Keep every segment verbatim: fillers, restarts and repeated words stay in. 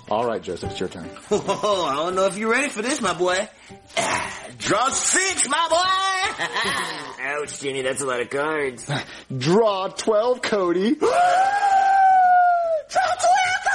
All right, Joseph, it's your turn. Oh, I don't know if you're ready for this, my boy. Draw six, my boy. Ouch, Junior, that's a lot of cards. Draw twelve, Cody. Draw twelve,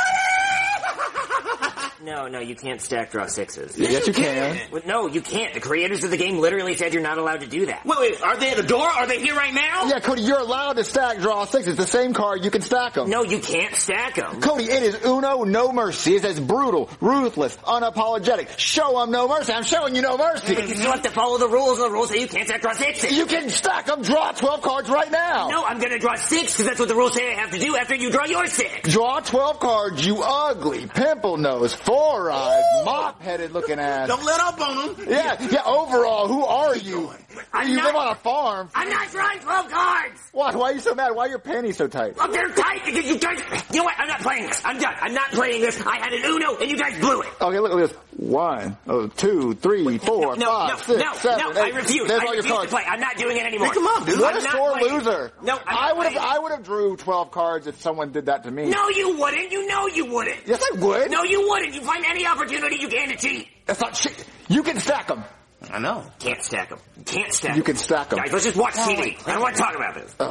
No, no, you can't stack draw sixes. Yes, you can. Well, no, you can't. The creators of the game literally said you're not allowed to do that. Wait, wait, are they at the door? Are they here right now? Yeah, Cody, you're allowed to stack draw six. It's the same card. You can stack them. No, you can't stack them. Cody, it is Uno, no mercy. It says brutal, ruthless, unapologetic. Show them no mercy. I'm showing you no mercy. But you still have to follow the rules, and the rules say you can't stack draw sixes. You can stack them. Draw twelve cards right now. No, I'm gonna draw six, because that's what the rules say I have to do after you draw your six. Draw twelve cards, you ugly, pimple nose, four eyes, mop-headed looking ass. Don't let up on them. Yeah, yeah, overall, who are you? I'm you not, live on a farm. I'm not drawing twelve cards. What? Why are you so mad? Why are your panties so tight? Oh, they're tight because you guys... You know what? I'm not playing this. I'm done. I'm not playing this. I had an Uno, and you guys blew it. Okay, look at this. One, oh, two, three, Wait, four, no, five, no, six, no, seven, no, eight. I refuse. There's I all refuse your cards. to play. I'm not doing it anymore. Pick them up, dude. What I'm a sore playing. loser. No, I'm I would have, playing. I would have drew twelve cards if someone did that to me. No, you wouldn't. You know you wouldn't. Yes, I would. No, you wouldn't. You find any opportunity you can to cheat. That's not shit. You can stack them. I know. Can't stack them. Can't stack You them. can stack them. Guys, let's just watch T V. I don't want to talk about this.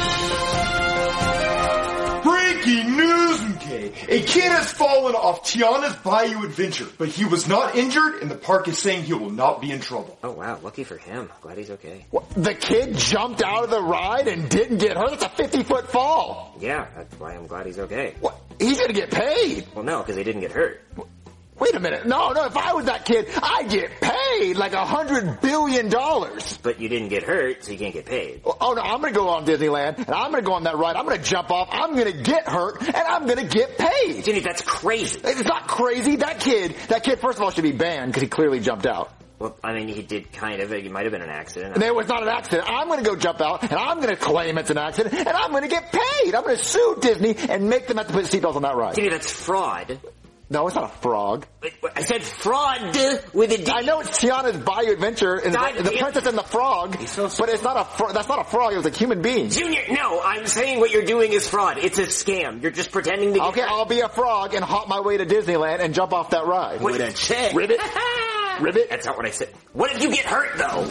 Breaking news, okay. A kid has fallen off Tiana's Bayou Adventure, but he was not injured, and the park is saying he will not be in trouble. Oh, wow. Lucky for him. Glad he's okay. What, the kid jumped out of the ride and didn't get hurt? That's a fifty-foot fall. Yeah, that's why I'm glad he's okay. What? He's gonna get paid. Well, no, because he didn't get hurt. Wait a minute. No, no, if I was that kid, I'd get paid like a hundred billion dollars. But you didn't get hurt, so you can't get paid. Oh no, I'm gonna go on Disneyland, and I'm gonna go on that ride, I'm gonna jump off, I'm gonna get hurt, and I'm gonna get paid. Jimmy, that's crazy. It's not crazy. That kid, that kid first of all should be banned because he clearly jumped out. Well, I mean, he did kind of. It might have been an accident. And it was not an accident. I'm gonna go jump out, and I'm gonna claim it's an accident, and I'm gonna get paid. I'm gonna sue Disney and make them have to put seatbelts on that ride. Jimmy, that's fraud. No, it's not a frog. I said fraud with a D. I know it's Tiana's Bayou Adventure, and God, the, the Princess and the Frog, so but it's not a fro- that's not a frog, it was a human being. Junior, no, I'm saying what you're doing is fraud. It's a scam. You're just pretending to get Okay, hurt. I'll be a frog and hop my way to Disneyland and jump off that ride. With a check. Ribbit. Ribbit. That's not what I said. What if you get hurt, though?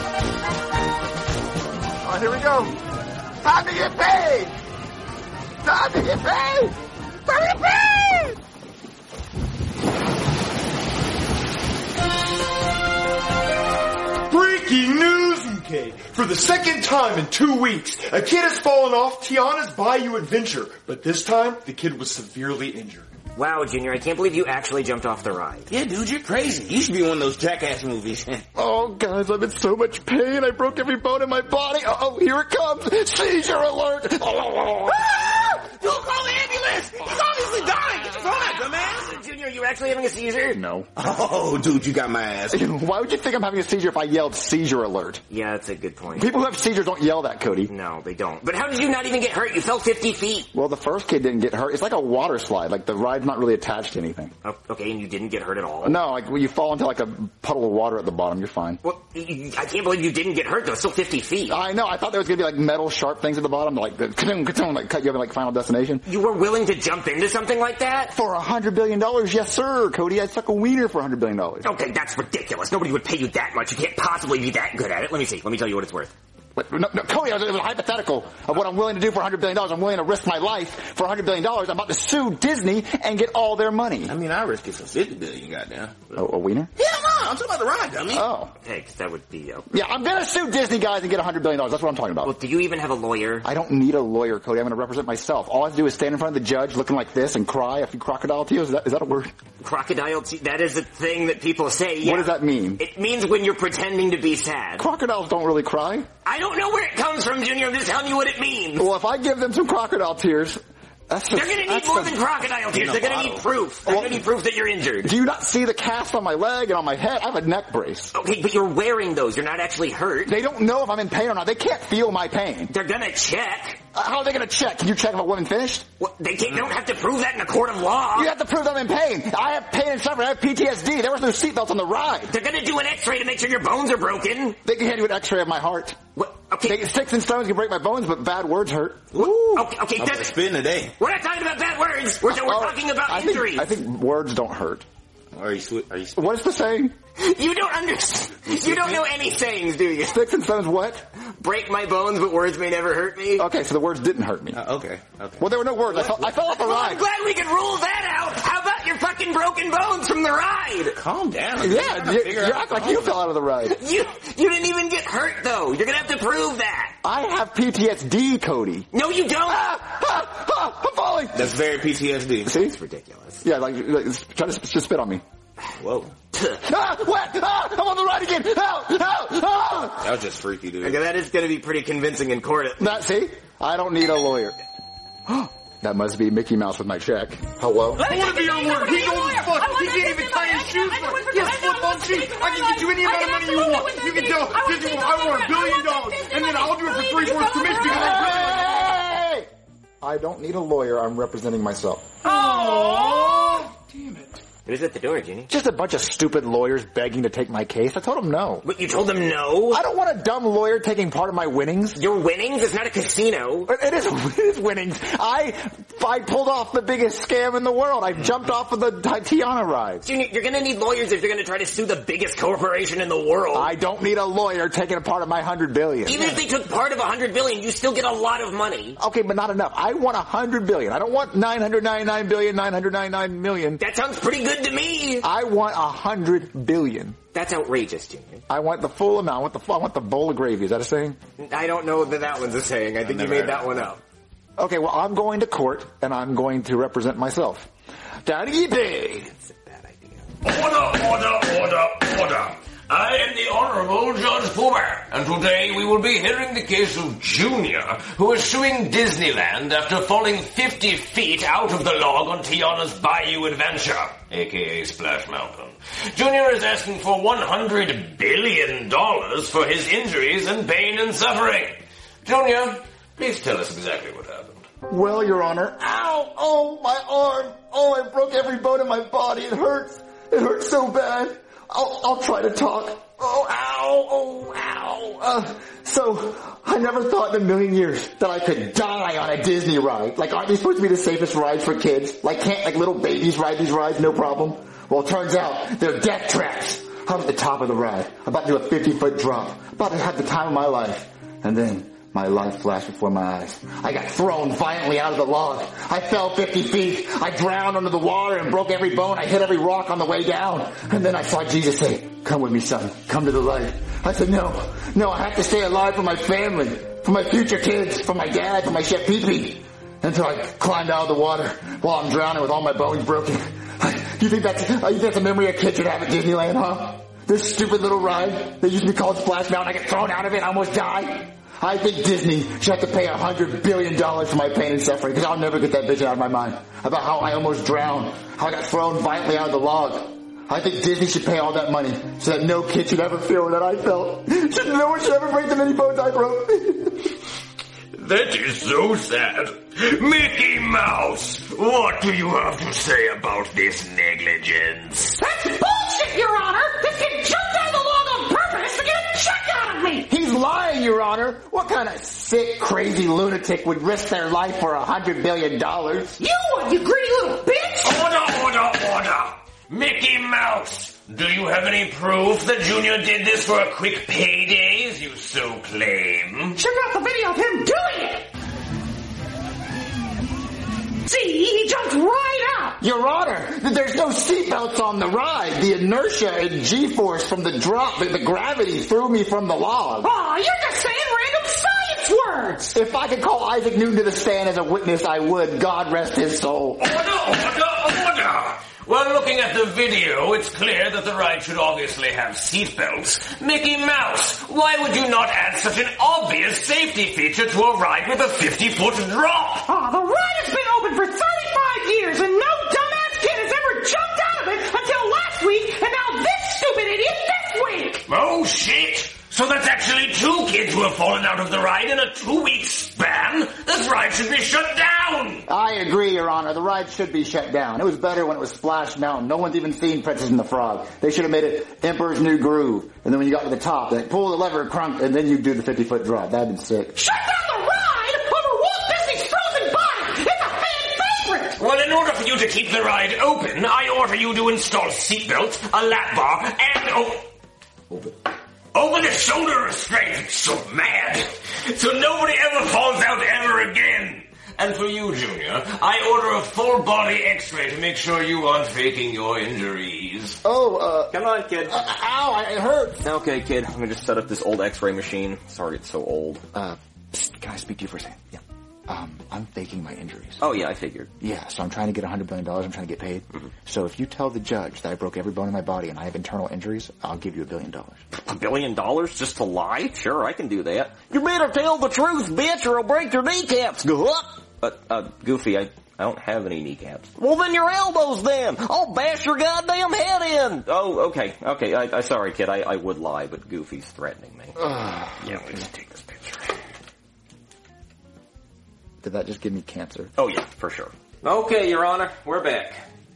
Oh, here we go. Time to get paid! Time to get paid! Time to get paid! Breaking news, okay. For the second time in two weeks, a kid has fallen off Tiana's Bayou Adventure, but this time, the kid was severely injured. Wow, Junior, I can't believe you actually jumped off the ride. Yeah, dude, you're crazy. You should be in one of those Jackass movies. Oh, guys, I'm in so much pain. I broke every bone in my body. Oh, here it comes. Seizure alert. Oh. Ah! Dude, call the ambulance. He's obviously dying. Get your phone out, dumbass. Junior, are you actually having a seizure? No. Oh, dude, you got my ass. Why would you think I'm having a seizure if I yelled seizure alert? Yeah, that's a good point. People who have seizures don't yell that, Cody. No, they don't. But how did you not even get hurt? You fell fifty feet. Well, the first kid didn't get hurt. It's like a water slide. Like the ride's not really attached to anything. Oh, okay, and you didn't get hurt at all? No, like when you fall into like a puddle of water at the bottom, you're fine. Well, you, I can't believe you didn't get hurt, though. It's still fifty feet. I know. I thought there was going to be like metal sharp things at the bottom, like the ka-tung, ka-tung, like cut you up in like Final Destination. You were willing to jump into something like that? For a hundred billion dollars, yes sir, Cody. I'd suck a wiener for a hundred billion dollars. Okay, that's ridiculous. Nobody would pay you that much. You can't possibly be that good at it. Let me see. Let me tell you what it's worth. But, no, no, Cody, it was, it was a hypothetical of what I'm willing to do for a hundred billion dollars. I'm willing to risk my life for a hundred billion dollars. I'm about to sue Disney and get all their money. I mean, I risk it for fifty billion, goddamn. Oh, a wiener? Hell no, I'm talking about the ride, dummy. Oh. Hey, 'cause that would be... Uh... Yeah, I'm gonna sue Disney guys and get a hundred billion dollars. That's what I'm talking about. Well, do you even have a lawyer? I don't need a lawyer, Cody. I'm gonna represent myself. All I have to do is stand in front of the judge looking like this and cry a few crocodile tears. Is that, is that a word? Crocodile te- that is a thing that people say, yeah. What does that mean? It means when you're pretending to be sad. Crocodiles don't really cry. I don't know where it comes from, Junior. I'm just telling you what it means. Well, if I give them some crocodile tears, that's just, They're gonna need that's more just, than crocodile tears. They're gonna need proof. They're Well, gonna need proof that you're injured. Do you not see the cast on my leg and on my head? I have a neck brace. Okay, but you're wearing those. You're not actually hurt. They don't know if I'm in pain or not. They can't feel my pain. They're gonna check. Uh, how are they going to check? Can you check if a woman finished? Well, they, can't, they don't have to prove that in a court of law. You have to prove I'm in pain. I have pain and suffering. I have P T S D. There was no seatbelt on the ride. They're gonna do an x-ray to make sure your bones are broken. They can hand you an x-ray of my heart. What? Okay. Sticks and stones can break my bones, but bad words hurt. Ooh. Okay, okay, I'm that's... spitting today. We're not talking about bad words. We're, we're Oh, talking about I injuries. Think, I think words don't hurt. Are you swi- Are you? What is the saying? You don't understand. You don't know any sayings, do you? Sticks and stones what? Break my bones, but words may never hurt me. Okay, so the words didn't hurt me. Uh, okay. Okay. Well, there were no words. I fell, I fell off the Well, I'm ride. glad we could rule that out. How about your fucking broken bones from the ride? Calm down. Yeah, you, you act like you fell out of the ride. You you didn't even get hurt, though. You're gonna have to prove that. I have P T S D, Cody. No, you don't. Ah, ah, ah, I'm falling. That's very P T S D. See? It's ridiculous. Yeah, like, like try to just spit on me. Whoa. Ah, what? Ah, I'm on the ride again. Ow, ow, ah. That was just freaky, dude. Okay, that is gonna be pretty convincing in court. That, see? I don't need a lawyer. That must be Mickey Mouse with my check. Hello? I want to be your lawyer. He's old as fuck. He can't even tie his shoes right. He has football shoes. I can get you any amount of money you want. You can tell Disney, I want a billion dollars, and then I'll do it for three fourths commission because I really. Hey! I don't need a lawyer. I'm representing myself. Oh, damn it. Who's at the door, Ginny? Just a bunch of stupid lawyers begging to take my case. I told them no. But you told them no? I don't want a dumb lawyer taking part of my winnings. Your winnings? It's not a casino. But It is, it is winnings. I, I pulled off the biggest scam in the world. I jumped off of the Tiana ride. Junior, you're gonna need lawyers if you're gonna try to sue the biggest corporation in the world. I don't need a lawyer taking a part of my hundred billion. Even if they took part of a hundred billion, you still get a lot of money. Okay, but not enough. I want a hundred billion. I don't want nine hundred ninety-nine billion, nine hundred ninety-nine million. That sounds pretty good to me. I want a hundred billion. That's outrageous, Junior. I want the full amount. I want the, I want the bowl of gravy. Is that a saying? I don't know that that one's a saying. I think you made that one up. Okay, well, I'm going to court, and I'm going to represent myself. Daddy Day! That's a bad idea. Order, order, order, order. I am the Honorable Judge Poober, and today we will be hearing the case of Junior, who is suing Disneyland after falling fifty feet out of the log on Tiana's Bayou Adventure, aka Splash Mountain. Junior is asking for one hundred billion dollars for his injuries and pain and suffering. Junior, please tell us exactly what happened. Well, Your Honor, ow, oh, my arm, oh, I broke every bone in my body, it hurts, it hurts so bad. I'll, I'll try to talk. Oh, ow, oh, ow. Uh, so, I never thought in a million years that I could die on a Disney ride. Like, aren't they supposed to be the safest rides for kids? Like, can't, like, little babies ride these rides, no problem? Well, it turns out, they're death traps. I'm at the top of the ride, about to do a fifty-foot drop, about to have the time of my life. And then, my life flashed before my eyes. I got thrown violently out of the log. I fell fifty feet. I drowned under the water and broke every bone. I hit every rock on the way down. And then I saw Jesus say, "Come with me, son. Come to the light." I said, no, no, I have to stay alive for my family, for my future kids, for my dad, for my chef Pee-Pee. Until I climbed out of the water while I'm drowning with all my bones broken. You think that's, you think that's a memory a kid should have at Disneyland, huh? This stupid little ride that used to be called Splash Mountain, I get thrown out of it, I almost die. I think Disney should have to pay a hundred billion dollars for my pain and suffering, because I'll never get that vision out of my mind about how I almost drowned, how I got thrown violently out of the log. I think Disney should pay all that money so that no kid should ever feel what I felt. Should no one should ever break the many bones I broke. That is so sad. Mickey Mouse, what do you have to say about this negligence? That's bullshit, Your Honor! This kid jumped out of the log on purpose to get a check out of me! He's lying, Your Honor. What kind of sick, crazy lunatic would risk their life for a hundred billion dollars? You would, you greedy little bitch! Order, order, order. Mickey Mouse, do you have any proof that Junior did this for a quick payday, as you so claim? Check out the video of him doing it! See, he jumped right out! Your Honor, there's no seatbelts on the ride. The inertia and G-force from the drop, the, the gravity threw me from the log. Aw, you're just saying random science words! If I could call Isaac Newton to the stand as a witness, I would. God rest his soul. Order, order, order! Well, looking at the video, it's clear that the ride should obviously have seatbelts. Mickey Mouse, why would you not add such an obvious safety feature to a ride with a fifty-foot drop? Aw, the ride has been open for thirty-five years and no dumbass kid has ever jumped out of it until last week, and now this stupid idiot this week! Oh, shit! So that's actually two kids who have fallen out of the ride in a two-week span? This ride should be shut down! down! I agree, Your Honor. The ride should be shut down. It was better when it was Splash Mountain. No one's even seen Princess and the Frog. They should have made it Emperor's New Groove. And then when you got to the top, they pull the lever, crunk, and then you do the fifty-foot drop. That'd been sick. Shut down the ride over Walt Disney's Frozen Body! It's a fan favorite! Well, in order for you to keep the ride open, I order you to install seatbelts, a lap bar, and... Oh, Open. over-the-shoulder restraint. So mad. So nobody ever falls out ever again. And for you, Junior, I order a full-body x-ray to make sure you aren't faking your injuries. Oh, uh... Come on, kid. Uh, ow, it hurts. Okay, kid. Let me just set up this old x-ray machine. Sorry it's so old. Uh, psst, can I speak to you for a second? Yeah. Um, I'm faking my injuries. Oh, yeah, I figured. Yeah, so I'm trying to get one hundred billion dollars. I'm trying to get paid. Mm-hmm. So if you tell the judge that I broke every bone in my body and I have internal injuries, I'll give you a billion dollars. A billion dollars just to lie? Sure, I can do that. You better tell the truth, bitch, or I'll break your kneecaps. But, uh, Goofy, I, I don't have any kneecaps. Well, then your elbows, then. I'll bash your goddamn head in. Oh, okay, okay. I, I sorry, kid. I, I would lie, but Goofy's threatening me. Uh, yeah, let me just take this picture. Did that just give me cancer? Oh, yeah, for sure. Okay, Your Honor, we're back.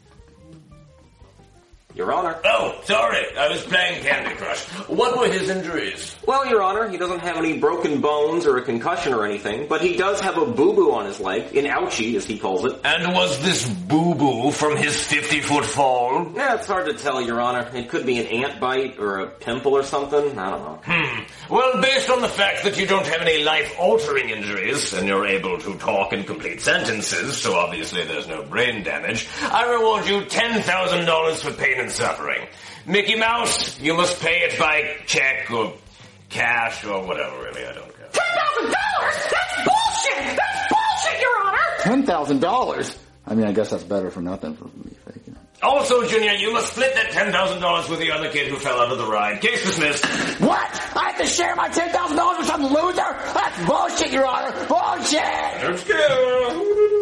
Your Honor. Oh, sorry. I was playing Candy Crush. What were his injuries? Well, Your Honor, he doesn't have any broken bones or a concussion or anything, but he does have a boo-boo on his leg, an ouchie, as he calls it. And was this boo-boo from his fifty-foot fall? Yeah, it's hard to tell, Your Honor. It could be an ant bite or a pimple or something. I don't know. Hmm. Well, based on the fact that you don't have any life-altering injuries, and you're able to talk and complete sentences, so obviously there's no brain damage, I reward you ten thousand dollars for pain and suffering. Mickey Mouse, you must pay it by check or cash or whatever, really, I don't care. ten thousand dollars? That's bullshit! That's bullshit, Your Honor! ten thousand dollars? I mean, I guess that's better for nothing for me faking it. Also, Junior, you must split that ten thousand dollars with the other kid who fell out of the ride. Case dismissed. What? I have to share my ten thousand dollars with some loser? That's bullshit, Your Honor! Bullshit! Let's go!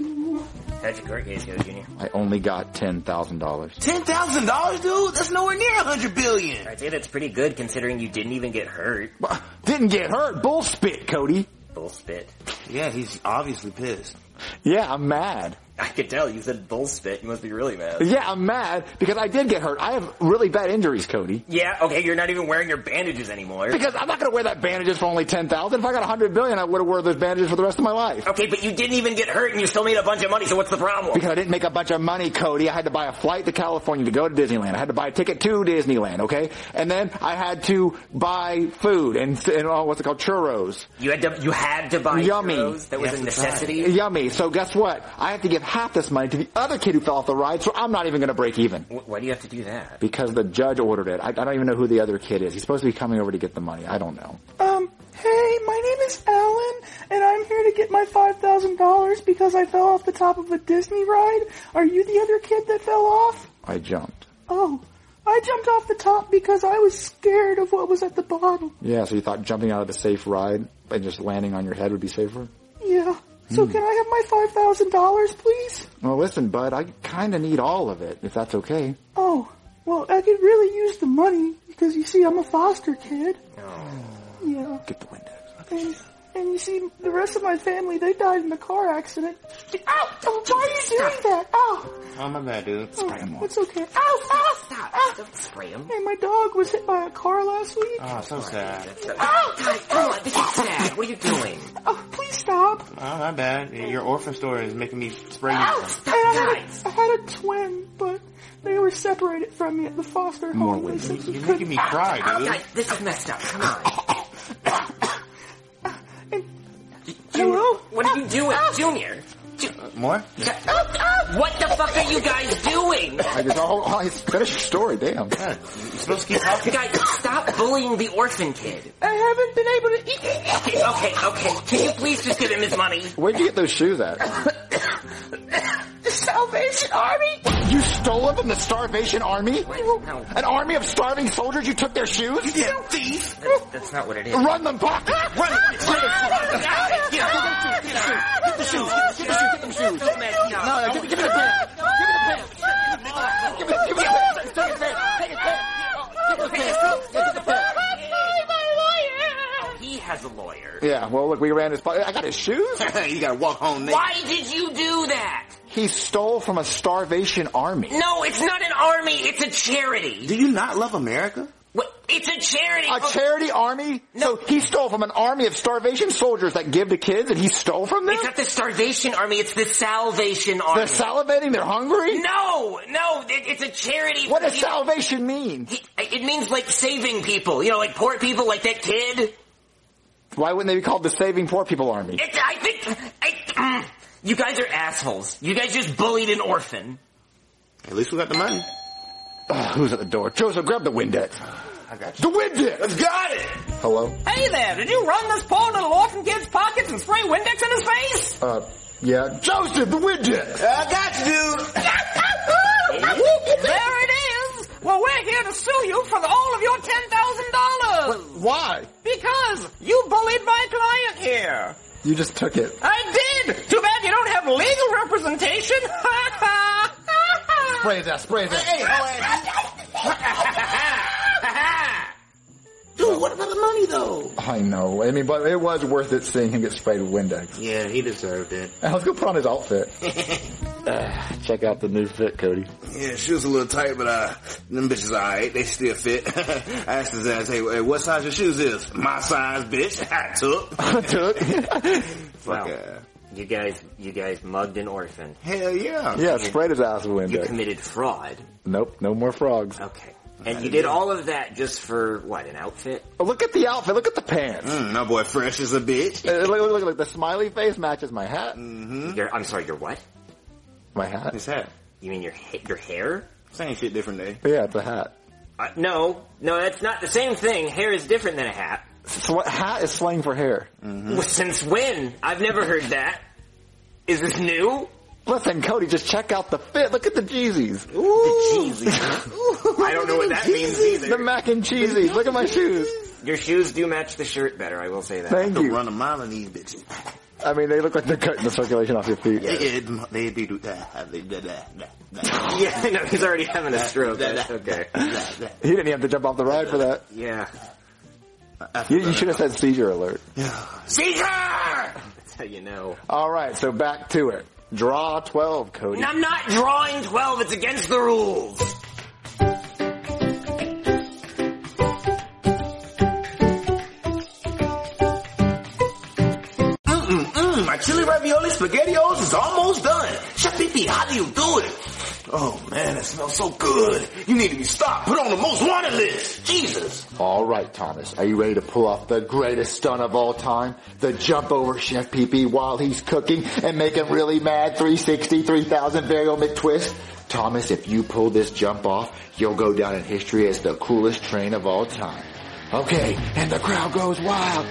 How'd your court case go, Junior? I only got ten thousand dollars. ten thousand dollars, dude? That's nowhere near one hundred billion dollars. I'd say that's pretty good considering you didn't even get hurt. Didn't get hurt. Bull spit, Cody. Bull spit. Yeah, he's obviously pissed. Yeah, I'm mad. I could tell. You said bull spit. You must be really mad. Yeah, I'm mad because I did get hurt. I have really bad injuries, Cody. Yeah, okay, you're not even wearing your bandages anymore. Because I'm not going to wear that bandages for only ten thousand dollars. If I got one hundred billion dollars, I would have worn those bandages for the rest of my life. Okay, but you didn't even get hurt and you still made a bunch of money, so what's the problem? Because I didn't make a bunch of money, Cody. I had to buy a flight to California to go to Disneyland. I had to buy a ticket to Disneyland, okay? And then I had to buy food and, and oh, what's it called? Churros. You had to, you had to buy Yummy. churros? That was a necessity? Yummy. So guess what? I have to give half this money to the other kid who fell off the ride, so I'm not even going to break even. Why do you have to do that? Because the judge ordered it. I, I don't even know who the other kid is. He's supposed to be coming over to get the money. I don't know. Um, hey, my name is Alan, and I'm here to get my five thousand dollars because I fell off the top of a Disney ride. Are you the other kid that fell off? I jumped. Oh, I jumped off the top because I was scared of what was at the bottom. Yeah, so you thought jumping out of a safe ride and just landing on your head would be safer? Yeah. So can I have my five thousand dollars, please? Well, listen, bud, I kind of need all of it, if that's okay. Oh, well, I could really use the money because, you see, I'm a foster kid. Oh. Yeah. Get the windows. And, and you see, the rest of my family, they died in a car accident. Ow! Oh, why are you doing that? Ow! Oh, my bad, dude. Oh, Spray 'em all. it's okay. Ow! Ow! Stop. Ow! Don't spray him. Hey, my dog was hit by a car last week. Oh, so sad. Ow! Come on, this is sad. What are you doing? Oh, please stop. Oh, my bad. Your orphan story is making me spray you. Ow! I had, I had a twin, but they were separated from me at the foster home. More They windows. said you You're couldn't- making me cry, dude. Guys, this is messed up. Come on. Hello? What are you doing? Junior? Ju- More? What the fuck are you guys doing? I just, oh, oh, it's- finish your story, damn. Yeah, you're supposed to keep talking. Guys, stop bullying the orphan kid. I haven't been able to eat. Okay, okay, okay. Can you please just give him his money? Where'd you get those shoes at? The Salvation Army? You stole them from the Starvation Army? No, An army of starving soldiers? You took their shoes? You thief! that's, that's not what it is. Run them, Puck! Run them! Get the shoes! Get the shoes! Get the shoes! Get the shoes! Don't mess me up. No, no, give me, give me the pants! Give me the pants! Give me, give me the pants! Take his pants! Take his pants! Take his pants! Get the pants! He has a lawyer. Yeah, well, look, we ran his pocket. I got his shoes. You gotta walk home naked. Why did you do that? He stole from a starvation army. No, it's not an army. It's a charity. Do you not love America? What? It's a charity. A charity army? No. So he stole from an army of starvation soldiers that give to kids, and he stole from them? It's not the Starvation Army. It's the Salvation Army. They're salivating? They're hungry? No, no, it, it's a charity. What for does people. salvation mean? It means like saving people. You know, like poor people, like that kid. Why wouldn't they be called the Saving Poor People Army? It, I think... I, mm, you guys are assholes. You guys just bullied an orphan. At least we got the money. Uh, who's at the door? Joseph, grab the Windex. I got you. The Windex! Let's got it! Hello? Hey there, did you run this poor little orphan kid's pockets and spray Windex in his face? Uh, yeah. Joseph, the Windex! I got you, dude! There it is! Well, we're here to sue you for the, all of your ten thousand dollars! Why? Because you bullied my client here! You just took it. I did! Too bad you don't have legal representation! Spray that, spray that. Hey, dude, what about the money, though? I know. I mean, but it was worth it seeing him get sprayed with Windex. Yeah, he deserved it. Uh, let's go put on his outfit. uh, check out the new fit, Cody. Yeah, shoes a little tight, but uh, them bitches alright. They still fit. I asked his ass, hey, hey, what size your shoes is? My size, bitch. I took. Took? Wow. Yeah. You guys, you guys mugged an orphan. Hell yeah. Yeah, sprayed his ass with You Windex. committed fraud. Nope, no more frogs. Okay. And you did all of that just for, what, an outfit? Oh, look at the outfit. Look at the pants. Mm, my boy fresh as a bitch. Uh, look, look, look, look, the smiley face matches my hat. Mm-hmm. Your, I'm sorry, your what? My hat? His hat. You mean your ha- your hair? Same shit, different day. Yeah, it's a hat. Uh, no, no, that's not the same thing. Hair is different than a hat. So what, hat is slang for hair. Mm-hmm. Well, since when? I've never heard that. Is this new? Listen, Cody, just check out the fit. Look at the Jeezys. The Jeezys. I don't know what that means either. The mac and cheesies. Look at my shoes. Your shoes do match the shirt better, I will say that. Thank To you. run a mile in these bitches. I mean, they look like they're cutting the circulation off your feet. They, they be do that. They do that. Yeah, no, he's already having a stroke. That's okay. He didn't even have to jump off the ride for that. Yeah. You, you should have said seizure alert. Seizure! That's how you know. All right, so back to it. Draw twelve, Cody. And I'm not drawing twelve, it's against the rules. Mm-mm-mm, my chili ravioli spaghettios is almost done. Chef Pee-Pee, how do you do it? Oh man, it smells so good. You need to be stopped. Put on the most wanted list. Jesus. All right, Thomas. Are you ready to pull off the greatest stunt of all time? The jump over Chef Pee-Pee while he's cooking and make him really mad three sixty, three thousand varial McTwist? Thomas, if you pull this jump off, you'll go down in history as the coolest train of all time. Okay, and the crowd goes wild.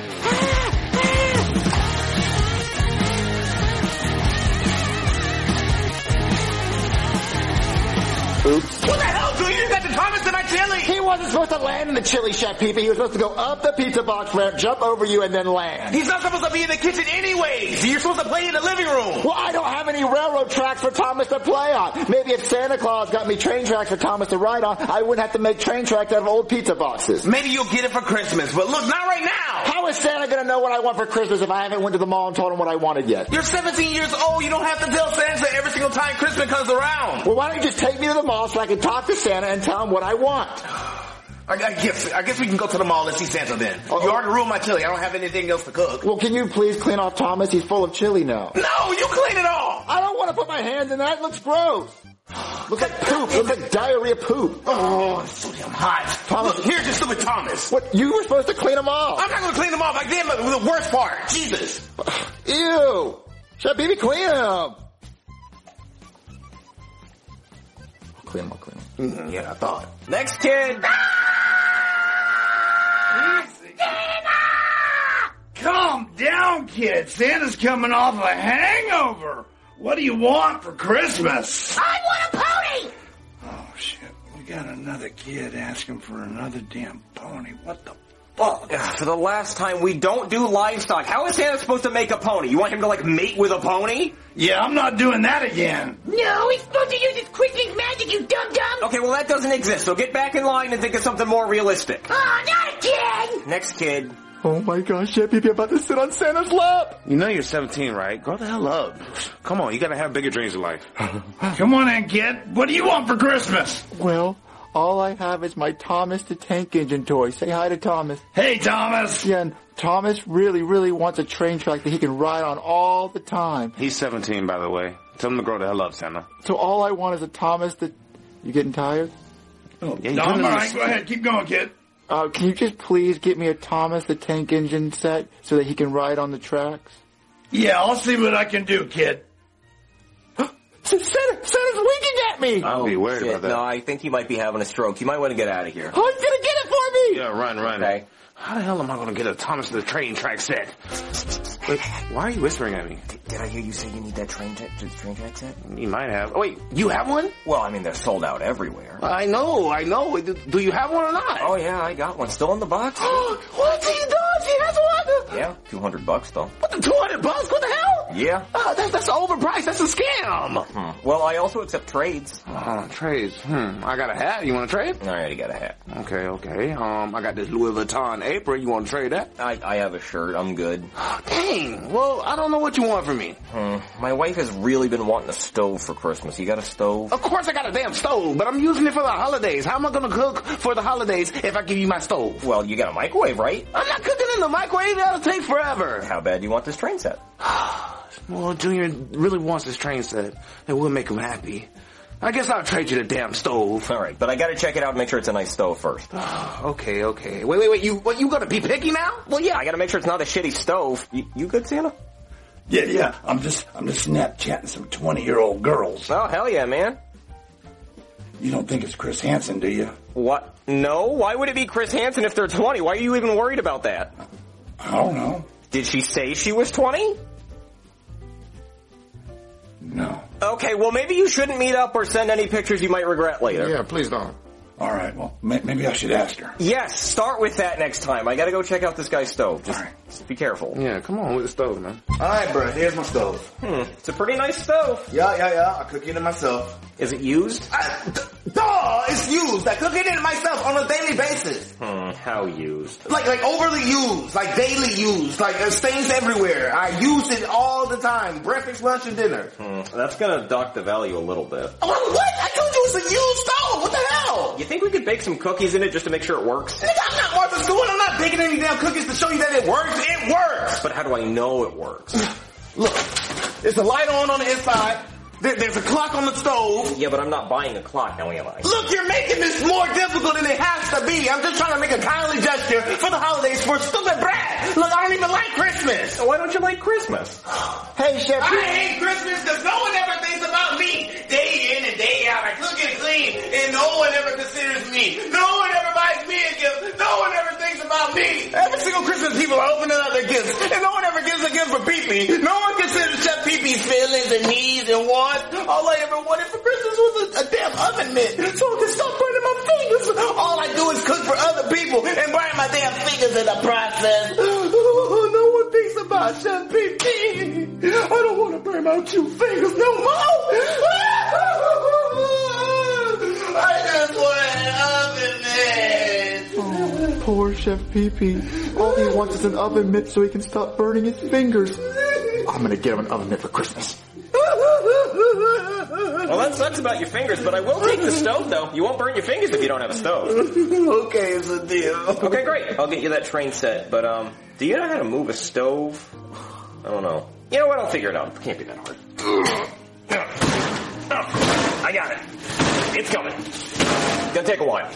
Oops. What the hell, dude? You got the Thomas in my chili. He wasn't supposed to land in the chili, Chef Pee-Pee. He was supposed to go up the pizza box ramp, jump over you, and then land. He's not supposed to be in the kitchen anyways. You're supposed to play in the living room. Well, I don't have any railroad tracks for Thomas to play on. Maybe if Santa Claus got me train tracks for Thomas to ride on, I wouldn't have to make train tracks out of old pizza boxes. Maybe you'll get it for Christmas, but look, not right now. How is Santa going to know what I want for Christmas if I haven't went to the mall and told him what I wanted yet? You're seventeen years old. You don't have to tell Santa every single time Christmas comes around. Well, why don't you just take me to the mall so I can talk to Santa and tell him what I want? I, I guess I guess we can go to the mall and see Santa then. Oh, you already ruined my chili. I don't have anything else to cook. Well, can you please clean off Thomas? He's full of chili now. No, you clean it all. I don't want to put my hands in that. It looks gross. Looks like poop. Looks like diarrhea poop. Oh, it's so damn hot. Thomas, Look, here's your stupid Thomas. What? You were supposed to clean them off. I'm not going to clean them off. I did but the worst part. Jesus. Ew. Chef Pee-Pee, clean them. I'll clean them. I'll clean them. Mm, yeah, I thought. Next kid. Calm down, kid. Santa's coming off a hangover. What do you want for Christmas? I want a pony! Oh, shit. We got another kid asking for another damn pony. What the fuck? Ugh, for the last time, we don't do livestock. How is Santa supposed to make a pony? You want him to, like, mate with a pony? Yeah, I'm not doing that again. No, he's supposed to use his quick link magic, you dum-dum! Okay, well, that doesn't exist, so get back in line and think of something more realistic. Oh, not again! Next kid. Oh my gosh, Chef Pee Pee, I'm about to sit on Santa's lap. You know you're seventeen, right? Grow the hell up. Come on, you gotta have bigger dreams in life. Come on in, kid. What do you want for Christmas? Well, all I have is my Thomas the Tank Engine toy. Say hi to Thomas. Hey, Thomas. Yeah, and Thomas really, really wants a train track that he can ride on all the time. He's seventeen, by the way. Tell him to grow the hell up, Santa. So all I want is a Thomas the... You getting tired? Oh, yeah, you no, put him all in right, the- go ahead. Keep going, kid. Uh, can you just please get me a Thomas the Tank Engine set so that he can ride on the tracks? Yeah, I'll see what I can do, kid. Santa, Santa's winking at me! I'll be worried Shit, about that. no, I think he might be having a stroke. You might want to get out of here. Oh, he's gonna get it for me! Yeah, run, run. Okay. How the hell am I gonna get a Thomas the Train track set? Wait, why are you whispering at me? Did I hear you say you need that train, tra- train track set? You might have. Oh, wait, you have one? Well, I mean, they're sold out everywhere. I know, I know. Do, do you have one or not? Oh, yeah, I got one. Still in the box? What? He does? He has one? Yeah, two hundred bucks, though. What, the two hundred bucks? What the hell? Yeah. Oh, that's, that's overpriced. That's a scam. Hmm. Well, I also accept trades. Oh, trades. Hmm. I got a hat. You want to trade? I already got a hat. Okay, okay. Um, I got this Louis Vuitton apron. You want to trade that? I, I have a shirt. I'm good. Dang. Well, I don't know what you want from me. Hmm. My wife has really been wanting a stove for Christmas. You got a stove? Of course I got a damn stove, but I'm using it for the holidays. How am I going to cook for the holidays if I give you my stove? Well, you got a microwave, right? I'm not cooking in the microwave. That'll take forever. How bad do you want this train set? Well, Junior really wants this train set. It will make him happy. I guess I'll trade you the damn stove. All right, but I got to check it out and make sure it's a nice stove first. Okay, okay. Wait, wait, wait. You, what, you gonna be picky now? Well, yeah, I got to make sure it's not a shitty stove. You, you good, Santa? Yeah, yeah. I'm just, I'm just Snapchatting some twenty-year-old girls. Oh, hell yeah, man. You don't think it's Chris Hansen, do you? What? No? Why would it be Chris Hansen if they're twenty? Why are you even worried about that? I don't know. Did she say she was twenty? No. Okay, well, maybe you shouldn't meet up or send any pictures you might regret later. Yeah, please don't. All right, well, may- maybe I should ask her. Yes, start with that next time. I gotta go check out this guy's stove. Just, All right. just be careful. Yeah, come on with the stove, man. Alright, bro, here's my stove. Hmm, it's a pretty nice stove. Yeah, yeah, yeah, I cook it in myself. Is it used? I, d- duh, it's used. I cook it in myself on a daily basis. Hmm, how used? Like, like overly used, like daily used, like uh, stains everywhere. I use it all the time, breakfast, lunch, and dinner. Hmm, that's gonna dock the value a little bit. Oh, what? I told you it's a used stove. What the hell? You think we could bake some cookies in it just to make sure it works? Nigga, I'm not Martha Stewart. I'm not baking any damn cookies to show you that it works. It works. But how do I know it works? Look, there's a light on on the inside. There, there's a clock on the stove. Yeah, but I'm not buying a clock now, am I? Look, you're making this more difficult than it has to be. I'm just trying to make a kindly gesture for the holidays for stupid brat. Look, I don't even like Christmas. So why don't you like Christmas? Hey, Chef I hate Christmas because no one ever thinks about me. Day in and day out, I cook and clean, and no one ever considers me. No one ever buys me a gift. No one ever thinks about me. Every single Christmas, people are opening up their gifts, and no one ever gives a gift for Pee-Pee. No one considers Chef Pee-Pee's feelings and needs and wants. All I ever wanted for Christmas was a, a damn oven mitt, so I can stop burning my fingers. All I do is cook for other people and burn my damn fingers in the process. Oh, no one thinks about Chef Pee-Pee. I don't want to burn my two fingers no more. I just want an oven mitt. Oh, poor Chef Pee Pee. All he wants is an oven mitt so he can stop burning his fingers. I'm gonna get him an oven mitt for Christmas. Well, that sucks about your fingers, but I will take the stove, though. You won't burn your fingers if you don't have a stove. Okay, it's a deal. Okay, great. I'll get you that train set. But, um, do you know how to move a stove? I don't know. You know what? I'll figure it out. It can't be that hard. Oh, I got it. It's coming. Gonna take a while.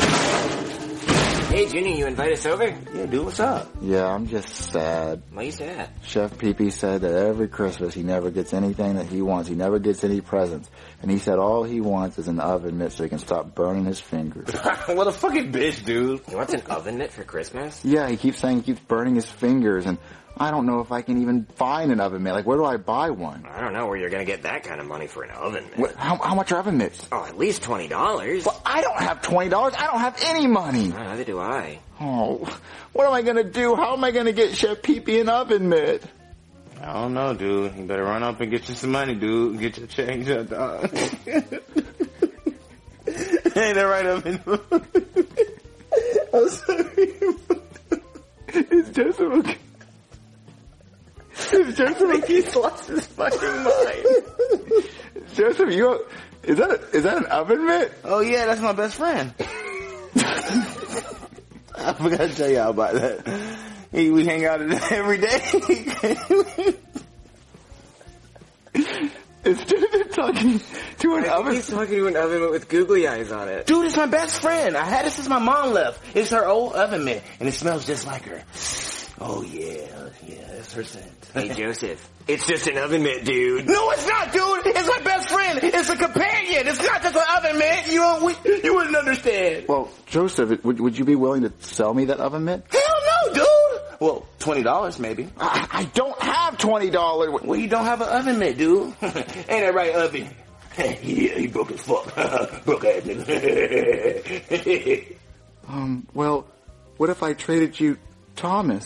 Hey, Junior, you invite us over? Yeah, dude, what's up? Yeah, I'm just sad. Why you say that? Chef Pee Pee said that every Christmas he never gets anything that he wants. He never gets any presents. And he said all he wants is an oven mitt so he can stop burning his fingers. What a fucking bitch, dude. He wants an oven mitt for Christmas? Yeah, he keeps saying he keeps burning his fingers, and I don't know if I can even find an oven mitt. Like, where do I buy one? I don't know where you're gonna get that kind of money for an oven mitt. What, how, how much are oven mitts? Oh, at least twenty dollars. Well, I don't have twenty dollars. I don't have any money. Oh, neither do I. Oh, what am I going to do? How am I going to get Chef Pee Pee an oven mitt? I don't know, dude. You better run up and get you some money, dude. Get your change up, dog. Ain't that right up in I'm sorry. It's Joseph okay? Is Joseph okay? He's lost his fucking mind. Joseph, you is that a, is that an oven mitt? Oh yeah, that's my best friend. I forgot to tell y'all about that. He, we hang out every day. Is Joseph talking to an oven? He's talking to an oven mitt with googly eyes on it. Dude, it's my best friend. I had it since my mom left. It's her old oven mitt, and it smells just like her. Oh yeah, yeah, that's her scent. Hey Joseph, it's just an oven mitt, dude. No, it's not, dude. It's my best friend. It's a companion. It's not just an oven mitt. You don't, we, you wouldn't understand. Well, Joseph, would would you be willing to sell me that oven mitt? Hell no, dude. Well, twenty dollars maybe. I, I don't have twenty dollars. Well, you don't have an oven mitt, dude. Ain't that right, oven? Yeah, he broke as fuck. Broke ass nigga. um, well, what if I traded you Thomas?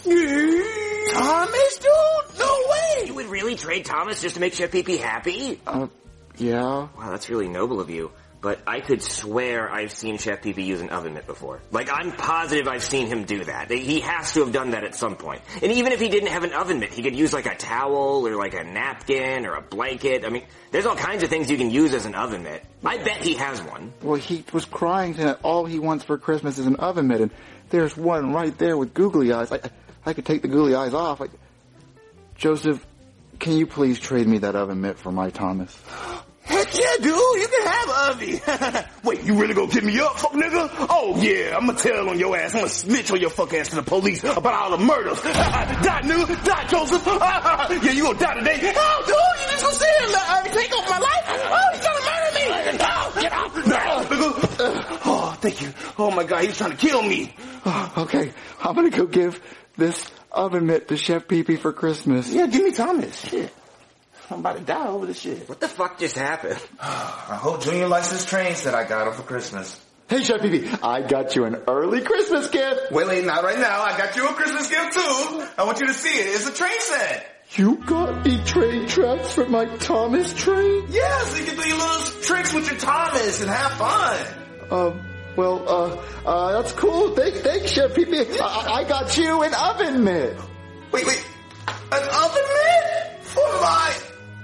Thomas, dude? No way! You would really trade Thomas just to make Chef Pee Pee happy? Uh, yeah. Wow, that's really noble of you. But I could swear I've seen Chef Pee Pee use an oven mitt before. Like, I'm positive I've seen him do that. He has to have done that at some point. And even if he didn't have an oven mitt, he could use like a towel or like a napkin or a blanket. I mean, there's all kinds of things you can use as an oven mitt. I bet he has one. Well, he was crying that all he wants for Christmas is an oven mitt, and there's one right there with googly eyes. I, I, I could take the googly eyes off. I, Joseph, can you please trade me that oven mitt for my Thomas? Heck yeah, dude, you can have Ovi. Wait, you really gonna get me up, fuck nigga? Oh yeah, I'm gonna tell on your ass. I'm gonna snitch on your fuck ass to the police about all the murders. Die, nigga, die, Joseph. Yeah, you gonna die today. Oh, dude, you just gonna sit here and let Ovi take over my life? Oh, he's trying to murder me. No, get out. No, nigga. Oh, thank you. Oh my God, he's trying to kill me. Okay, I'm gonna go give this oven mitt to Chef Pee Pee for Christmas. Yeah, give me Thomas. Shit. I'm about to die over this shit. What the fuck just happened? I hope Junior likes this train set I got him for Christmas. Hey, Chef Pee Pee, I got you an early Christmas gift. Wait, wait, not right now. I got you a Christmas gift too. I want you to see it. It's a train set. You got me train tracks for my Thomas train? Yeah, so you can do your little tricks with your Thomas and have fun. Um, well, uh, uh, that's cool. Thanks, thanks, Chef Pee Pee. I, I got you an oven mitt. Wait, wait. An oven mitt? For my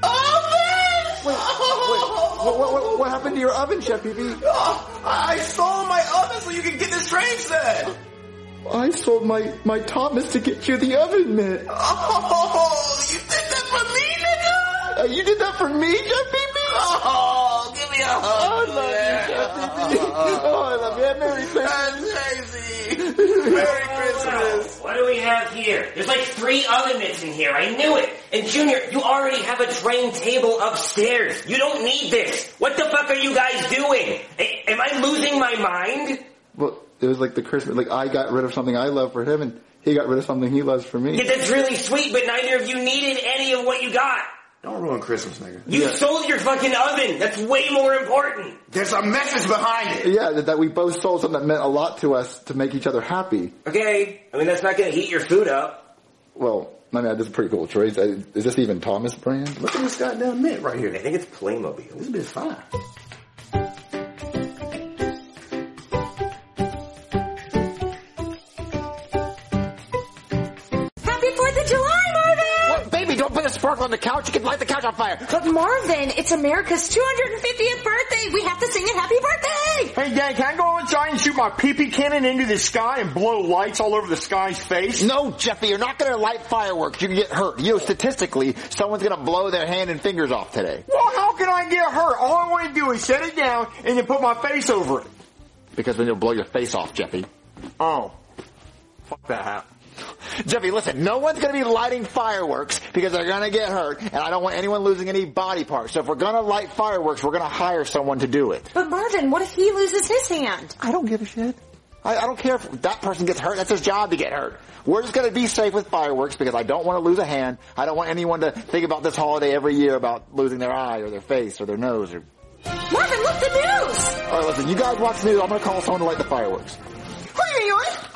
oven? Wait, wait. What, what, what, what happened to your oven, Chef Pee Pee? Oh, I sold my oven so you can get this train set. I sold my, my Thomas to get you the oven mitt. Oh, you did that for me, nigga? Uh, you did that for me, Chef Pee Pee? Oh, give me a hug. I love yeah. you, Chef Pee Pee. Oh, I love you. Merry Christmas. Tracy. Merry Christmas. What do we have here? There's like three oven mitts in here. I knew it. And Junior, you already have a train table upstairs. You don't need this. What the fuck are you guys doing? A- am I losing my mind? Well, it was like the Christmas, like I got rid of something I love for him and he got rid of something he loves for me. Yeah, that's really sweet, but neither of you needed any of what you got. Don't ruin Christmas, nigga. You Yeah. sold your fucking oven. That's way more important. There's a message behind it. Yeah, that, that we both sold something that meant a lot to us to make each other happy. Okay. I mean, that's not gonna heat your food up. Well, I mean, this is a pretty cool choice. Is this even Thomas brand? Look at this goddamn mint right here. I think it's Playmobil. This bit's fine. Happy fourth of July, Marvin! Well, baby, don't put a sparkle on the couch. You can light the couch on fire. But Marvin, it's America's two hundred fiftieth birthday. We have to sing it happy birthday! Hey, Dad, can I go outside and shoot my pee-pee cannon into the sky and blow lights all over the sky's face? No, Jeffy, you're not going to light fireworks. You can get hurt. You know, statistically, someone's going to blow their hand and fingers off today. Well, how can I get hurt? All I want to do is set it down and then put my face over it. Because then you'll blow your face off, Jeffy. Oh. Fuck that. Jeffy, listen, no one's going to be lighting fireworks because they're going to get hurt, and I don't want anyone losing any body parts. So if we're going to light fireworks, we're going to hire someone to do it. But Marvin, what if he loses his hand? I don't give a shit. I, I don't care if that person gets hurt. That's his job to get hurt. We're just going to be safe with fireworks because I don't want to lose a hand. I don't want anyone to think about this holiday every year about losing their eye or their face or their nose. Or... Marvin, look, the news! All right, listen, you guys watch the news. I'm going to call someone to light the fireworks. Hurry,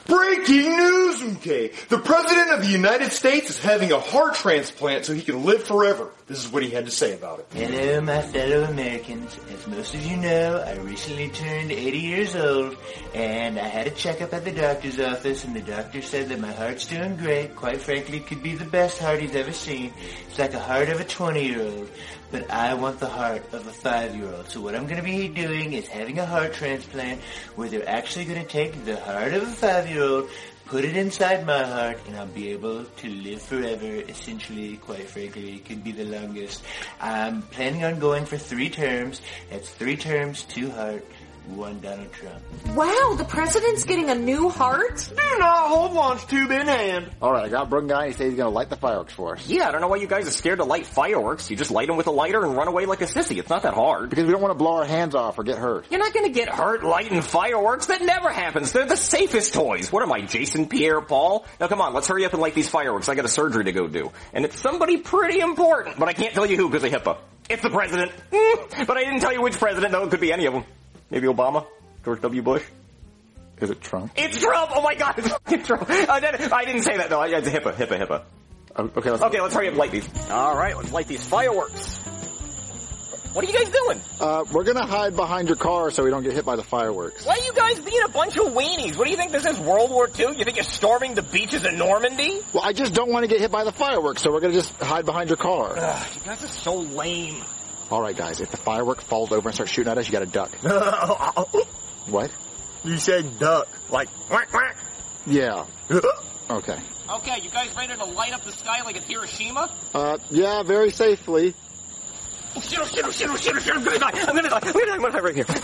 Breaking news, okay? The President of the United States is having a heart transplant so he can live forever. This is what he had to say about it. Hello, my fellow Americans. As most of you know, I recently turned eighty years old, and I had a checkup at the doctor's office, and the doctor said that my heart's doing great. Quite frankly, it could be the best heart he's ever seen. It's like a heart of a twenty-year-old, but I want the heart of a five-year-old. So what I'm going to be doing is having a heart transplant where they're actually going to take the heart of a five-year-old, put it inside my heart, and I'll be able to live forever. Essentially, quite frankly, it could be the longest. I'm planning on going for three terms. That's three terms, two heart, one Donald Trump. Wow, the president's getting a new heart? Do not hold launch tube in hand. All right, I got Brooke guy. He says he's going to light the fireworks for us. Yeah, I don't know why you guys are scared to light fireworks. You just light them with a lighter and run away like a sissy. It's not that hard. Because we don't want to blow our hands off or get hurt. You're not going to get hurt lighting fireworks. That never happens. They're the safest toys. What am I, Jason Pierre-Paul? Now come on, let's hurry up and light these fireworks. I got a surgery to go do. And it's somebody pretty important, but I can't tell you who because of HIPAA. It's the president. Mm, but I didn't tell you which president, though. It could be any of them. Maybe Obama? George W. Bush? Is it Trump? It's Trump! Oh my god, it's fucking Trump. I didn't, I didn't say that, though. It's HIPAA, HIPAA, HIPAA. Oh, okay, let's Okay, let's hurry up and light these. Alright, let's light these fireworks. What are you guys doing? Uh, we're gonna hide behind your car so we don't get hit by the fireworks. Why are you guys being a bunch of weenies? What do you think this is, World War Two? You think you're storming the beaches of Normandy? Well, I just don't want to get hit by the fireworks, so we're gonna just hide behind your car. Ugh, you guys are so lame. Alright guys, if the firework falls over and starts shooting at us, you gotta duck. What? You said duck. Like, quack, quack. Yeah. Okay. Okay, you guys ready to light up the sky like it's Hiroshima? Uh, yeah, very safely. Oh, shit, oh, shit, oh, shit, oh, shit, oh, shit, I'm gonna die, I'm gonna die, I'm gonna die, I'm gonna die right here.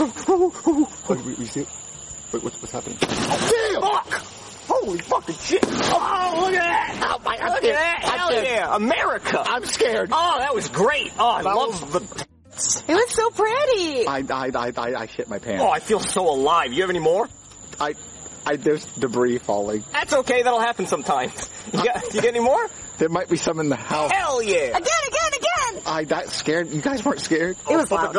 Wait, we, we see it? Wait, what's, what's happening? Oh, fuck! Holy fucking shit! Oh, look at that! Oh, my, I'm look scared. At that! Hell I'm yeah! America! I'm scared. Oh, that was great! Oh, I that love the... It was so pretty! I, I, I, I, I shit my pants. Oh, I feel so alive. You have any more? I, I, there's debris falling. That's okay, that'll happen sometimes. You got, you get any more? There might be some in the house. Hell yeah! Again, again, again! I got scared. You guys weren't scared? It was loud.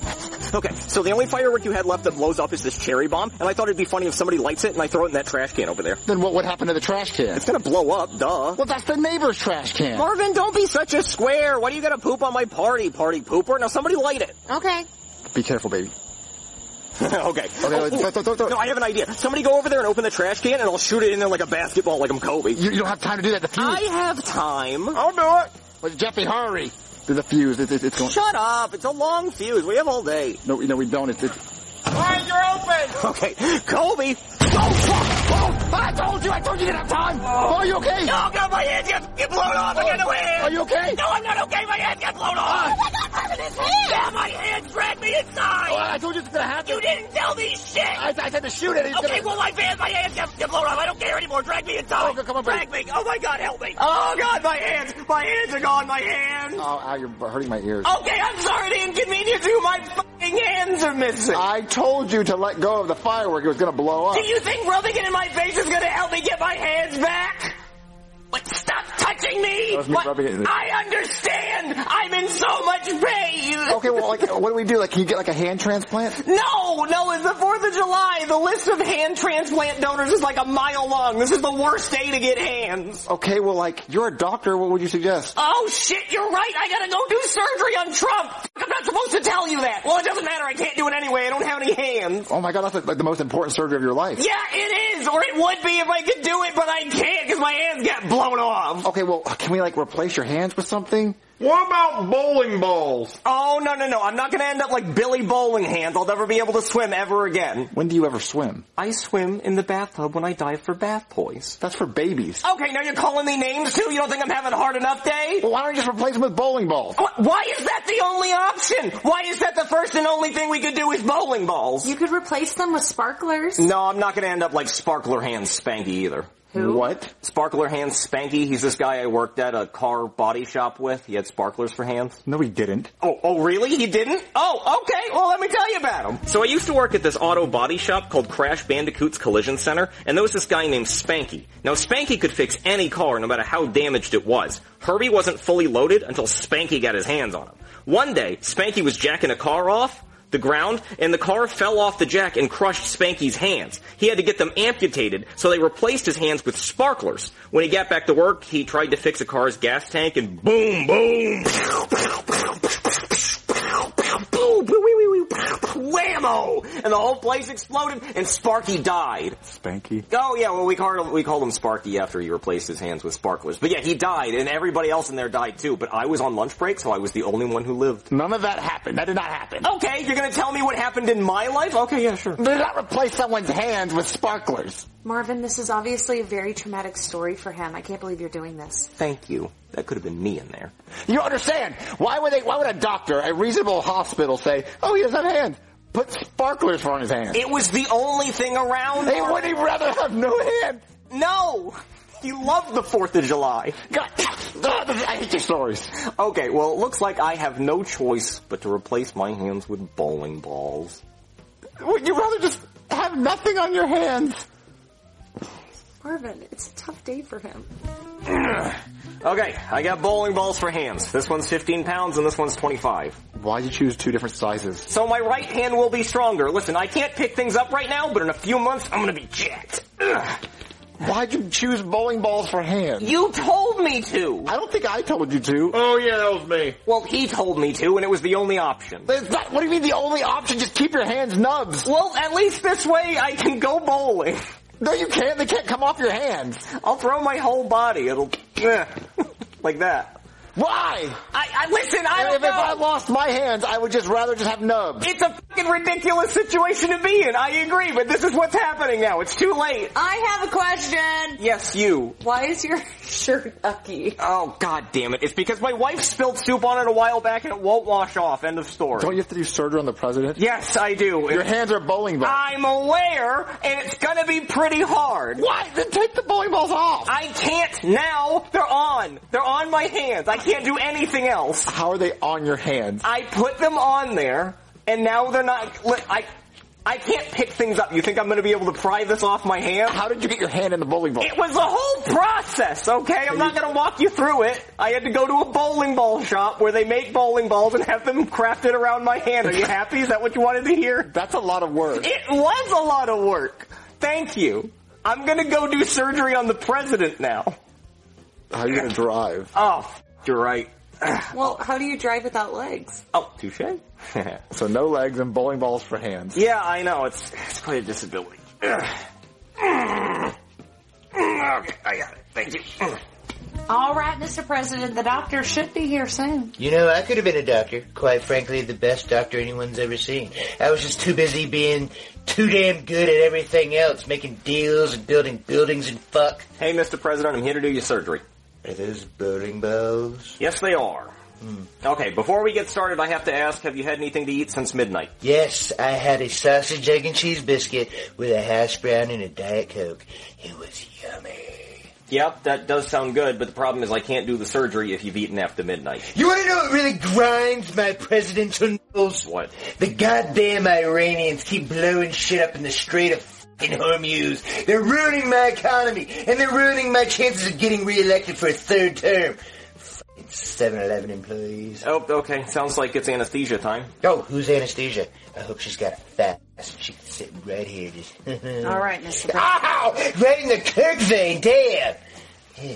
Okay, so the only firework you had left that blows up is this cherry bomb, and I thought it'd be funny if somebody lights it and I throw it in that trash can over there. Then what would happen to the trash can? It's gonna blow up, duh. Well, that's the neighbor's trash can. Marvin, don't be such a square. Why do you gotta poop on my party, party pooper? Now somebody light it. Okay. Be careful, baby. okay. Okay, oh, th- th- th- th- no, I have an idea. Somebody go over there and open the trash can, and I'll shoot it in there like a basketball, like I'm Kobe. You, you don't have time to do that. The fuse. I have time. I'll do it. Well, Jeffy, hurry. Do the fuse. It, it, it's going. Shut up. It's a long fuse. We have all day. No, no, we don't. It's. it's... All right, you're open. Okay, Kobe. Oh, fuck! Oh, I told you. I told you you didn't have time. Oh, are you okay? No, God, my hands get, get blown off. I got no hands. Are you okay? No, I'm not okay. My hands get blown off. Oh my god, Marvin, his hand! Yeah, my hands dragged me inside. Oh, I told you it's gonna happen. You didn't tell me shit. I, I said to shoot it. He's okay, gonna... well, my hands, my hands get, get blown off. I don't care anymore. Drag me inside. Oh, come on, Drag me. Oh, my God, help me. Oh, God, my hands. My hands are gone. My hands. Oh, ow, you're hurting my ears. Okay, I'm sorry to inconvenience you. My fucking hands are missing. I told you to let go of the firework. It was gonna blow up. Do you think rubbing it in my face is gonna help me get my hands back? What? Stop touching me! That was me What? rubbing it in. I understand! I'm in so much pain! Okay, well, like, what do we do? Like, can you get like a hand transplant? No! No, it's the fourth of July! The list of hand transplant donors is like a mile long. This is the worst day to get hands. Okay, well, like, you're a doctor. What would you suggest? Oh shit, you're right! I gotta go do surgery on Trump! I'm not supposed to tell you that! Well, it doesn't matter, I can't do it anyway, I don't have any hands. Oh my god, that's like the most important surgery of your life. Yeah, it is! Or it would be if I could do it, but I can't because my hands get blown off. Okay, well, can we like replace your hands with something? What about bowling balls? Oh, no, no, no. I'm not gonna end up like Billy Bowling Hands. I'll never be able to swim ever again. When do you ever swim? I swim in the bathtub when I dive for bath toys. That's for babies. Okay, now you're calling me names too? You don't think I'm having a hard enough day? Well, why don't you just replace them with bowling balls? Why is that the only option? Why is that the first and only thing we could do is bowling balls? You could replace them with sparklers. No, I'm not gonna end up like Sparkler Hands Spanky either. Who? What? Sparkler Hands Spanky. He's this guy I worked at a car body shop with. He had sparklers for hands. No, he didn't. Oh, oh, really? He didn't? Oh, okay. Well, let me tell you about him. So I used to work at this auto body shop called Crash Bandicoot's Collision Center, and there was this guy named Spanky. Now, Spanky could fix any car, no matter how damaged it was. Herbie wasn't fully loaded until Spanky got his hands on him. One day, Spanky was jacking a car off. the ground, and the car fell off the jack and crushed Spanky's hands. He had to get them amputated, so they replaced his hands with sparklers. When he got back to work, he tried to fix a car's gas tank, and boom, boom, whammo! And the whole place exploded, and Sparky died. Spanky? Oh yeah, well we called him, we called him Sparky after he replaced his hands with sparklers. But yeah, he died, and everybody else in there died too. But I was on lunch break, so I was the only one who lived. None of that happened. That did not happen. Okay, you're gonna tell me what happened in my life? Okay, yeah, sure. They did not replace someone's hands with sparklers. Marvin, this is obviously a very traumatic story for him. I can't believe you're doing this. Thank you. That could have been me in there. You understand? Why would they, why would a doctor, a reasonable hospital say, oh, he doesn't have hands? Put sparklers on his hands. It was the only thing around. Hey, would he rather have no hands? No! He loved the fourth of July. God, I hate your stories. Okay, well, it looks like I have no choice but to replace my hands with bowling balls. Would you rather just have nothing on your hands? Marvin, it's a tough day for him. Okay, I got bowling balls for hands. This one's fifteen pounds and this one's twenty-five. Why'd you choose two different sizes? So my right hand will be stronger. Listen, I can't pick things up right now, but in a few months, I'm gonna be jacked. Ugh. Why'd you choose bowling balls for hands? You told me to. I don't think I told you to. Oh yeah, that was me. Well, he told me to, and it was the only option. It's not, what do you mean the only option? Just keep your hands nubs. Well, at least this way I can go bowling. No, you can't. They can't come off your hands. I'll throw my whole body. It'll, like that. Why? I, I listen, I don't if, know. If I lost my hands, I would just rather just have nubs. It's a fucking ridiculous situation to be in. I agree, but this is what's happening now. It's too late. I have a question. Yes, you. Why is your shirt ucky? Oh, god damn it. It's because my wife spilled soup on it a while back and it won't wash off. End of story. Don't you have to do surgery on the president? Yes, I do. Your hands are bowling balls. I'm aware, and it's gonna be pretty hard. Why? Then take the bowling balls off. I can't now. They're on. They're on my hands. I can't do anything else. How are they on your hands? I put them on there, and now they're not... I I can't pick things up. You think I'm going to be able to pry this off my hand? How did you get your hand in the bowling ball? It was a whole process, okay? I'm not going to walk you through it. I had to go to a bowling ball shop where they make bowling balls and have them crafted around my hand. Are you happy? Is that what you wanted to hear? That's a lot of work. It was a lot of work. Thank you. I'm going to go do surgery on the president now. How are you going to drive? Oh, f- you're right. Well, how do you drive without legs? Oh, touche. So no legs and bowling balls for hands. Yeah, I know. It's it's quite a disability. Okay, I got it. Thank you. All right, Mister President, the doctor should be here soon. You know, I could have been a doctor. Quite frankly, the best doctor anyone's ever seen. I was just too busy being too damn good at everything else, making deals and building buildings and fuck. Hey, Mister President, I'm here to do your surgery. Are those bowling balls? Yes, they are. Hmm. Okay, before we get started, I have to ask, have you had anything to eat since midnight? Yes, I had a sausage, egg, and cheese biscuit with a hash brown and a Diet Coke. It was yummy. Yep, that does sound good, but the problem is I can't do the surgery if you've eaten after midnight. You want to know what really grinds my presidential nose? What? The goddamn Iranians keep blowing shit up in the Strait of fucking Hormuz. They're ruining my economy, and they're ruining my chances of getting reelected for a third term. seven eleven employees. Oh, okay. Sounds like it's anesthesia time. Oh, who's anesthesia? I hope she's got a fat ass. She can sit right here. Just all right, Mister President. Ow! Right in the Kirk vein. Damn. Yeah.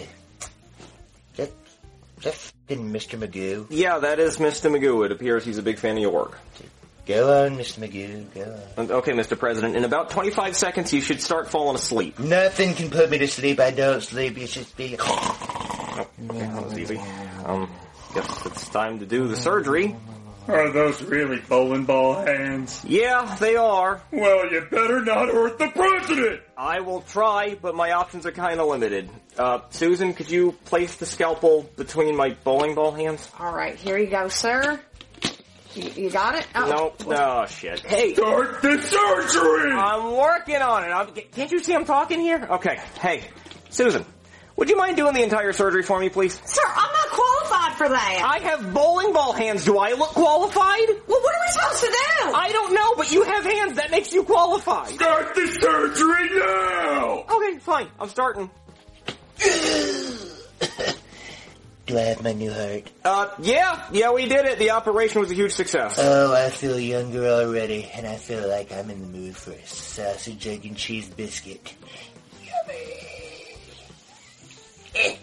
Is that, is that fucking Mister Magoo? Yeah, that is Mister Magoo. It appears he's a big fan of your work. Go on, Mister Magoo. Go on. Okay, Mister President. In about twenty-five seconds, you should start falling asleep. Nothing can put me to sleep. I don't sleep. You should be... Oh, okay, that was easy. Um, guess it's time to do the surgery. Are those really bowling ball hands? Yeah, they are. Well, you better not hurt the president! I will try, but my options are kind of limited. Uh, Susan, could you place the scalpel between my bowling ball hands? All right, here you go, sir. You, you got it? Oh. Nope. Oh, shit. Hey. Start the surgery! I'm working on it. I'm, can't you see I'm talking here? Okay. Hey, Susan. Would you mind doing the entire surgery for me, please? Sir, I'm not qualified for that. I have bowling ball hands. Do I look qualified? Well, what are we supposed to do? I don't know, but you have hands. That makes you qualified. Start the surgery now! Okay, fine. I'm starting. Do I have my new heart? Uh, yeah, yeah, we did it. The operation was a huge success. Oh, I feel younger already, and I feel like I'm in the mood for a sausage, egg, and cheese biscuit. Yummy.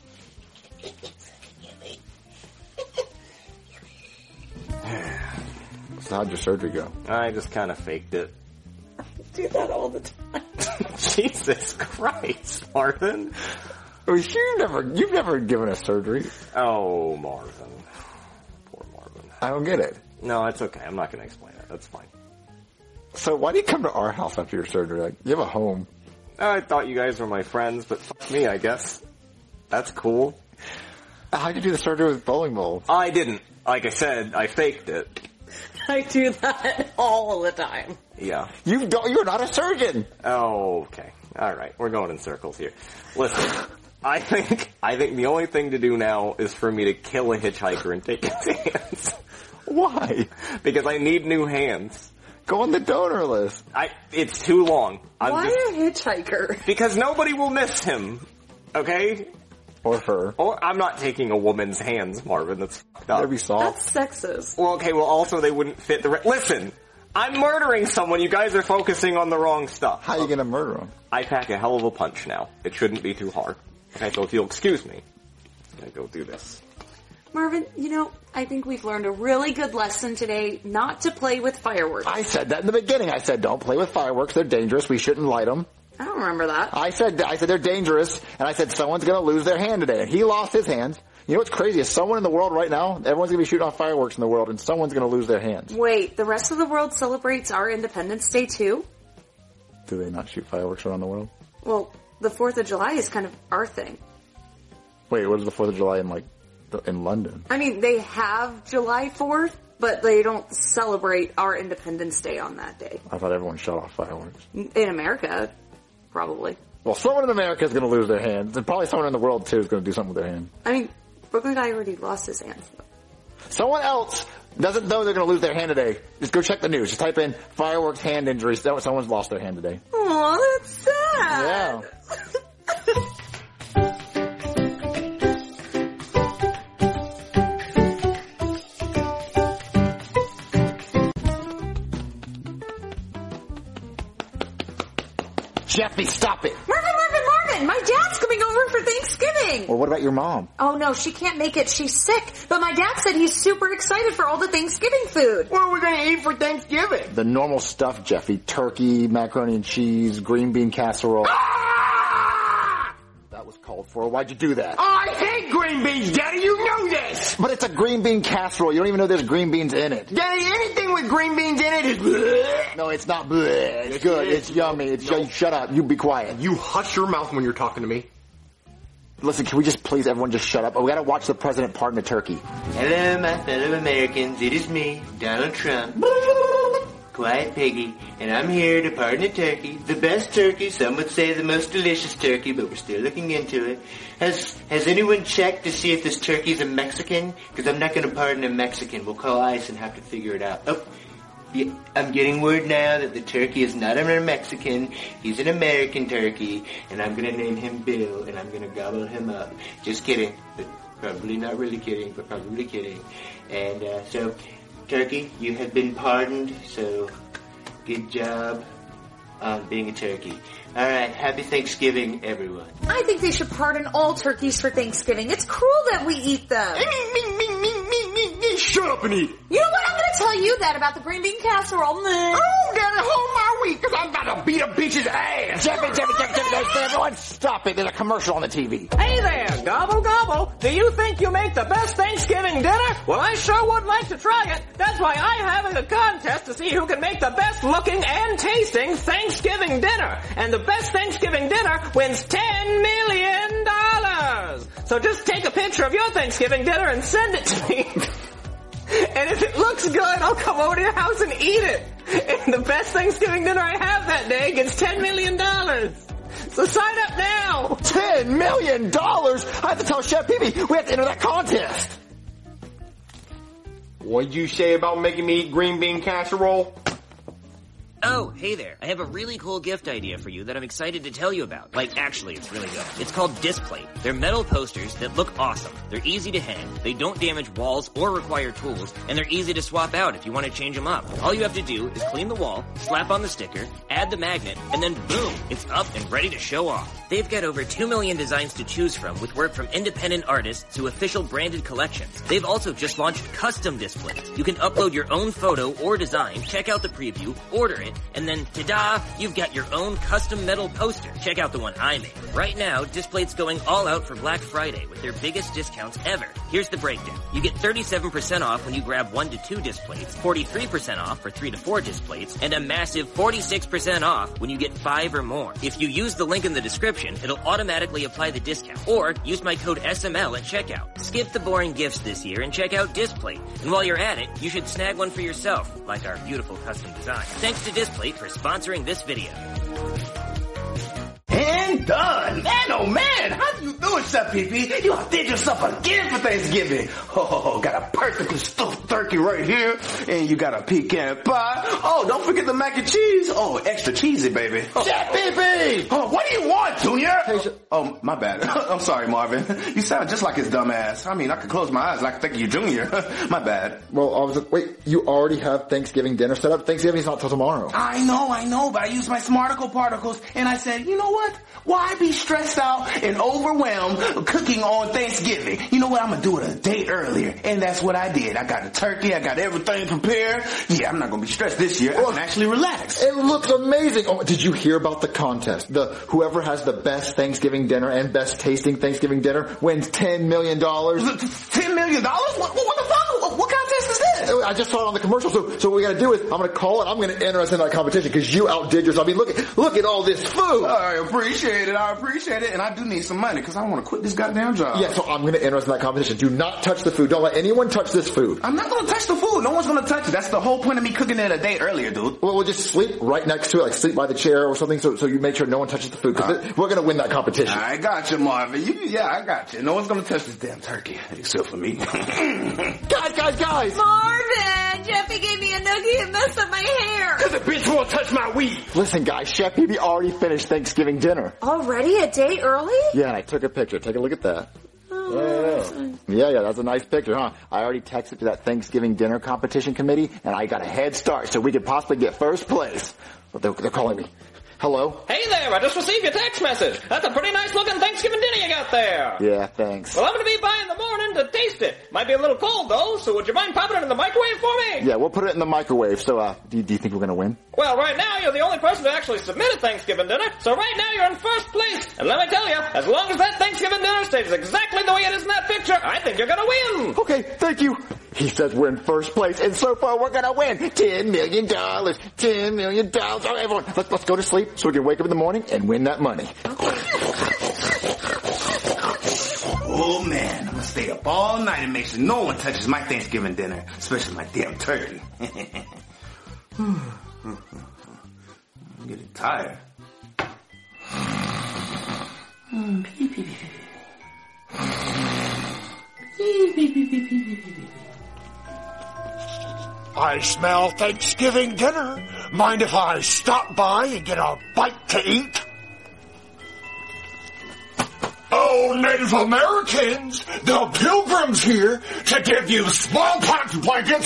So how'd your surgery go? I just kind of faked it. Do that all the time. Jesus Christ, Marvin. Oh, you've never, you've never given a surgery. Oh, Marvin. Poor Marvin. I don't get it. No, it's okay. I'm not going to explain it. That's fine. So why do you come to our house after your surgery? Like, you have a home. I thought you guys were my friends, but fuck me, I guess. That's cool. How'd you do the surgery with bowling balls? I didn't. Like I said, I faked it. I do that all the time. Yeah. You don't, you're not a surgeon. Oh, okay. All right. We're going in circles here. Listen, I think, I think the only thing to do now is for me to kill a hitchhiker and take his hands. Why? Because I need new hands. Go on the donor list. I, it's too long. I'm Why just, a hitchhiker? Because nobody will miss him. Okay? Or her. Or I'm not taking a woman's hands, Marvin. That's fucked up. That'd be soft. That's sexist. Well, okay, well also they wouldn't fit the re- Listen, I'm murdering someone. You guys are focusing on the wrong stuff. How are you gonna murder him? I pack a hell of a punch now. It shouldn't be too hard. Okay, so if you'll excuse me, I'm gonna go do this. Marvin, you know, I think we've learned a really good lesson today not to play with fireworks. I said that in the beginning. I said, don't play with fireworks. They're dangerous. We shouldn't light them. I don't remember that. I said, I said they're dangerous, and I said someone's gonna lose their hand today. And he lost his hand. You know what's crazy is someone in the world right now, everyone's gonna be shooting off fireworks in the world, and someone's gonna lose their hands. Wait, the rest of the world celebrates our Independence Day too? Do they not shoot fireworks around the world? Well, the fourth of July is kind of our thing. Wait, what is the fourth of July in like, in London? I mean, they have July fourth, but they don't celebrate our Independence Day on that day. I thought everyone shot off fireworks. In America, probably. Well, someone in America is going to lose their hands, and probably someone in the world too is going to do something with their hand. I mean, Brooklyn guy already lost his hand. Someone else doesn't know they're going to lose their hand today. Just go check the news. Just type in fireworks hand injuries. Someone's lost their hand today. Aw, that's sad. Yeah. Jeffy, stop it! Marvin, Marvin, Marvin! My dad's coming over for Thanksgiving! Well, what about your mom? Oh no, she can't make it. She's sick. But my dad said he's super excited for all the Thanksgiving food. What are we gonna eat for Thanksgiving? The normal stuff, Jeffy. Turkey, macaroni and cheese, green bean casserole. Ah! That was called for. Why'd you do that? I hate green beans, Daddy. You know this. But it's a green bean casserole. You don't even know there's green beans in it. Daddy, anything with green beans in it is bleh. No, it's not bleh. It's good. It's yummy. It's No. sh- Shut up. You be quiet. You hush your mouth when you're talking to me. Listen, can we just please everyone just shut up? Oh, we gotta watch the president pardon a turkey. Hello, my fellow Americans. It is me, Donald Trump. Quiet Piggy, and I'm here to pardon a turkey. The best turkey, some would say the most delicious turkey, but we're still looking into it. Has has anyone checked to see if this turkey's a Mexican? Because I'm not going to pardon a Mexican. We'll call ICE and have to figure it out. Oh, yeah, I'm getting word now that the turkey is not a Mexican. He's an American turkey, and I'm going to name him Bill, and I'm going to gobble him up. Just kidding, but probably not really kidding, but probably kidding. And uh, so... Turkey, you have been pardoned, so good job on being a turkey. Alright, happy Thanksgiving, everyone. I think they should pardon all turkeys for Thanksgiving. It's cruel that we eat them. Shut up and eat. You know what? I'm going to tell you that about the green bean casserole. Meh. Oh, Daddy, hold my wheat, because I'm about to beat a bitch's ass. Jeffy, Jeffy, Jeffy, Jeffy, Jeffy, everyone stop it. There's a commercial on the T V. Hey there, gobble gobble. Do you think you make the best Thanksgiving dinner? Well, I sure would like to try it. That's why I'm having a contest to see who can make the best looking and tasting Thanksgiving dinner. And the best Thanksgiving dinner wins ten million dollars. So just take a picture of your Thanksgiving dinner and send it to me. And if it looks good, I'll come over to your house and eat it. And the best Thanksgiving dinner I have that day gets ten million dollars. So sign up now. Ten million dollars? I have to tell Chef Pee-Pee we have to enter that contest. What'd you say about making me eat green bean casserole? Oh, hey there. I have a really cool gift idea for you that I'm excited to tell you about. Like, actually, it's really good. It's called Displate. They're metal posters that look awesome. They're easy to hang, they don't damage walls or require tools, and they're easy to swap out if you want to change them up. All you have to do is clean the wall, slap on the sticker, add the magnet, and then boom, it's up and ready to show off. They've got over two million designs to choose from with work from independent artists to official branded collections. They've also just launched custom displays. You can upload your own photo or design, check out the preview, order it, and then, ta-da, you've got your own custom metal poster. Check out the one I made. Right now, Displate's going all out for Black Friday with their biggest discounts ever. Here's the breakdown. You get thirty-seven percent off when you grab one to two displays, forty-three percent off for three to four displays, and a massive forty-six percent off when you get five or more. If you use the link in the description, it'll automatically apply the discount. Or use my code S M L at checkout. Skip the boring gifts this year and check out Displate. And while you're at it, you should snag one for yourself, like our beautiful custom design. Thanks to Displate for sponsoring this video. And done. Man, oh man, how you doing, Chef P P? You outdid yourself again for Thanksgiving. Oh, got a perfectly stuffed turkey right here, and you got a pecan pie. Oh, don't forget the mac and cheese. Oh, extra cheesy, baby. Oh. Chef P P! Oh, what do you want, Junior? Hey, Sh- oh, my bad. I'm sorry, Marvin. You sound just like his dumb ass. I mean, I could close my eyes and I could think of you, Junior. My bad. Well, I was like, wait, you already have Thanksgiving dinner set up? Thanksgiving's not till tomorrow. I know, I know, but I used my Smarticle particles, and I said, you know what? Why be stressed out and overwhelmed cooking on Thanksgiving? You know what? I'm gonna do it a day earlier. And that's what I did. I got a turkey. I got everything prepared. Yeah, I'm not gonna be stressed this year. I can actually relax. It looks amazing. Oh, did you hear about the contest? The whoever has the best Thanksgiving dinner and best tasting Thanksgiving dinner wins ten million dollars. ten million dollars? What, what the fuck? What, what contest is this? I just saw it on the commercial. So, so what we gotta do is I'm gonna call it. I'm gonna enter us in that competition because you outdid yourself. I mean, look at, look at all this food. I appreciate it. I appreciate it. And I do need some money because I want to quit this goddamn job. Yeah, so I'm going to enter us in that competition. Do not touch the food. Don't let anyone touch this food. I'm not going to touch the food. No one's going to touch it. That's the whole point of me cooking it a day earlier, dude. Well, we'll just sleep right next to it, like sleep by the chair or something, so so you make sure no one touches the food, because uh, we're going to win that competition. I got you, Marvin. You, yeah, I got you. No one's going to touch this damn turkey, except for me. Guys, guys, guys! Marvin! Jeffy gave me a noogie and messed up my hair. Because the bitch won't touch my weed. Listen, guys, Chef P B already finished Thanksgiving dinner. Already? A day early? Yeah, and I took a picture. Take a look at that. Oh, yeah. yeah, yeah, that's a nice picture, huh? I already texted to that Thanksgiving dinner competition committee, and I got a head start, so we could possibly get first place. But they're, they're calling me. Hello? Hey there, I just received your text message. That's a pretty nice looking Thanksgiving dinner you got there. Yeah, thanks. Well, I'm going to be by in the morning to taste it. Might be a little cold though, so would you mind popping it in the microwave for me? Yeah, we'll put it in the microwave. So, uh, do you, do you think we're going to win? Well, right now you're the only person to actually submit a Thanksgiving dinner, so right now you're in first place. And let me tell you, as long as that Thanksgiving dinner stays exactly the way it is in that picture, I think you're going to win. Okay, thank you. He says we're in first place, and so far we're going to win ten million dollars. ten million dollars. Oh, everyone, let's, let's go to sleep so we can wake up in the morning and win that money. Oh, man, I'm going to stay up all night and make sure no one touches my Thanksgiving dinner, especially my damn turkey. I'm getting tired. I smell Thanksgiving dinner. Mind if I stop by and get a bite to eat? Oh, Native Americans, the Pilgrims here to give you smallpox blankets.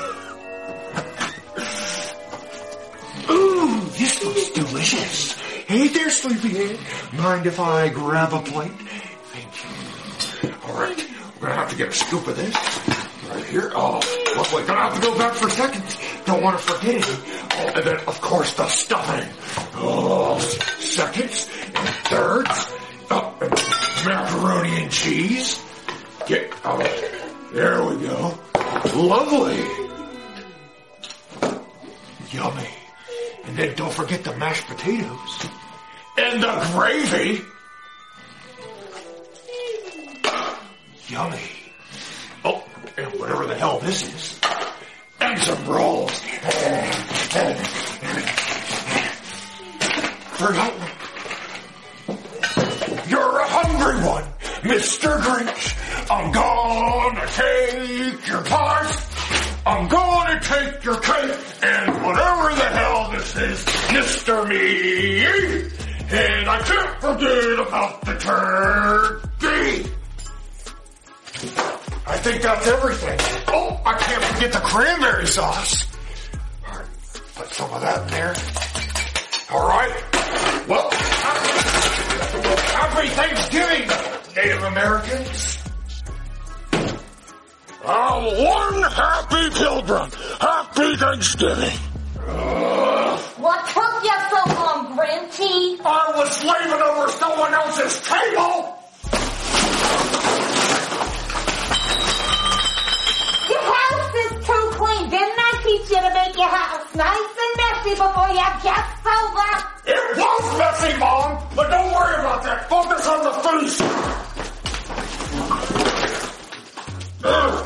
Ooh, this looks delicious. Hey there, sleepyhead. Mind if I grab a plate? Thank you. All right, we're gonna have to get a scoop of this right here. Oh, look, we're gonna have to go back for seconds. Don't want to forget it. Oh, and then, of course, the stuffing. Oh, seconds and thirds. Oh, and macaroni and cheese. Get, oh, there we go. Lovely. Yummy. And then don't forget the mashed potatoes. And the gravy. Yummy. Oh, and whatever the hell this is. And some rolls. Forgot one. You're a hungry one, Mister Grinch. I'm gonna take your part. I'm going to take your cake and whatever the hell this is, Mister Me. And I can't forget about the turkey. I think that's everything. Oh, I can't forget the cranberry sauce. All right, put some of that in there. All right. Well, happy Thanksgiving, Native Americans. I'm one happy pilgrim. Happy Thanksgiving. Uh, What took you so long, Grinchy? I was slaving over someone else's table. Your house is too clean. Didn't I teach you to make your house nice and messy before your guests over? It was messy, Mom, but don't worry about that. Focus on the feast. Uh.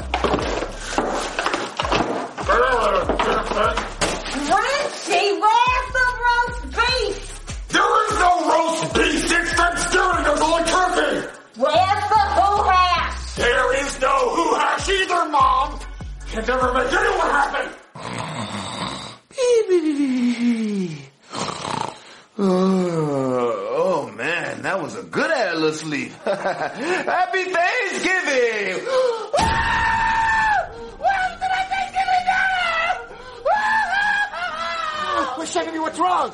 Grinchy, where's the roast beef? There is no roast beef. It's Thanksgiving. There's only turkey. Where's the hoo-hash? There is no hoo-hash either, Mom. Can never make anyone happy. Oh man, that was a good Atlas sleep. Happy Thanksgiving! What's shaking me? What's wrong?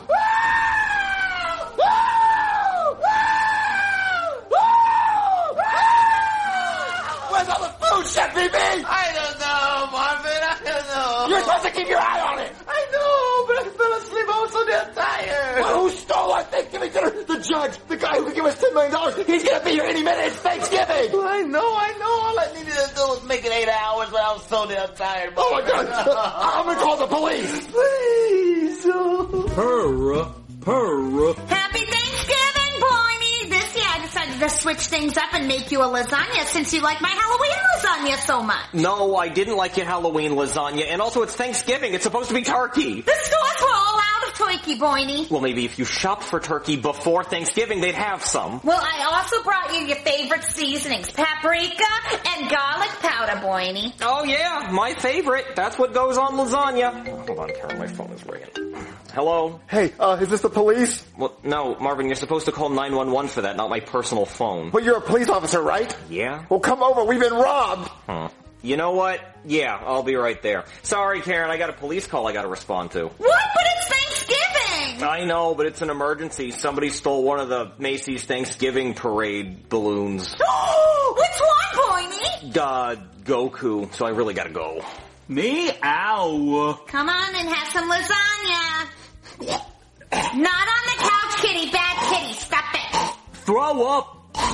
Where's all the food, Chef B B? I don't know, Marvin. I don't know. You're supposed to keep your eye on it. I know, but I fell asleep. I was so damn tired. Well, who stole our Thanksgiving dinner? The judge, the guy who could give us ten million dollars. He's gonna be here any minute. It's Thanksgiving. I know, I know. All I needed to do was make it eight hours, but I was so damn tired. Oh my God! I'm gonna call the police. Please. Purr, purr. Happy Thanksgiving, Barney! This year I decided to switch things up and make you a lasagna since you like my Halloween lasagna so much. No, I didn't like your Halloween lasagna, and also it's Thanksgiving. It's supposed to be turkey. The stores were all out of turkey, Barney. Well, maybe if you shopped for turkey before Thanksgiving, they'd have some. Well, I also brought you your favorite seasonings, paprika and garlic powder, Barney. Oh yeah, my favorite. That's what goes on lasagna. Oh, hold on, Karen, my phone is ringing. Hello? Hey, uh, is this the police? Well, no, Marvin, you're supposed to call nine one one for that, not my personal phone. But you're a police officer, right? Yeah? Well, come over. We've been robbed. Huh. You know what? Yeah, I'll be right there. Sorry, Karen, I got a police call I gotta respond to. What? But it's Thanksgiving! I know, but it's an emergency. Somebody stole one of the Macy's Thanksgiving parade balloons. Which one, Barney? Uh, Goku, so I really gotta go. Me? Ow. Come on and have some lasagna. Not on the couch, kitty. Bad kitty. Stop it. Throw up.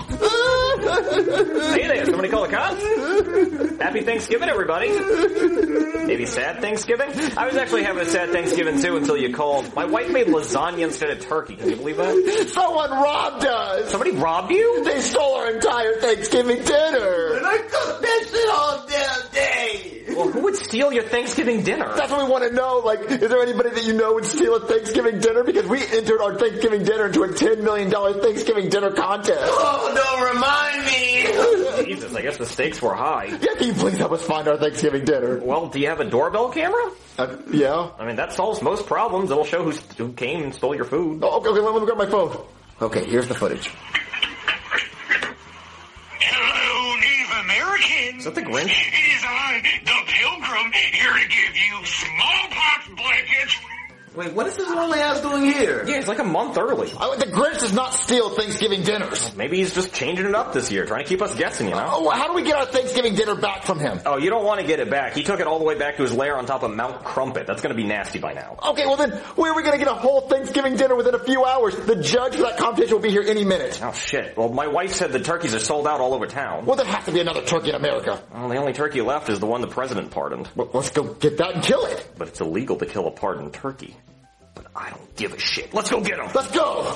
Hey there, somebody call the cops? Happy Thanksgiving, everybody. Maybe sad Thanksgiving? I was actually having a sad Thanksgiving too until you called. My wife made lasagna instead of turkey. Can you believe that? Someone robbed us. Somebody robbed you? They stole our entire Thanksgiving dinner. And I cooked that shit all damn day. Well, who would steal your Thanksgiving dinner? That's what we want to know. Like, is there anybody that you know would steal a Thanksgiving dinner? Because we entered our Thanksgiving dinner into a ten million dollars Thanksgiving dinner contest. Oh, don't remind me. Jesus, I guess the stakes were high. Yeah, can you please help us find our Thanksgiving dinner? Well, do you have a doorbell camera? Uh, yeah. I mean, that solves most problems. It'll show who, who came and stole your food. Oh, okay, okay, let me grab my phone. Okay, here's the footage. Hello, Native Americans. Is that the Grinch? It is I, the Pilgrim, here to give you smallpox blankets. Wait, what is this lonely ass doing here? Yeah, it's like a month early. I, the Grinch does not steal Thanksgiving dinners. Maybe he's just changing it up this year, trying to keep us guessing, you know? Oh, how do we get our Thanksgiving dinner back from him? Oh, you don't want to get it back. He took it all the way back to his lair on top of Mount Crumpet. That's going to be nasty by now. Okay, well then, where are we going to get a whole Thanksgiving dinner within a few hours? The judge for that competition will be here any minute. Oh, shit. Well, my wife said the turkeys are sold out all over town. Well, there has to be another turkey in America. Well, the only turkey left is the one the president pardoned. Well, let's go get that and kill it. But it's illegal to kill a pardoned turkey. But I don't give a shit. Let's go get him. Let's go.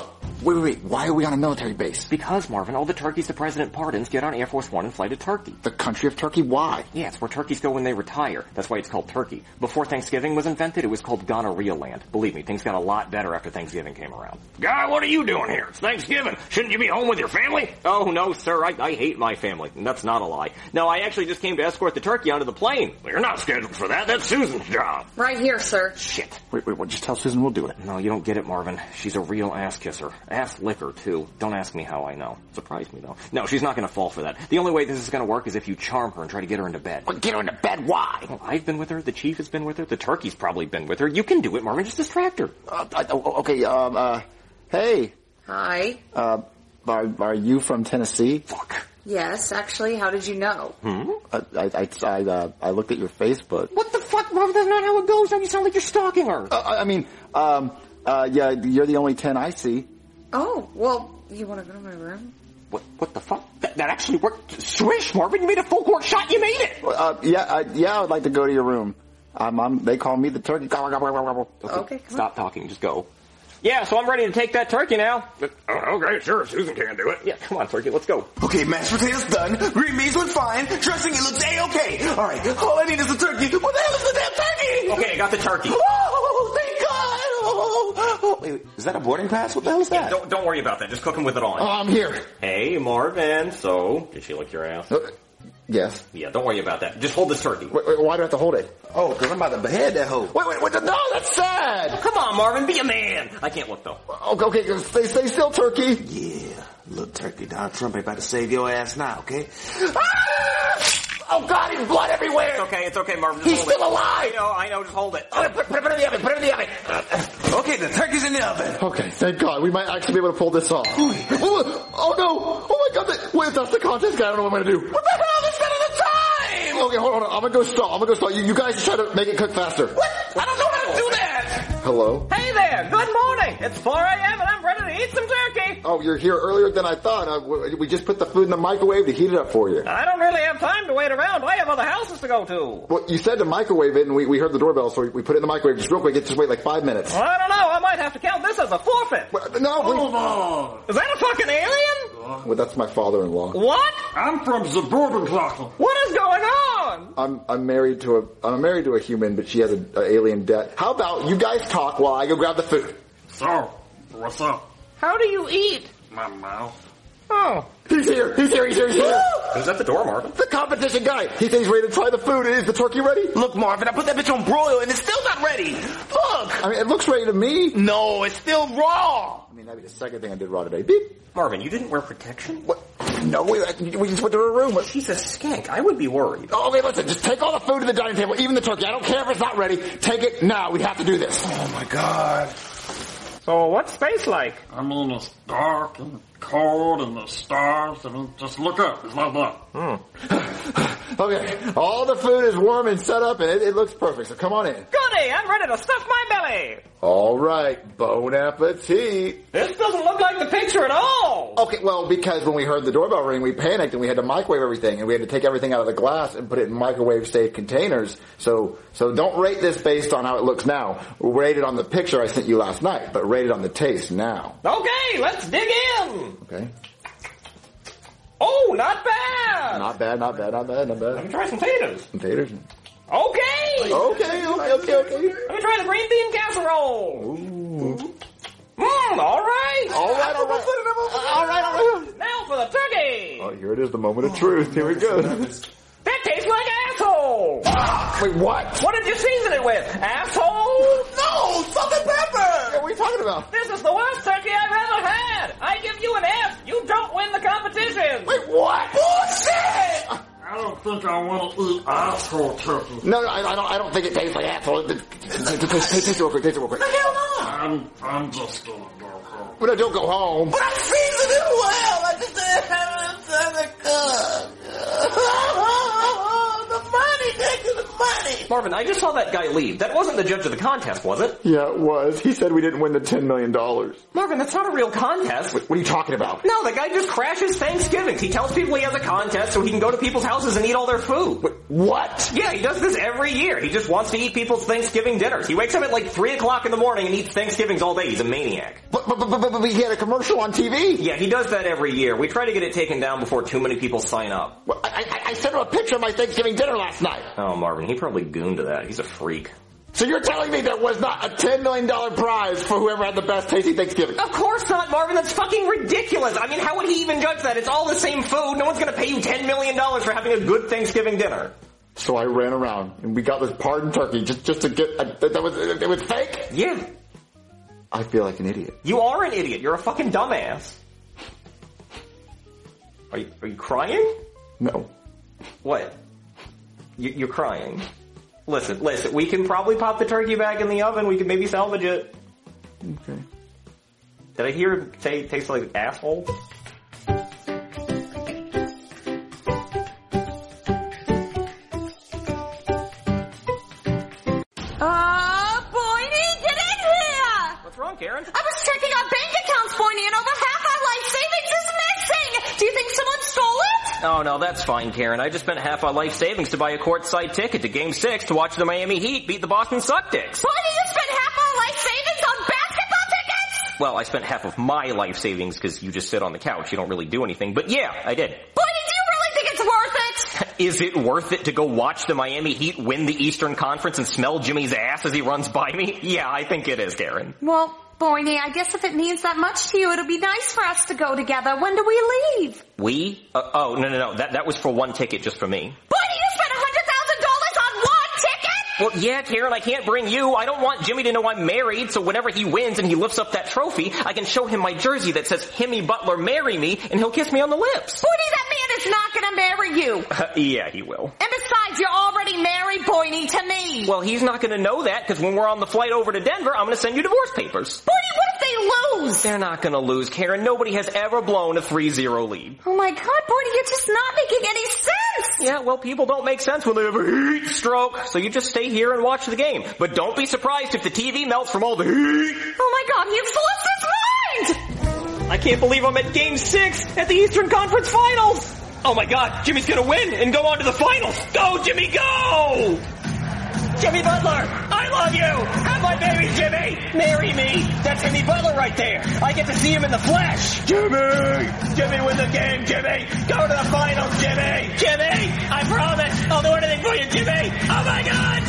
Wait, wait, wait. Why are we on a military base? Because, Marvin, all the turkeys the president pardons get on Air Force One and fly to Turkey. The country of Turkey? Why? Yeah, it's where turkeys go when they retire. That's why it's called Turkey. Before Thanksgiving was invented, it was called gonorrhea land. Believe me, things got a lot better after Thanksgiving came around. Guy, what are you doing here? It's Thanksgiving. Shouldn't you be home with your family? Oh, no, sir. I, I hate my family. And that's not a lie. No, I actually just came to escort the turkey onto the plane. Well, you're not scheduled for that. That's Susan's job. Right here, sir. Shit. Wait, wait, well, just tell Susan we'll do it. No, you don't get it, Marvin. She's a real ass kisser. Ass licker, too. Don't ask me how I know. Surprise me, though. No, she's not going to fall for that. The only way this is going to work is if you charm her and try to get her into bed. Well, get her into bed? Why? Well, I've been with her. The chief has been with her. The turkey's probably been with her. You can do it, Marvin. Just distract her. Uh, I, oh, okay, um, uh, hey. Hi. Uh, are, are you from Tennessee? Fuck. Yes, actually. How did you know? Hmm? I, I, I, I, uh, I looked at your Facebook. What the fuck, Marvin? That's not how it goes. Now you sound like you're stalking her. Uh, I mean, um, uh, yeah, you're the only ten I see. Oh, well, you want to go to my room? What, what the fuck? That, that actually worked. Swish, Marvin. You made a full court shot. You made it. Uh, yeah, uh, yeah, I would like to go to your room. Um, I'm, they call me the turkey. Okay, okay stop talking. Just go. Yeah, so I'm ready to take that turkey now. Oh, okay, sure. Susan can do it. Yeah, come on, turkey. Let's go. Okay, mashed potatoes done. Green beans look fine. Dressing, it looks A-okay. All right, all I need is the turkey. What the hell is the damn turkey? Okay, I got the turkey. Oh, thank God. Oh, oh. Wait, is that a boarding pass? What the hell is that? Yeah, don't, don't worry about that. Just cook him with it on. Oh, I'm here. Hey, Marvin. So, did she lick your ass? Uh, yes. Yeah, don't worry about that. Just hold this turkey. Wait, wait, why do I have to hold it? Oh, because I'm about to behead that hoe. Wait, wait, wait. No, that's sad. Come on, Marvin. Be a man. I can't look, though. Okay, okay. Stay, stay still, turkey. Yeah. Little turkey. Donald Trump ain't about to save your ass now, okay? Ah! Oh, God, he's blood everywhere. It's okay, it's okay, Marvin. Just He's hold still it. alive. I know, I know. Just hold it. Oh, put, put it in the oven. Put it in the oven. Okay, the turkey's in the oven. Okay, thank God. We might actually be able to pull this off. Oh, oh no. Oh, my God. That, wait, that's the contest guy. I don't know what I'm going to do. What the hell? There's none of the time. Okay, hold on. I'm going to go stall. I'm going to go stall. You, you guys just try to make it cook faster. What? I don't know how to do that. Hello? Hey there. Good morning. It's four a.m. and I'm ready to eat some turkey. Oh, you're here earlier than I thought. Uh, we just put the food in the microwave to heat it up for you. I don't really have time to wait around. I have other houses to go to. Well, you said to microwave it, and we, we heard the doorbell, so we, we put it in the microwave just real quick. Just wait like five minutes. Well, I don't know. I might have to count this as a forfeit. Well, no, we... Hold on. Is that a fucking alien? Well, that's my father-in-law. What? I'm from Suburban. What is going on? I'm I'm married to a I'm married to a human, but she has an alien debt. How about you guys talk while I go grab the food? So, what's up? How do you eat? My mouth. Oh. He's here. He's here. He's here. He's here. Who's at the door, Marvin? The competition guy. He says he's ready to try the food. Is the turkey ready? Look, Marvin, I put that bitch on broil and it's still not ready. Look. I mean, it looks ready to me. No, it's still raw. I mean, that'd be the second thing I did raw today. Beep. Marvin, you didn't wear protection? What? No, we, we just went to her room. She's a skank. I would be worried. Oh, okay, listen. Just take all the food to the dining table, even the turkey. I don't care if it's not ready. Take it now. We have to do this. Oh, my God. So what's space like? I mean, it's dark and cold and the stars. I mean, just look up. It's like that. Hmm. Okay, all the food is warm and set up, and it, it looks perfect, so come on in. Goody, I'm ready to stuff my belly. All right, bon appetit. This doesn't look like the picture at all. Okay, well, because when we heard the doorbell ring, we panicked and we had to microwave everything, and we had to take everything out of the glass and put it in microwave-safe containers. So, so don't rate this based on how it looks now. Rate it on the picture I sent you last night, but rate it on the taste now. Okay, let's dig in. Okay. Oh, not bad. Not bad, not bad, not bad, not bad. Let me try some taters. Some taters. Okay. Okay, okay, okay, okay. Let me try the green bean casserole. Ooh. Mmm, all right. All right, all right. All right, all right. Now for the turkey. Oh, here it is, the moment of truth. Here we go. That tastes like asshole. Wait, what? What did you season it with? Asshole? No, salt and pepper. What are you talking about? This is the worst turkey I've ever had. I give you an F. You don't win the competition. Wait, what? Bullshit. I don't think I want to eat asshole turkey. No, no, I, I don't. I don't think it tastes like asshole. Taste, taste it real quick. Taste it real quick. Hell no. I'm, I'm just gonna go home. But no, don't go home. But I seasoned it well. I just didn't have enough time to cook. The money taken money. Marvin, I just saw that guy leave. That wasn't the judge of the contest, was it? Yeah, it was. He said we didn't win the ten million dollars. Marvin, that's not a real contest. What, what are you talking about? No, the guy just crashes Thanksgivings. He tells people he has a contest so he can go to people's houses and eat all their food. What? Yeah, he does this every year. He just wants to eat people's Thanksgiving dinners. He wakes up at like three o'clock in the morning and eats Thanksgivings all day. He's a maniac. But, but, but, but, but he had a commercial on T V. Yeah, he does that every year. We try to get it taken down before too many people sign up. Well, I, I, I sent him a picture of my Thanksgiving dinner last night. Oh, Marvin, he probably gooned to that. He's a freak. So you're telling me there was not a ten million dollars prize for whoever had the best tasty Thanksgiving? Of course not, Marvin. That's fucking ridiculous. I mean, how would he even judge that? It's all the same food. No one's going to pay you ten million dollars for having a good Thanksgiving dinner. So I ran around and we got this pardoned turkey just, just to get, a, that was, it was fake? Yeah. I feel like an idiot. You are an idiot. You're a fucking dumbass. Are you, are you crying? No. What? You, you're crying. Listen, listen, we can probably pop the turkey back in the oven. We can maybe salvage it. Okay. Did I hear it say it tastes like asshole? Uh, Boynie, get in here! What's wrong, Karen? I was checking our bank accounts, Boynie, and over half our life savings is missing! Do you think someone stole it? Oh, no, that's fine, Karen. I just spent half my life savings to buy a courtside ticket to Game six to watch the Miami Heat beat the Boston Celtics. Boynie, you spent half our life savings on basketball tickets? Well, I spent half of my life savings because you just sit on the couch. You don't really do anything. But yeah, I did. Boynie, do you really think it's worth it? Is it worth it to go watch the Miami Heat win the Eastern Conference and smell Jimmy's ass as he runs by me? Yeah, I think it is, Karen. Well, Boynie, I guess if it means that much to you, it'll be nice for us to go together. When do we leave? We? Uh, oh, no, no, no. That that was for one ticket just for me. Boynie, you spent one hundred thousand dollars on one ticket? Well, yeah, Karen, I can't bring you. I don't want Jimmy to know I'm married, so whenever he wins and he lifts up that trophy, I can show him my jersey that says, Himmy Butler, marry me, and he'll kiss me on the lips. Boynie, that man is not gonna marry you. Uh, yeah, he will. And besides, you're already married, Boynie, to me. Well, he's not gonna know that, because when we're on the flight over to Denver, I'm gonna send you divorce papers. Boynie, what if they lose? They're not gonna lose, Karen. Nobody has ever blown a three zero lead. Oh my god, Boynie, you're just not making any sense. Yeah, well, people don't make sense when they have a heat stroke, so you just stay here and watch the game. But don't be surprised if the T V melts from all the heat. Oh my god, you've lost his mind! I can't believe I'm at Game six at the Eastern Conference Finals. Oh my god, Jimmy's gonna win and go on to the finals. Go, Jimmy, go! Jimmy Butler, I love you! Have my baby, Jimmy! Marry me! That's Jimmy Butler right there! I get to see him in the flesh! Jimmy! Jimmy, win the game, Jimmy! Go to the finals, Jimmy! Jimmy! I promise! I'll do anything for you, Jimmy! Oh my god,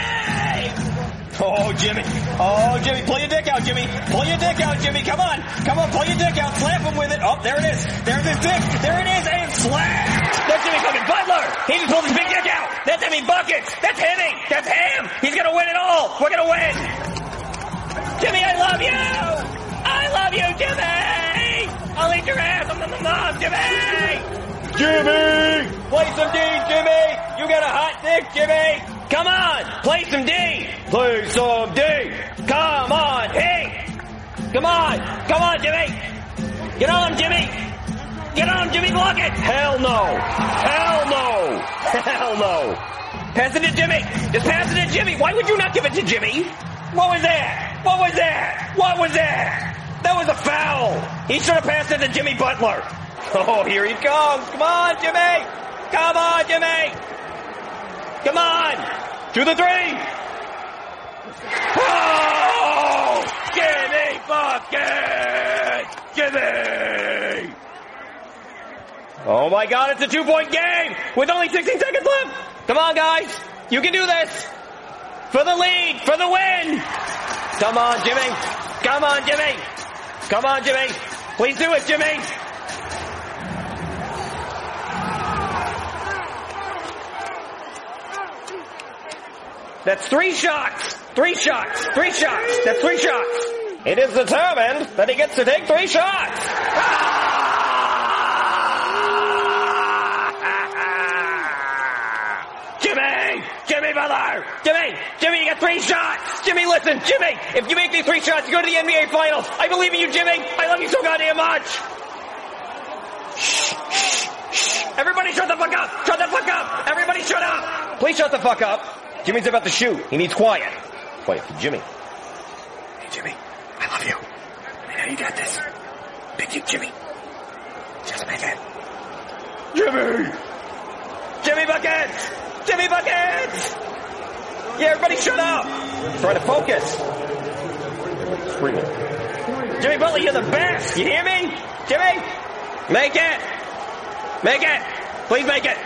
Jimmy! Oh, Jimmy. Oh, Jimmy, pull your dick out, Jimmy. Pull your dick out, Jimmy. Come on. Come on, pull your dick out. Slap him with it. Oh, there it is. There's his dick. There it is. And slap. That's Jimmy fucking Butler. He just pulled his big dick out. That's Jimmy Buckets. That's Himmy. That's him. He's gonna win it all. We're gonna win. Jimmy, I love you. I love you, Jimmy. I'll eat your ass. I'm the mom, Jimmy. Jimmy. Play some D, Jimmy. You got a hot dick, Jimmy. Come on, play some D. Play some D. Come on, hey. Come on, come on, Jimmy. Get on, Jimmy. Get on, Jimmy, block it. Hell no. Hell no. Hell no. Pass it to Jimmy. Just pass it to Jimmy. Why would you not give it to Jimmy? What was that? What was that? What was that? That was a foul. He should have passed it to Jimmy Butler. Oh, here he comes. Come on, Jimmy. Come on, Jimmy. Come on! To the three! Oh! Jimmy Bucket! Jimmy! Oh my god, it's a two-point game! With only sixteen seconds left! Come on, guys! You can do this! For the lead! For the win! Come on, Jimmy! Come on, Jimmy! Come on, Jimmy! Please do it, Jimmy! That's three shots! Three shots! Three shots! That's three shots! It is determined that he gets to take three shots! Jimmy! Jimmy Butler! Jimmy! Jimmy, you got three shots! Jimmy, listen! Jimmy! If you make these three shots, you go to the N B A Finals! I believe in you, Jimmy! I love you so goddamn much! Shh, shh, shh. Everybody shut the fuck up! Shut the fuck up! Everybody shut up! Please shut the fuck up. Jimmy's about to shoot. He needs quiet. Quiet for Jimmy. Hey, Jimmy, I love you. I know you got this. Pick you, Jimmy. Just make it. Jimmy! Jimmy Buckets! Jimmy Buckets! Yeah, everybody shut up! I'm trying to focus. Screaming. Jimmy Butler, you're the best! You hear me? Jimmy! Make it! Make it! Please make it!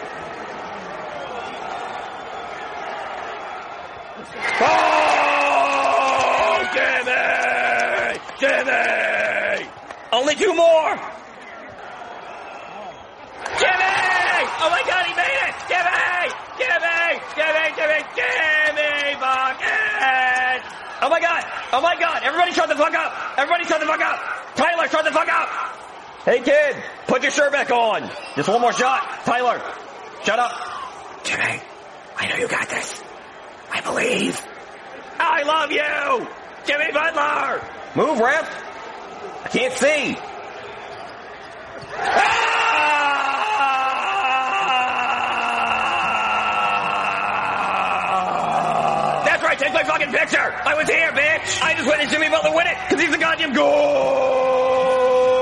Oh! Jimmy! Jimmy! Only two more! Jimmy! Oh my God, he made it! Jimmy! Jimmy! Jimmy! Jimmy! Jimmy Bucket! Oh my God! Oh my God! Everybody shut the fuck up! Everybody shut the fuck up! Tyler, shut the fuck up! Hey kid, put your shirt back on. Just one more shot. Tyler, shut up. Jimmy, I know you got this. I believe. I love you! Jimmy Butler! Move, ref! I can't see! Ah! That's right, take my fucking picture! I was here, bitch! I just witnessed Jimmy Butler win it, because he's the goddamn goal!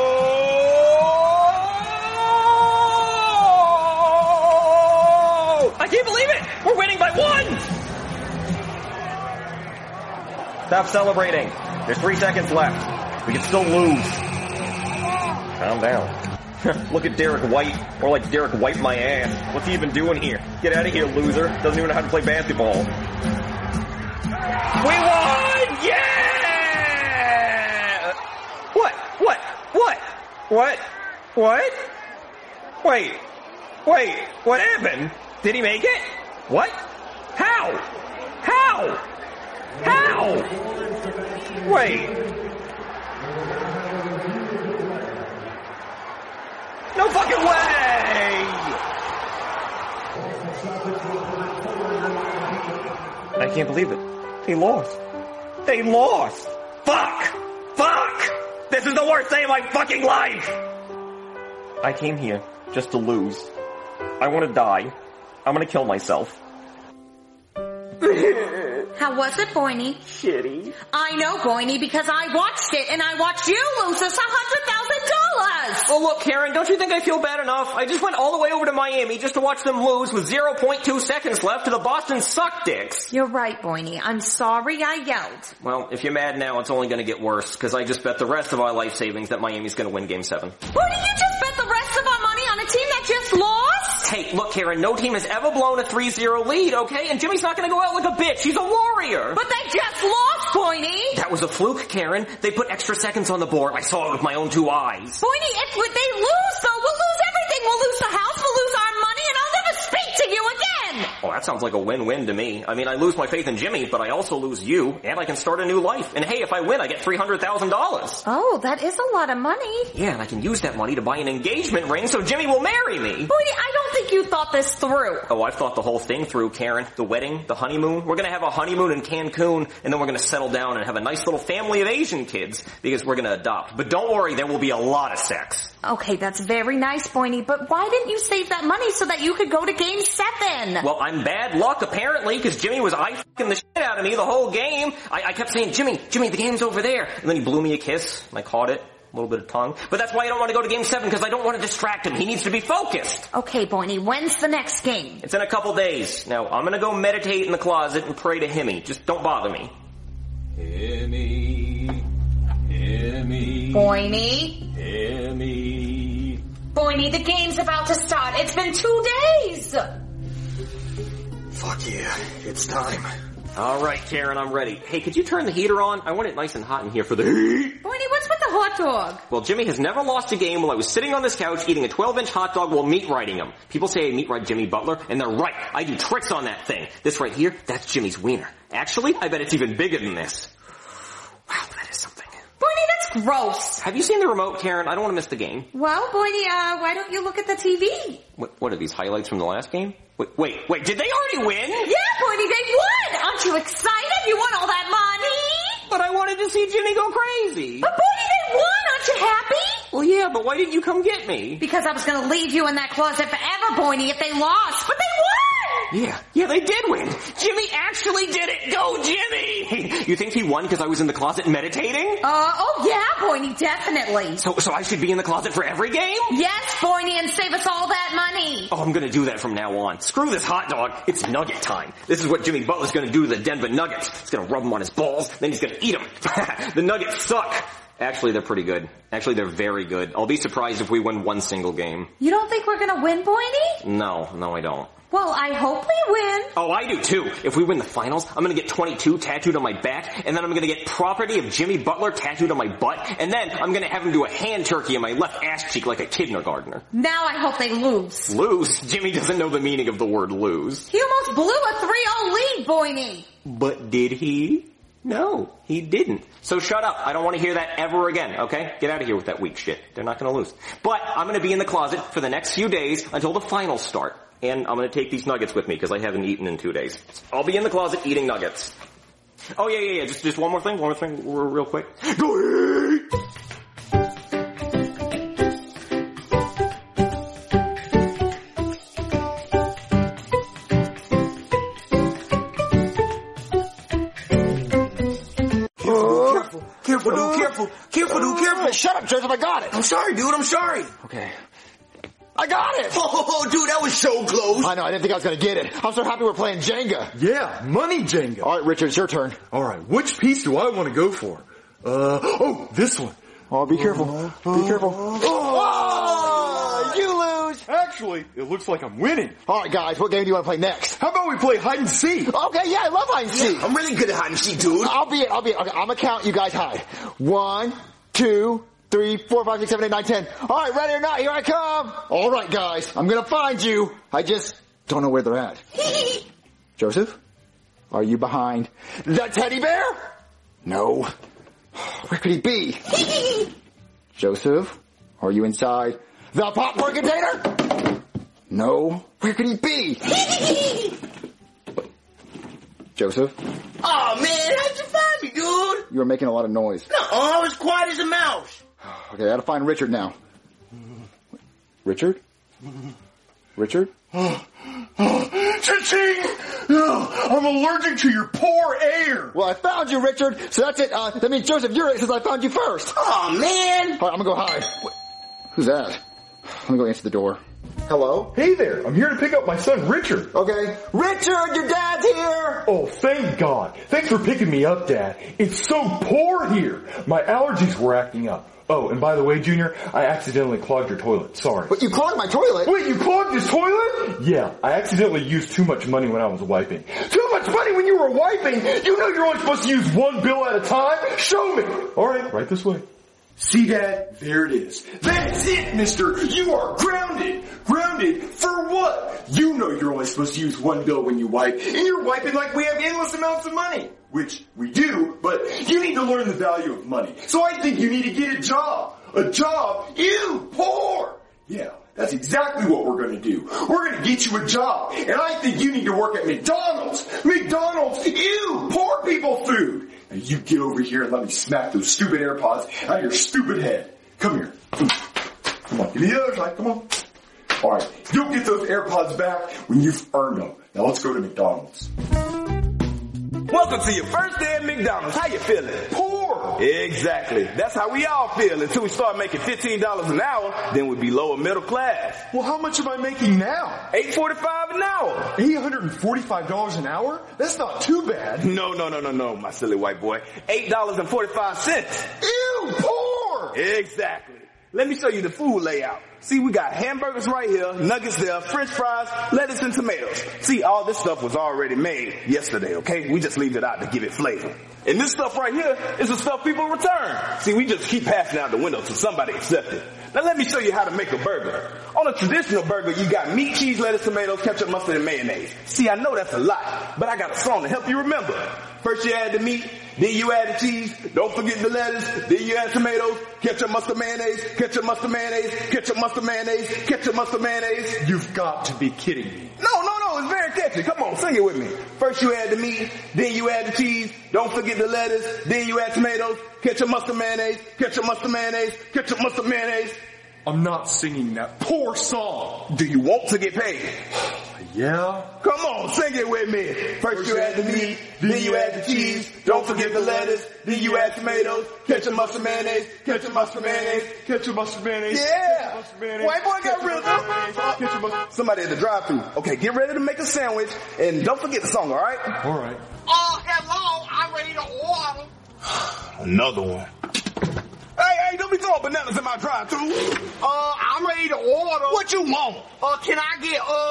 I can't believe it! We're winning by one! Stop celebrating. There's three seconds left. We can still lose. Calm down. Look at Derek White. Or like Derek White my ass. What's he even doing here? Get out of here, loser. Doesn't even know how to play basketball. We won! Yeah! What? What? What? What? What? Wait. Wait. What happened? Did he make it? What? How? How? How? Wait. No fucking way! I can't believe it. They lost. They lost. Fuck! Fuck! This is the worst day of my fucking life! I came here just to lose. I want to die. I'm gonna kill myself. How was it, Boynie? Shitty. I know, Boynie, because I watched it, and I watched you lose us a hundred thousand dollars! Well, look, Karen, don't you think I feel bad enough? I just went all the way over to Miami just to watch them lose with zero point two seconds left to the Boston Suck Dicks. You're right, Boynie. I'm sorry I yelled. Well, if you're mad now, it's only gonna get worse, because I just bet the rest of our life savings that Miami's gonna win Game seven. Boynie, you just bet the rest of our money on a team that just lost? Hey, look, Karen, no team has ever blown a three zero lead, okay? And Jimmy's not gonna go out like a bitch. He's a warrior. But they just lost, Boynie! That was a fluke, Karen. They put extra seconds on the board. I saw it with my own two eyes. Boynie, if they lose, though, we'll lose everything. We'll lose the house, we'll lose our money, and I'll never speak to you again! Oh, that sounds like a win-win to me. I mean, I lose my faith in Jimmy, but I also lose you, and I can start a new life. And hey, if I win, I get three hundred thousand dollars. Oh, that is a lot of money. Yeah, and I can use that money to buy an engagement ring so Jimmy will marry me. Boynie, I don't think you thought this through. Oh, I've thought the whole thing through, Karen. The wedding, the honeymoon. We're gonna have a honeymoon in Cancun, and then we're gonna settle down and have a nice little family of Asian kids, because we're gonna adopt. But don't worry, there will be a lot of sex. Okay, that's very nice, Boynie, but why didn't you save that money so that you could go to Game seven? Well, I'm bad luck, apparently, because Jimmy was eye-fucking the shit out of me the whole game. I, I kept saying, Jimmy, Jimmy, the game's over there. And then he blew me a kiss, and I caught it. A little bit of tongue. But that's why I don't want to go to Game seven, because I don't want to distract him. He needs to be focused. Okay, Boynie, when's the next game? It's in a couple days. Now, I'm gonna go meditate in the closet and pray to Himmy. Just don't bother me. Himmy. Himmy. Boynie. Himmy. Boynie, the game's about to start. It's been two days. Fuck yeah. It's time. All right, Karen, I'm ready. Hey, could you turn the heater on? I want it nice and hot in here for the heat. Boynie, what's with the hot dog? Well, Jimmy has never lost a game while I was sitting on this couch eating a twelve-inch hot dog while meat riding him. People say I meat ride Jimmy Butler, and they're right. I do tricks on that thing. This right here, that's Jimmy's wiener. Actually, I bet it's even bigger than this. Wow, that is something. Boynie, that's gross. Have you seen the remote, Karen? I don't want to miss the game. Well, Boynie, uh, why don't you look at the T V? What, what are these highlights from the last game? Wait, wait, wait, did they already win? Yeah, Boynie, they won! Aren't you excited? You won all that money! But I wanted to see Jimmy go crazy. But Boynie, they won! Aren't you happy? Well, yeah, but why didn't you come get me? Because I was gonna leave you in that closet forever, Boiney, if they lost. But they won! Yeah, yeah, they did win. Jimmy actually did it. Go, Jimmy! You think he won because I was in the closet meditating? Uh, oh yeah, Boiney, definitely. So, so I should be in the closet for every game? Yes, Boiney, and save us all that money. Oh, I'm gonna do that from now on. Screw this hot dog. It's nugget time. This is what Jimmy Butler's gonna do to the Denver Nuggets. He's gonna rub them on his balls, then he's gonna eat them. The Nuggets suck. Actually, they're pretty good. Actually, they're very good. I'll be surprised if we win one single game. You don't think we're gonna win, Boiney? No, no I don't. Well, I hope we win. Oh, I do too. If we win the finals, I'm gonna get twenty-two tattooed on my back, and then I'm gonna get property of Jimmy Butler tattooed on my butt, and then I'm gonna have him do a hand turkey on my left ass cheek like a kindergartner. Now I hope they lose. Lose? Jimmy doesn't know the meaning of the word lose. He almost blew a three oh lead, Boiney. But did he? No, he didn't. So shut up. I don't want to hear that ever again, okay? Get out of here with that weak shit. They're not gonna lose. But I'm gonna be in the closet for the next few days until the finals start. And I'm gonna take these nuggets with me because I haven't eaten in two days. I'll be in the closet eating nuggets. Oh yeah, yeah, yeah. Just, just one more thing. One more thing real quick. Go ahead! Careful, dude, careful. Careful, dude, careful. Shut up, Joseph, I got it. I'm sorry, dude, I'm sorry. Okay. I got it! Oh, dude, that was so close. I know, I didn't think I was gonna get it. I'm so happy we're playing Jenga. Yeah, money Jenga. Alright, Richard, it's your turn. Alright, which piece do I want to go for? Uh, oh, this one. Oh, be careful. Be careful. Oh, you lose! Actually, it looks like I'm winning. Alright, guys, what game do you want to play next? How about we play hide and seek? Okay, yeah, I love hide and seek. Yeah, I'm really good at hide and seek, dude. I'll be it, I'll be it. Okay, I'm gonna count, you guys hide. One, two, three, four, five, six, seven, eight, nine, ten. Alright, ready or not, here I come. Alright, guys, I'm gonna find you. I just don't know where they're at. Joseph? Are you behind the teddy bear? No. Where could he be? Joseph? Are you inside the popcorn container? No. Where could he be? Joseph? Oh man, how'd you find me, dude? You were making a lot of noise. No, I was quiet as a mouse. Okay, I gotta find Richard now. Richard? Richard? Cha-ching! Oh, I'm allergic to your poor air. Well, I found you, Richard. So that's it. Uh, that means, Joseph, you're it since I found you first. Oh, man. All right, I'm gonna go hide. Wait, who's that? Let me go answer the door. Hello? Hey there, I'm here to pick up my son Richard. Okay. Richard, your dad's here! Oh, thank God. Thanks for picking me up, Dad. It's so poor here. My allergies were acting up. Oh, and by the way, Junior, I accidentally clogged your toilet. Sorry. But you clogged my toilet? Wait, you clogged his toilet? Yeah, I accidentally used too much money when I was wiping. Too much money when you were wiping? You know you're only supposed to use one bill at a time? Show me! Alright, right this way. See, Dad? There it is. That's it, mister! You are grounded! Grounded for what? You know you're only supposed to use one bill when you wipe, and you're wiping like we have endless amounts of money. Which we do, but you need to learn the value of money. So I think you need to get a job. A job? You poor! Yeah, that's exactly what we're gonna do. We're gonna get you a job, and I think you need to work at McDonald's. McDonald's, you poor people food. Now you get over here and let me smack those stupid AirPods out of your stupid head. Come here. Come on, give me the other side, come on. Alright, you'll get those AirPods back when you've earned them. Now let's go to McDonald's. Welcome to your first day at McDonald's. How you feeling? Poor! Exactly. That's how we all feel until we start making fifteen dollars an hour, then we'd be lower middle class. Well, how much am I making now? eight forty-five an hour. eight hundred forty-five dollars an hour? That's not too bad. No, no, no, no, no, my silly white boy. eight dollars and forty-five cents. Ew, poor! Exactly. Let me show you the food layout. See, we got hamburgers right here, nuggets there, french fries, lettuce, and tomatoes. See, all this stuff was already made yesterday, okay? We just leave it out to give it flavor. And this stuff right here is the stuff people return. See, we just keep passing out the window till somebody accepts it. Now let me show you how to make a burger. On a traditional burger, you got meat, cheese, lettuce, tomatoes, ketchup, mustard, and mayonnaise. See, I know that's a lot, but I got a song to help you remember. First you add the meat, then you add the cheese, don't forget the lettuce, then you add tomatoes, ketchup, mustard, mayonnaise, ketchup, mustard, mayonnaise, ketchup, mustard, mayonnaise, ketchup, mustard, mayonnaise. You've got to be kidding me. No, no, no, it's very catchy. Come on, sing it with me. First you add the meat, then you add the cheese, don't forget the lettuce, then you add tomatoes, ketchup, mustard, mayonnaise, ketchup, mustard, mayonnaise, ketchup, mustard, mayonnaise. I'm not singing that poor song. Do you want to get paid? Yeah. Come on, sing it with me. First you add the meat, then you add the cheese. Don't forget the lettuce, then you add tomatoes. Ketchup, mustard, mayonnaise, ketchup, mustard, mayonnaise, ketchup, mustard, mayonnaise. Yeah. Mustard, mayonnaise, White boy got rhythm. Somebody at the drive-thru. Okay, get ready to make a sandwich, and don't forget the song, all right? All right. Oh, hello. I'm ready to order. Another one. Hey, hey, don't be throwing bananas in my drive-thru. Uh, I'm ready to order. What you want? Uh, can I get, uh...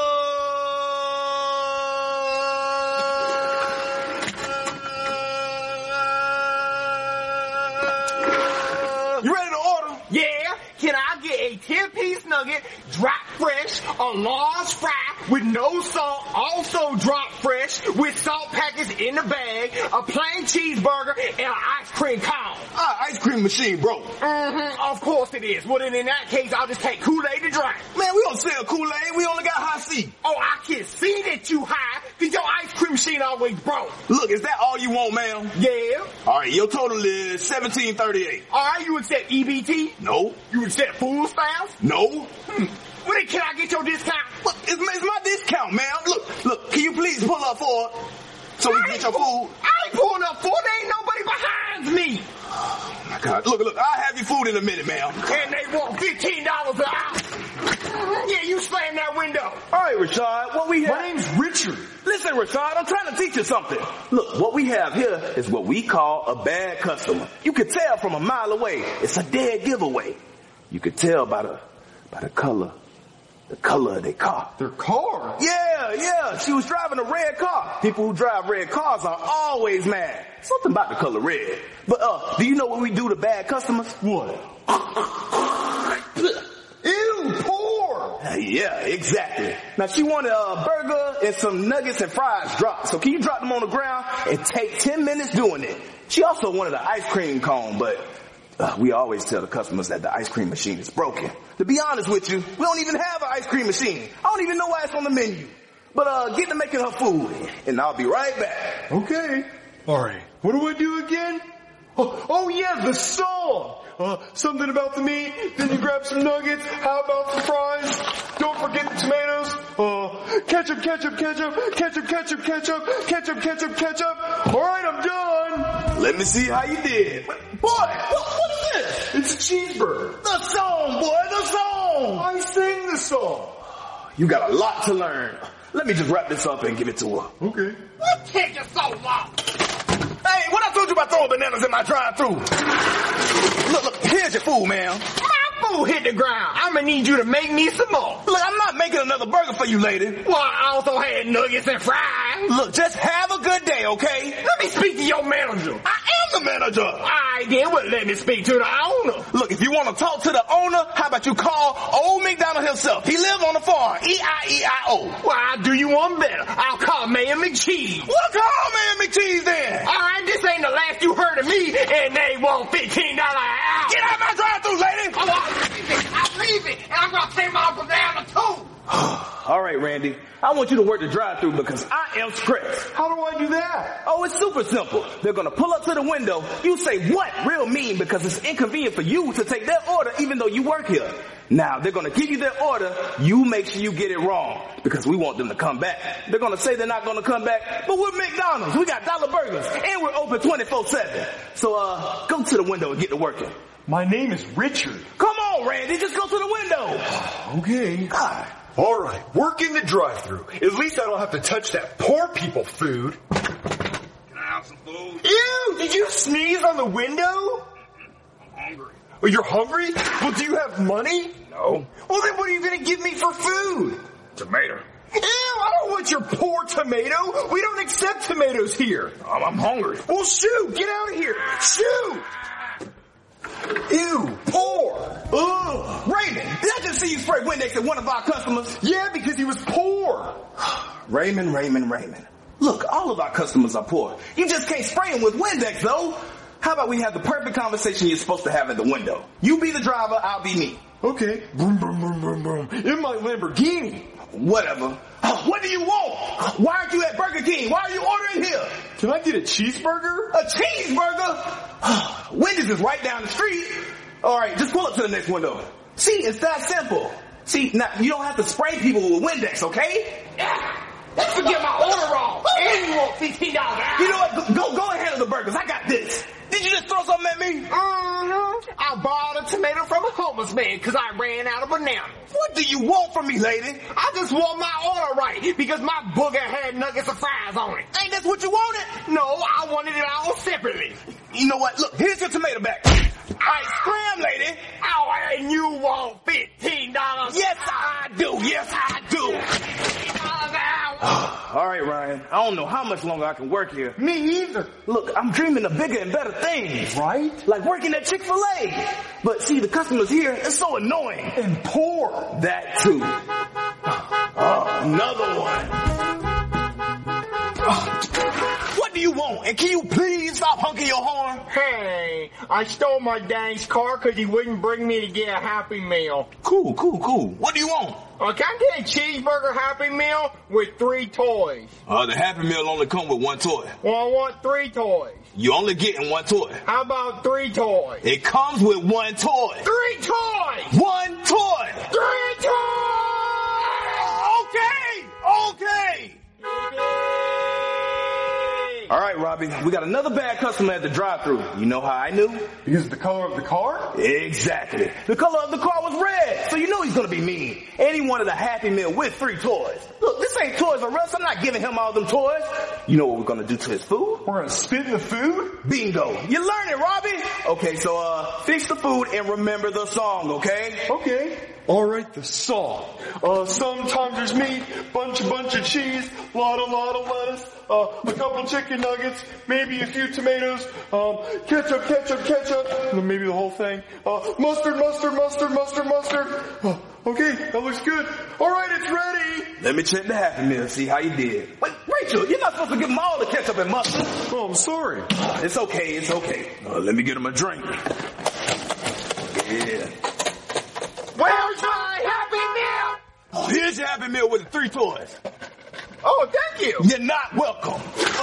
You ready to order? Yeah. Can I get a ten-piece nugget, drop fresh, a large fry with no salt, also drop fresh, with salt packets in the bag, a plain cheeseburger, and an ice cream cone? Ah, ice cream machine broke. Mm-hmm, of course it is. Well, then in that case, I'll just take Kool-Aid to drink. Man, we don't sell Kool-Aid. We only got high C. Oh, I can see that you high, because your ice cream machine always broke. Look, is that all you want, ma'am? Yeah. All right, your total is seventeen thirty-eight. All right, you accept E B T? No. You accept food stamps? No. Hmm. Well, then can I get your discount? Look, it's, it's my discount, ma'am. Look, look, can you please pull up for it so we can get your food? I ain't pulling up for it. There ain't nobody behind me. Oh, my God. Look, look, I'll have your food in a minute, ma'am. And they want fifteen dollars an hour. Yeah, you slam that window. All right, Rashad, what we have... My name's Richard. Listen, Rashad, I'm trying to teach you something. Look, what we have here is what we call a bad customer. You can tell from a mile away. It's a dead giveaway. You could tell by the, by the color, the color of their car. Their car? Yeah, yeah. She was driving a red car. People who drive red cars are always mad. Something about the color red. But, uh, do you know what we do to bad customers? What? Ew, poor! Uh, yeah, exactly. Now she wanted a burger and some nuggets and fries dropped. So can you drop them on the ground and take ten minutes doing it? She also wanted an ice cream cone, but uh, we always tell the customers that the ice cream machine is broken. To be honest with you, we don't even have an ice cream machine. I don't even know why it's on the menu. But uh, get to making her food, and I'll be right back. Okay. All right. What do I do again? Oh, oh yeah, the song. Uh, something about the meat, then you grab some nuggets, how about the fries? Don't forget the tomatoes, uh, ketchup, ketchup, ketchup, ketchup, ketchup, ketchup, ketchup, ketchup, ketchup. Alright, I'm done! Let me see how you did. Boy, what, what is this? It's a cheeseburger. The song, boy, the song! I sing the song. You got a lot to learn. Let me just wrap this up and give it to her. Okay. What take you so long? Hey, what I told you about throwing bananas in my drive-thru? Look, look, here's your food, ma'am. My food hit the ground. I'm gonna need you to make me some more. Look, I'm not making another burger for you, lady. Well, I also had nuggets and fries. Look, just have a good day, okay? Let me speak to your manager. I am the manager. All right, then, well, let me speak to the owner. Look, if you want to talk to the owner, how about you call old McDonald himself? He live on the farm. E I E I O. Well, I'll do you one better. I'll call Mayor McCheese. Well, call Mayor McCheese then. All right, this ain't the last you heard of me, and they want fifteen dollars an hour. Get out of my drive-thru, lady. Oh, I'll leave it. I'll leave it. And I'm going to take my banana, too. All right, Randy. I want you to work the drive-thru because I am stressed. How do I do that? Oh, it's super simple. They're going to pull up to the window. You say what real mean because it's inconvenient for you to take their order even though you work here. Now, they're going to give you their order. You make sure you get it wrong because we want them to come back. They're going to say they're not going to come back, but we're McDonald's. We got dollar burgers and we're open twenty-four seven. So, uh, go to the window and get to working. My name is Richard. Come on, Randy. Just go to the window. Okay. God. All right. Work in the drive-thru. At least I don't have to touch that poor people food. Can I have some food? Ew! Did you sneeze on the window? I'm hungry. Oh, you're hungry? Well, do you have money? No. Well, then what are you going to give me for food? Tomato. Ew, I don't want your poor tomato. We don't accept tomatoes here. Um, I'm hungry. Well, shoot. Get out of here. Shoot. Ew, poor. Ugh. Raymond, did I just see you spray Windex at one of our customers? Yeah, because he was poor. Raymond, Raymond, Raymond. Look, all of our customers are poor. You just can't spray them with Windex, though. How about we have the perfect conversation you're supposed to have at the window? You be the driver, I'll be me. Okay. Boom, boom, boom, boom, boom. In my Lamborghini. Whatever. What do you want? Why aren't you at Burger King? Why are you ordering here? Can I get a cheeseburger? A cheeseburger? Wendy's is right down the street. All right, just pull up to the next window. See, it's that simple. See, now you don't have to spray people with Windex, okay? Yeah. Let's forget my order wrong. And you want fifteen dollars. You know what? Go, go and handle the burgers. I got this. Did you just throw something at me? Mm-hmm. I borrowed a tomato from a homeless man because I ran out of bananas. What do you want from me, lady? I just want my order right because my booger had nuggets of fries on it. Ain't that what you wanted? No, I wanted it all separately. You know what? Look, here's your tomato bag. All right, scram, lady. Oh, and you want fifteen dollars? Yes, I do. Yes, I do. All right, Ryan. I don't know how much longer I can work here. Me either. Look, I'm dreaming of bigger and better things. Right? Like working at Chick-fil-A. But see, the customers here, they're so annoying. And poor. That too. Oh, another one. What do you want? And can you please stop honking your horn? Hey, I stole my dad's car because he wouldn't bring me to get a Happy Meal. Cool, cool, cool. What do you want? Uh, can I get a cheeseburger Happy Meal with three toys? Uh, the Happy Meal only come with one toy. Well, I want three toys. You only getting one toy. How about three toys? It comes with one toy. Three toys! One toy! Three toys! Okay! Okay! All right, Robbie, we got another bad customer at the drive-thru. You know how I knew? Because of the color of the car? Exactly. The color of the car was red, so you know he's gonna be mean. And he wanted a Happy Meal with three toys. Look, this ain't Toys R Us. I'm not giving him all them toys. You know what we're gonna do to his food? We're gonna spit in the food? Bingo. You learn it, Robbie. Okay, so uh, fix the food and remember the song, okay? Okay. All right, the song. Uh, sometimes there's meat, bunch, bunch of cheese, lot, a lot of lettuce, uh, a couple chicken nuggets, maybe a few tomatoes, um, ketchup, ketchup, ketchup, maybe the whole thing. Uh, mustard, mustard, mustard, mustard, mustard. Uh, okay, that looks good. All right, it's ready. Let me check the Happy Meal, see how you did. Wait, Rachel, you're not supposed to give him all the ketchup and mustard. Oh, I'm sorry. It's okay, it's okay. Uh, let me get him a drink. Yeah. Where's my Happy Meal? Oh, here's your Happy Meal with the three toys. Oh, thank you. You're not welcome.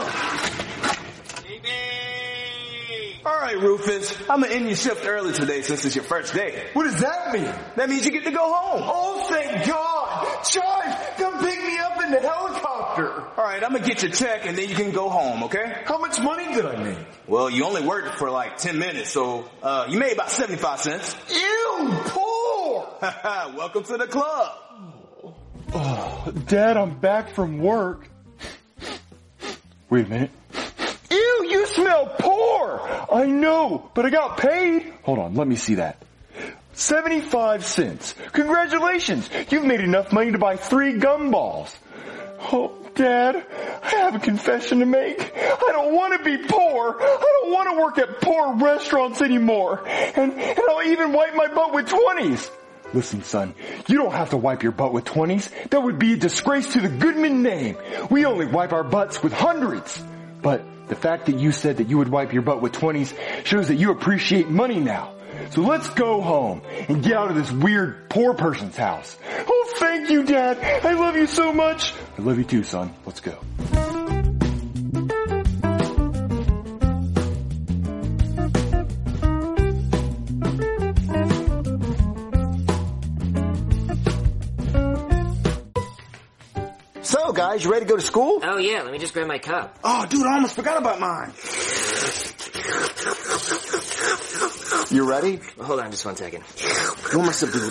All right, Rufus. I'm going to end your shift early today since it's your first day. What does that mean? That means you get to go home. Oh, thank God. Charge, come pick me up in the helicopter. All right, I'm going to get your check and then you can go home, okay? How much money did I make? Well, you only worked for like ten minutes, so uh, you made about seventy-five cents. Ew, poor. Welcome to the club. Oh, Dad, I'm back from work. Wait a minute. Ew, you smell poor! I know, but I got paid. Hold on, let me see that. seventy-five cents. Congratulations! You've made enough money to buy three gumballs. Oh, Dad, I have a confession to make. I don't want to be poor. I don't want to work at poor restaurants anymore. And, and I'll even wipe my butt with twenties. Listen, son, you don't have to wipe your butt with twenties. That would be a disgrace to the Goodman name. We only wipe our butts with hundreds. But the fact that you said that you would wipe your butt with twenties shows that you appreciate money now. So let's go home and get out of this weird poor person's house. Oh, thank you, Dad. I love you so much. I love you too, son. Let's go. So, guys, you ready to go to school? Oh, yeah. Let me just grab my cup. Oh, dude, I almost forgot about mine. You ready? Hold on just one second. You want my subdued?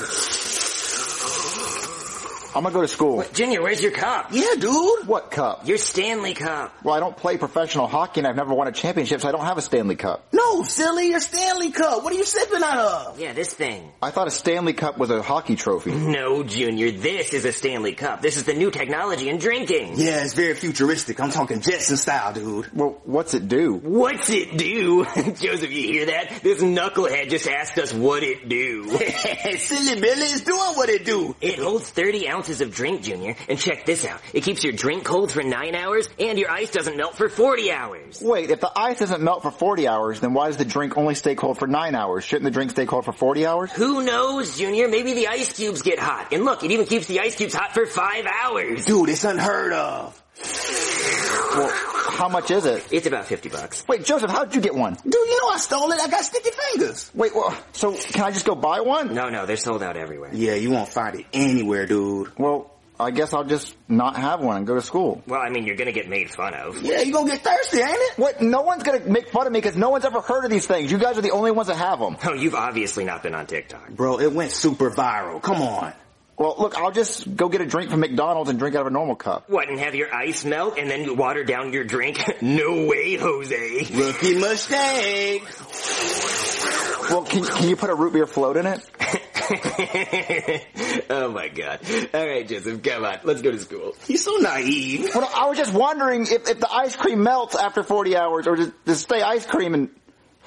I'm gonna go to school. What, Junior, where's your cup? Yeah, dude. What cup? Your Stanley Cup. Well, I don't play professional hockey and I've never won a championship, so I don't have a Stanley Cup. No, silly, your Stanley Cup. What are you sipping out of? Yeah, this thing. I thought a Stanley Cup was a hockey trophy. No, Junior, this is a Stanley Cup. This is the new technology in drinking. Yeah, it's very futuristic. I'm talking Jetson style, dude. Well, what's it do? What's it do? Joseph, you hear that? This knucklehead just asked us what it do. Silly Billy is doing what it do. It holds thirty ounces ounces of drink, Junior. And check this out. It keeps your drink cold for nine hours, and your ice doesn't melt for forty hours. Wait, if the ice doesn't melt for forty hours, then why does the drink only stay cold for nine hours? Shouldn't the drink stay cold for forty hours? Who knows, Junior? Maybe the ice cubes get hot. And look, it even keeps the ice cubes hot for five hours. Dude, it's unheard of. Well, how much is it? It's about fifty bucks. Wait, Joseph, how'd you get one? Dude, you know I stole it. I got sticky fingers. Wait, well, so can I just go buy one? No, no, they're sold out everywhere. Yeah, you won't find it anywhere, dude. Well, I guess I'll just not have one and go to school. Well, I mean, you're gonna get made fun of. Yeah, you gonna get thirsty, ain't it? What? No one's gonna make fun of me because no one's ever heard of these things. You guys are the only ones that have them. Oh, you've obviously not been on TikTok. Bro, it went super viral. Come on. Well, look, I'll just go get a drink from McDonald's and drink out of a normal cup. What, and have your ice melt and then water down your drink? No way, Jose. Rookie mistake. Well, can, can you put a root beer float in it? Oh my god. Alright, Joseph, come on. Let's go to school. He's so naive. Well, I was just wondering if, if the ice cream melts after forty hours or does it stay ice cream and...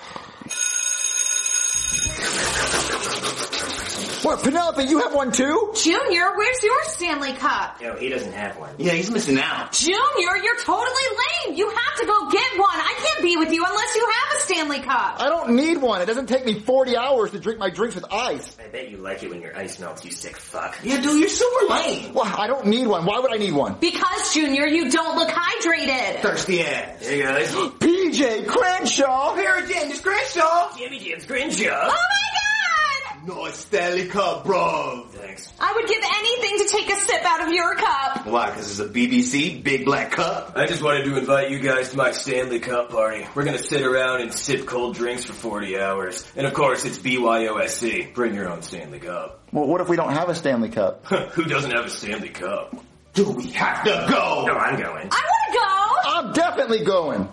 What, Penelope, you have one too? Junior, where's your Stanley Cup? No, he doesn't have one. Yeah, he's missing out. Junior, you're totally lame. You have to go get one. I can't be with you unless you have a Stanley Cup. I don't need one. It doesn't take me forty hours to drink my drinks with ice. I bet you like it when your ice melts, you sick fuck. Yeah, dude, you're super lame. Well, I don't need one. Why would I need one? Because, Junior, you don't look hydrated. Thirsty ass. Hey guys. P J Crenshaw. Here again, it's Crenshaw. Jimmy Jim's Crenshaw. Oh my god! No Stanley Cup, bro. Thanks. I would give anything to take a sip out of your cup. Why? Because it's a B B C Big Black Cup? I just wanted to invite you guys to my Stanley Cup party. We're gonna sit around and sip cold drinks for forty hours. And of course, it's B Y O S C. Bring your own Stanley Cup. Well, what if we don't have a Stanley Cup? Who doesn't have a Stanley Cup? Do we have to go? No, I'm going. I want to go. I'm definitely going.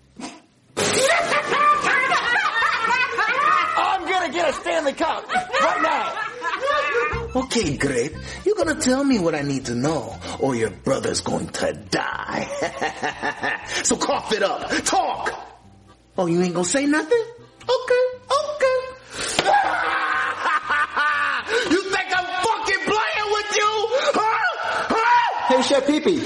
I'm gonna get a Stanley Cup right now. Okay, great. You're gonna tell me what I need to know, or your brother's going to die. So cough it up. Talk! Oh, you ain't gonna say nothing? Okay, okay. You think I'm fucking playing with you? Huh? Huh? Hey, Chef Pee-Pee.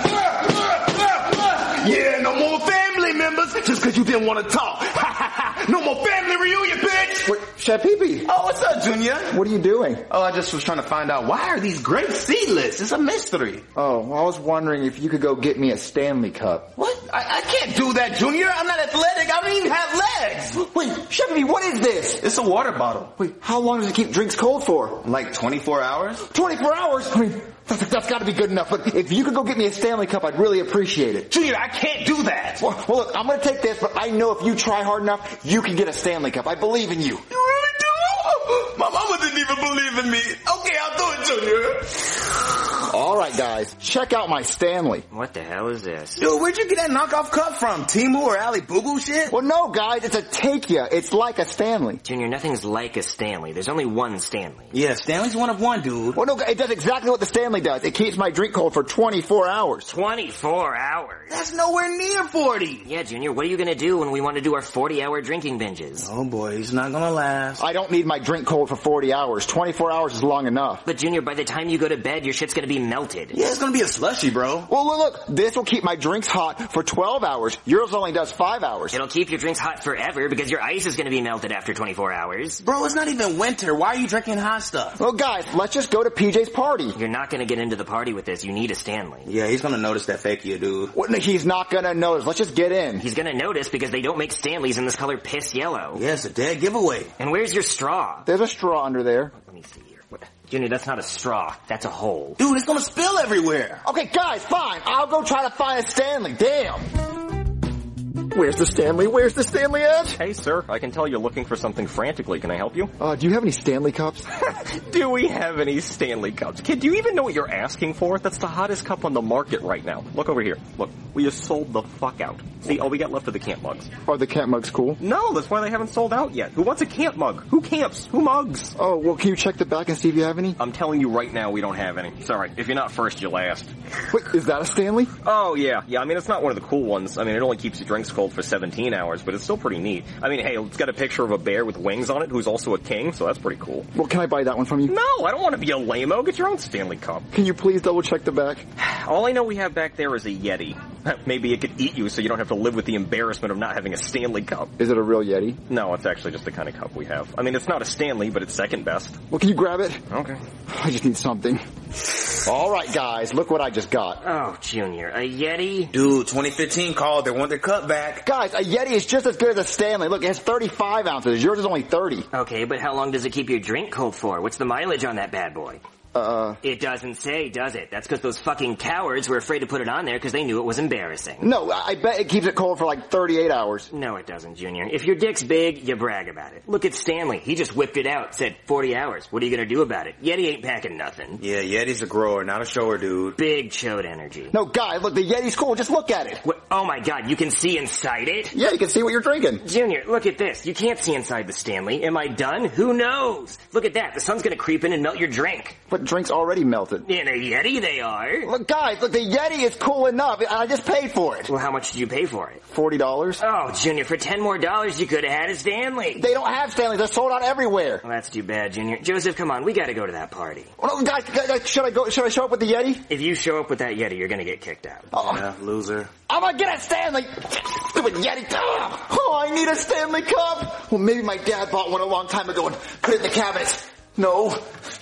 Yeah, no more family members just because you didn't want to talk. No more family reunion, bitch! Wait, Chef Pee-Pee. Oh, what's up, Junior? What are you doing? Oh, I just was trying to find out, why are these grapes seedless? It's a mystery. Oh, well, I was wondering if you could go get me a Stanley Cup. What? I, I can't do that, Junior. I'm not athletic. I don't even have legs. Wait, Chef Pee-Pee, what is this? It's a water bottle. Wait, how long does it keep drinks cold for? Like twenty-four hours? twenty-four hours? I mean, that's, that's gotta be good enough, but if you could go get me a Stanley Cup, I'd really appreciate it. Junior, I can't do that. Well, well, look, I'm gonna take this, but I know if you try hard enough, you can get a Stanley Cup. I believe in you. You really do? My mama didn't even believe in me. Okay, I'll do it, Junior. Alright guys, check out my Stanley. What the hell is this? Dude, where'd you get that knockoff cup from? Timu or Ali Boo Boo shit? Well no guys, it's a take-ya. It's like a Stanley. Junior, nothing's like a Stanley. There's only one Stanley. Yeah, Stanley's one of one, dude. Well no, it does exactly what the Stanley does. It keeps my drink cold for twenty-four hours. twenty-four hours? That's nowhere near forty. Yeah, Junior, what are you gonna do when we want to do our forty hour drinking binges? Oh boy, he's not gonna last. I don't need my drink cold for forty hours. twenty-four hours is long enough. But Junior, by the time you go to bed, your shit's gonna be melted. Yeah, it's gonna be a slushy, bro. Well, look, look, this will keep my drinks hot for twelve hours. Yours only does five hours. It'll keep your drinks hot forever because your ice is gonna be melted after twenty-four hours. Bro, it's not even winter. Why are you drinking hot stuff? Well, guys, let's just go to P J's party. You're not gonna get into the party with this. You need a Stanley. Yeah, he's gonna notice that fake you, dude. What, he's not gonna notice. Let's just get in. He's gonna notice because they don't make Stanleys in this color piss yellow. Yeah, it's a dead giveaway. And where's your straw? There's a straw under there. Let me see here. What? Junior, that's not a straw. That's a hole. Dude, it's gonna spill everywhere. Okay, guys, fine. I'll go try to find a Stanley. Damn. Where's the Stanley? Where's the Stanley at? Hey, sir, I can tell you're looking for something frantically. Can I help you? Uh, do you have any Stanley Cups? Do we have any Stanley Cups? Kid, do you even know what you're asking for? That's the hottest cup on the market right now. Look over here. Look, we just sold the fuck out. See, all we got left are the camp mugs. Are the camp mugs cool? No, that's why they haven't sold out yet. Who wants a camp mug? Who camps? Who mugs? Oh, well, can you check the back and see if you have any? I'm telling you right now, we don't have any. Sorry, if you're not first, you're last. Wait, is that a Stanley? Oh, yeah. Yeah, I mean, it's not one of the cool ones. I mean, it only keeps your drinks cold for seventeen hours, but it's still pretty neat. I mean, hey, it's got a picture of a bear with wings on it who's also a king, so that's pretty cool. Well, can I buy that one from you? No, I don't want to be a lame-o. Get your own Stanley Cup. Can you please double check the back? All I know we have back there is a Yeti. Maybe it could eat you so you don't have to live with the embarrassment of not having a Stanley Cup. Is it a real Yeti? No, it's actually just the kind of cup we have. I mean, it's not a Stanley, but it's second best. Well, can you grab it? Okay. I just need something. All right, guys, look what I just got. Oh, Junior, a Yeti? Dude, twenty fifteen called. They want their cup back. Guys, a Yeti is just as good as a Stanley. Look, it has thirty-five ounces. Yours is only thirty. Okay, but how long does it keep your drink cold for? What's the mileage on that bad boy? Uh... It doesn't say, does it? That's because those fucking cowards were afraid to put it on there because they knew it was embarrassing. No, I bet it keeps it cold for like thirty-eight hours. No, it doesn't, Junior. If your dick's big, you brag about it. Look at Stanley. He just whipped it out, said forty hours. What are you gonna do about it? Yeti ain't packing nothing. Yeah, Yeti's a grower, not a shower, dude. Big chode energy. No, guys, look, the Yeti's cool. Just look at it. What? Oh my god, you can see inside it? Yeah, you can see what you're drinking. Junior, look at this. You can't see inside the Stanley. Am I done? Who knows? Look at that. The sun's gonna creep in and melt your drink. But drink's already melted. In a Yeti, they are. Look, guys, look, the Yeti is cool enough. I just paid for it. Well, how much did you pay for it? forty dollars. Oh, Junior, for ten more dollars, you could have had a Stanley. They don't have Stanleys. They're sold out everywhere. Well, that's too bad, Junior. Joseph, come on. We gotta go to that party. Well, no, guys, guys, should I go? Should I show up with the Yeti? If you show up with that Yeti, you're gonna get kicked out. Oh. Yeah, loser. I'm gonna get a Stanley. Stupid Yeti. Oh, I need a Stanley Cup. Well, maybe my dad bought one a long time ago and put it in the cabinet. No.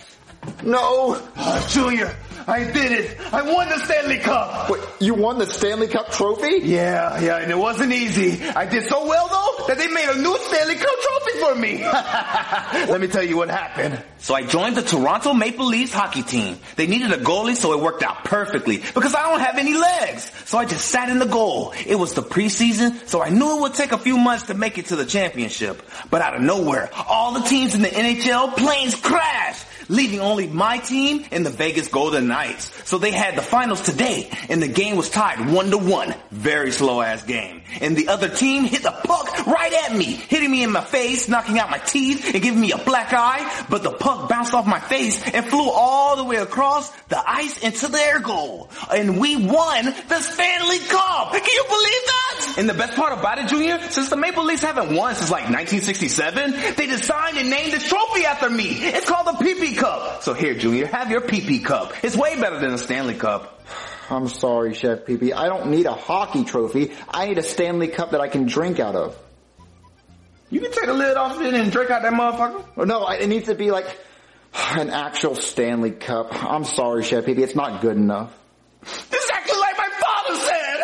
No. Oh, Junior, I did it. I won the Stanley Cup. Wait, you won the Stanley Cup trophy? Yeah, yeah, and it wasn't easy. I did so well, though, that they made a new Stanley Cup trophy for me. Let me tell you what happened. So I joined the Toronto Maple Leafs hockey team. They needed a goalie, so it worked out perfectly because I don't have any legs. So I just sat in the goal. It was the preseason, so I knew it would take a few months to make it to the championship. But out of nowhere, all the teams in the N H L planes crashed, leaving only my team and the Vegas Golden Knights. So they had the finals today, and the game was tied one to one. Very slow-ass game. And the other team hit the puck right at me, hitting me in my face, knocking out my teeth, and giving me a black eye. But the puck bounced off my face and flew all the way across the ice into their goal. And we won the Stanley Cup. Can you believe that? And the best part about it, Junior, since the Maple Leafs haven't won since like nineteen sixty-seven, they designed and named this trophy after me. It's called the Pee Pee Cup. So here, Junior, have your Pee Pee Cup. It's way better than a Stanley Cup. I'm sorry, Chef Pee Pee. I don't need a hockey trophy. I need a Stanley Cup that I can drink out of. You can take the lid off it and drink out that motherfucker? Oh, no, it needs to be like an actual Stanley Cup. I'm sorry, Chef Pee Pee. It's not good enough. Exactly like my father said!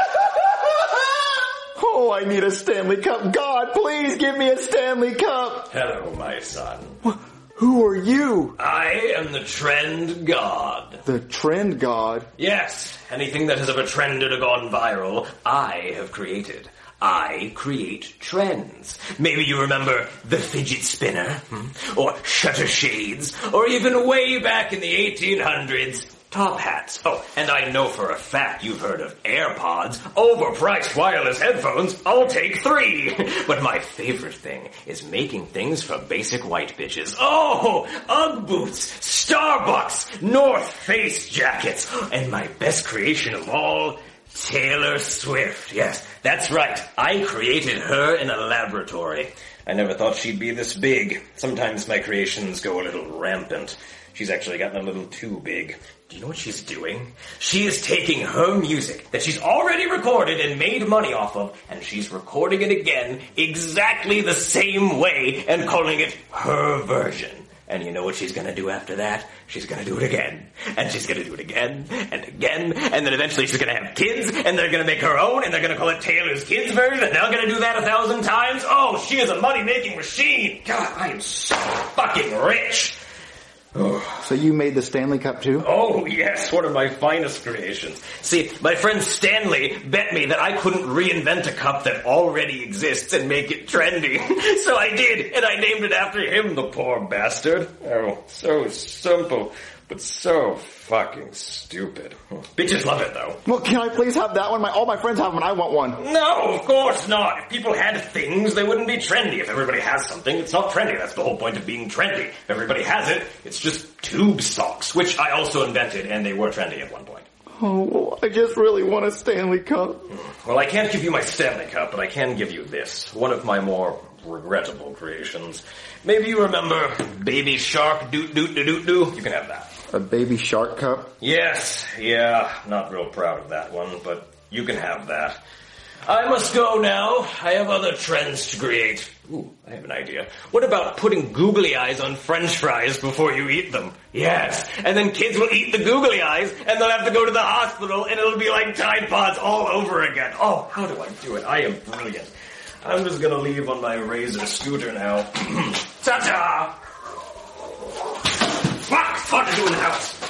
Oh, I need a Stanley Cup. God, please give me a Stanley Cup. Hello, my son. Who are you? I am the Trend God. The Trend God? Yes, anything that has ever trended or gone viral, I have created. I create trends. Maybe you remember the fidget spinner, hmm? or shutter shades, or even way back in the eighteen hundreds, top hats. Oh, and I know for a fact you've heard of AirPods, overpriced wireless headphones. I'll take three. But my favorite thing is making things for basic white bitches. Oh, Ugg boots, Starbucks, North Face jackets, and my best creation of all, Taylor Swift. Yes, that's right. I created her in a laboratory. I never thought she'd be this big. Sometimes my creations go a little rampant. She's actually gotten a little too big. Do you know what she's doing? She is taking her music that she's already recorded and made money off of, and she's recording it again exactly the same way and calling it her version. And you know what she's gonna do after that? She's gonna do it again. And she's gonna do it again, and again, and then eventually she's gonna have kids, and they're gonna make her own, and they're gonna call it Taylor's Kids version, and they're gonna do that a thousand times. Oh, she is a money-making machine. God, I am so fucking rich. So you made the Stanley Cup too? Oh, yes, one of my finest creations. See, my friend Stanley bet me that I couldn't reinvent a cup that already exists and make it trendy. So I did, and I named it after him, the poor bastard. Oh, so simple. but so fucking stupid. Bitches love it, though. Well, can I please have that one? My all my friends have one. I want one. No, of course not. If people had things, they wouldn't be trendy. If everybody has something, it's not trendy. That's the whole point of being trendy. If everybody has it, it's just tube socks, which I also invented, and they were trendy at one point. Oh, well, I just really want a Stanley Cup. Well, I can't give you my Stanley Cup, but I can give you this. One of my more regrettable creations. Maybe you remember Baby Shark Doot Doot Doot Doot Doo? You can have that. A Baby Shark Cup? Yes, yeah, not real proud of that one, but you can have that. I must go now. I have other trends to create. Ooh, I have an idea. What about putting googly eyes on french fries before you eat them? Yes. And then kids will eat the googly eyes, and they'll have to go to the hospital, and it'll be like Tide Pods all over again. Oh, how do I do it? I am brilliant. I'm just gonna leave on my Razor scooter now. Ta-ta! Fuck! Fun to do in the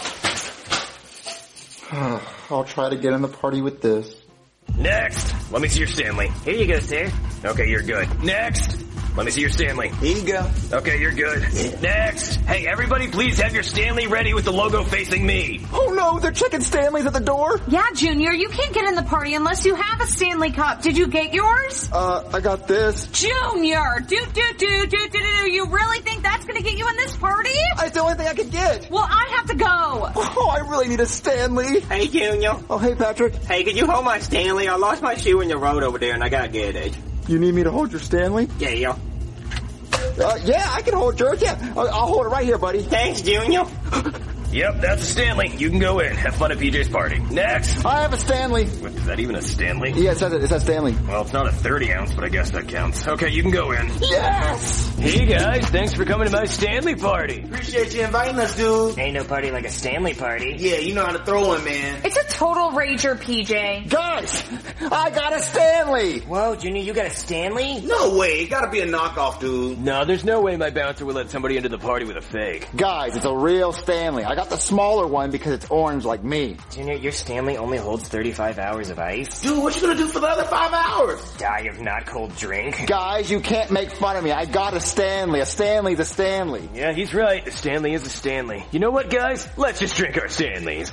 house. I'll try to get in the party with this. Next. Let me see your Stanley. Here you go, sir. Okay, you're good. Next. Let me see your Stanley. Here you go. Okay, you're good. Next. Hey, everybody please have your Stanley ready with the logo facing me. Oh no, they're checking Stanleys at the door? Yeah, Junior, you can't get in the party unless you have a Stanley Cup. Did you get yours? Uh, I got this. Junior! Do, do, do, do, do, do. You really think that's gonna get you in this party? It's the only thing I could get. Well, I have to go. Oh, I really need a Stanley. Hey, Junior. Oh, hey, Patrick. Hey, could you hold my Stanley? I lost my shoe in the road over there and I gotta get it. You need me to hold your Stanley? Yeah, yeah. Uh, yeah, I can hold yours. Yeah, I'll, I'll hold it right here, buddy. Thanks, Junior. Yep, that's a Stanley. You can go in. Have fun at P J's party. Next. I have a Stanley. What, is that even a Stanley? Yeah, it says it. It says Stanley. Well, it's not a thirty ounce, but I guess that counts. Okay, you can go in. Yes! Hey guys, thanks for coming to my Stanley party. Appreciate you inviting us, dude. Ain't no party like a Stanley party. Yeah, you know how to throw one, man. It's a total rager, P J. Guys, I got a Stanley. Whoa, Junior, you got a Stanley? No way. It gotta be a knockoff, dude. No, there's no way my bouncer would let somebody into the party with a fake. Guys, it's a real Stanley. I got the smaller one because it's orange like me. Junior, your Stanley only holds thirty-five hours of ice? Dude, what you gonna do for the other five hours? Die of not cold drink? Guys, you can't make fun of me. I got a Stanley. A Stanley's a Stanley. Yeah, he's right. A Stanley is a Stanley. You know what, guys? Let's just drink our Stanleys.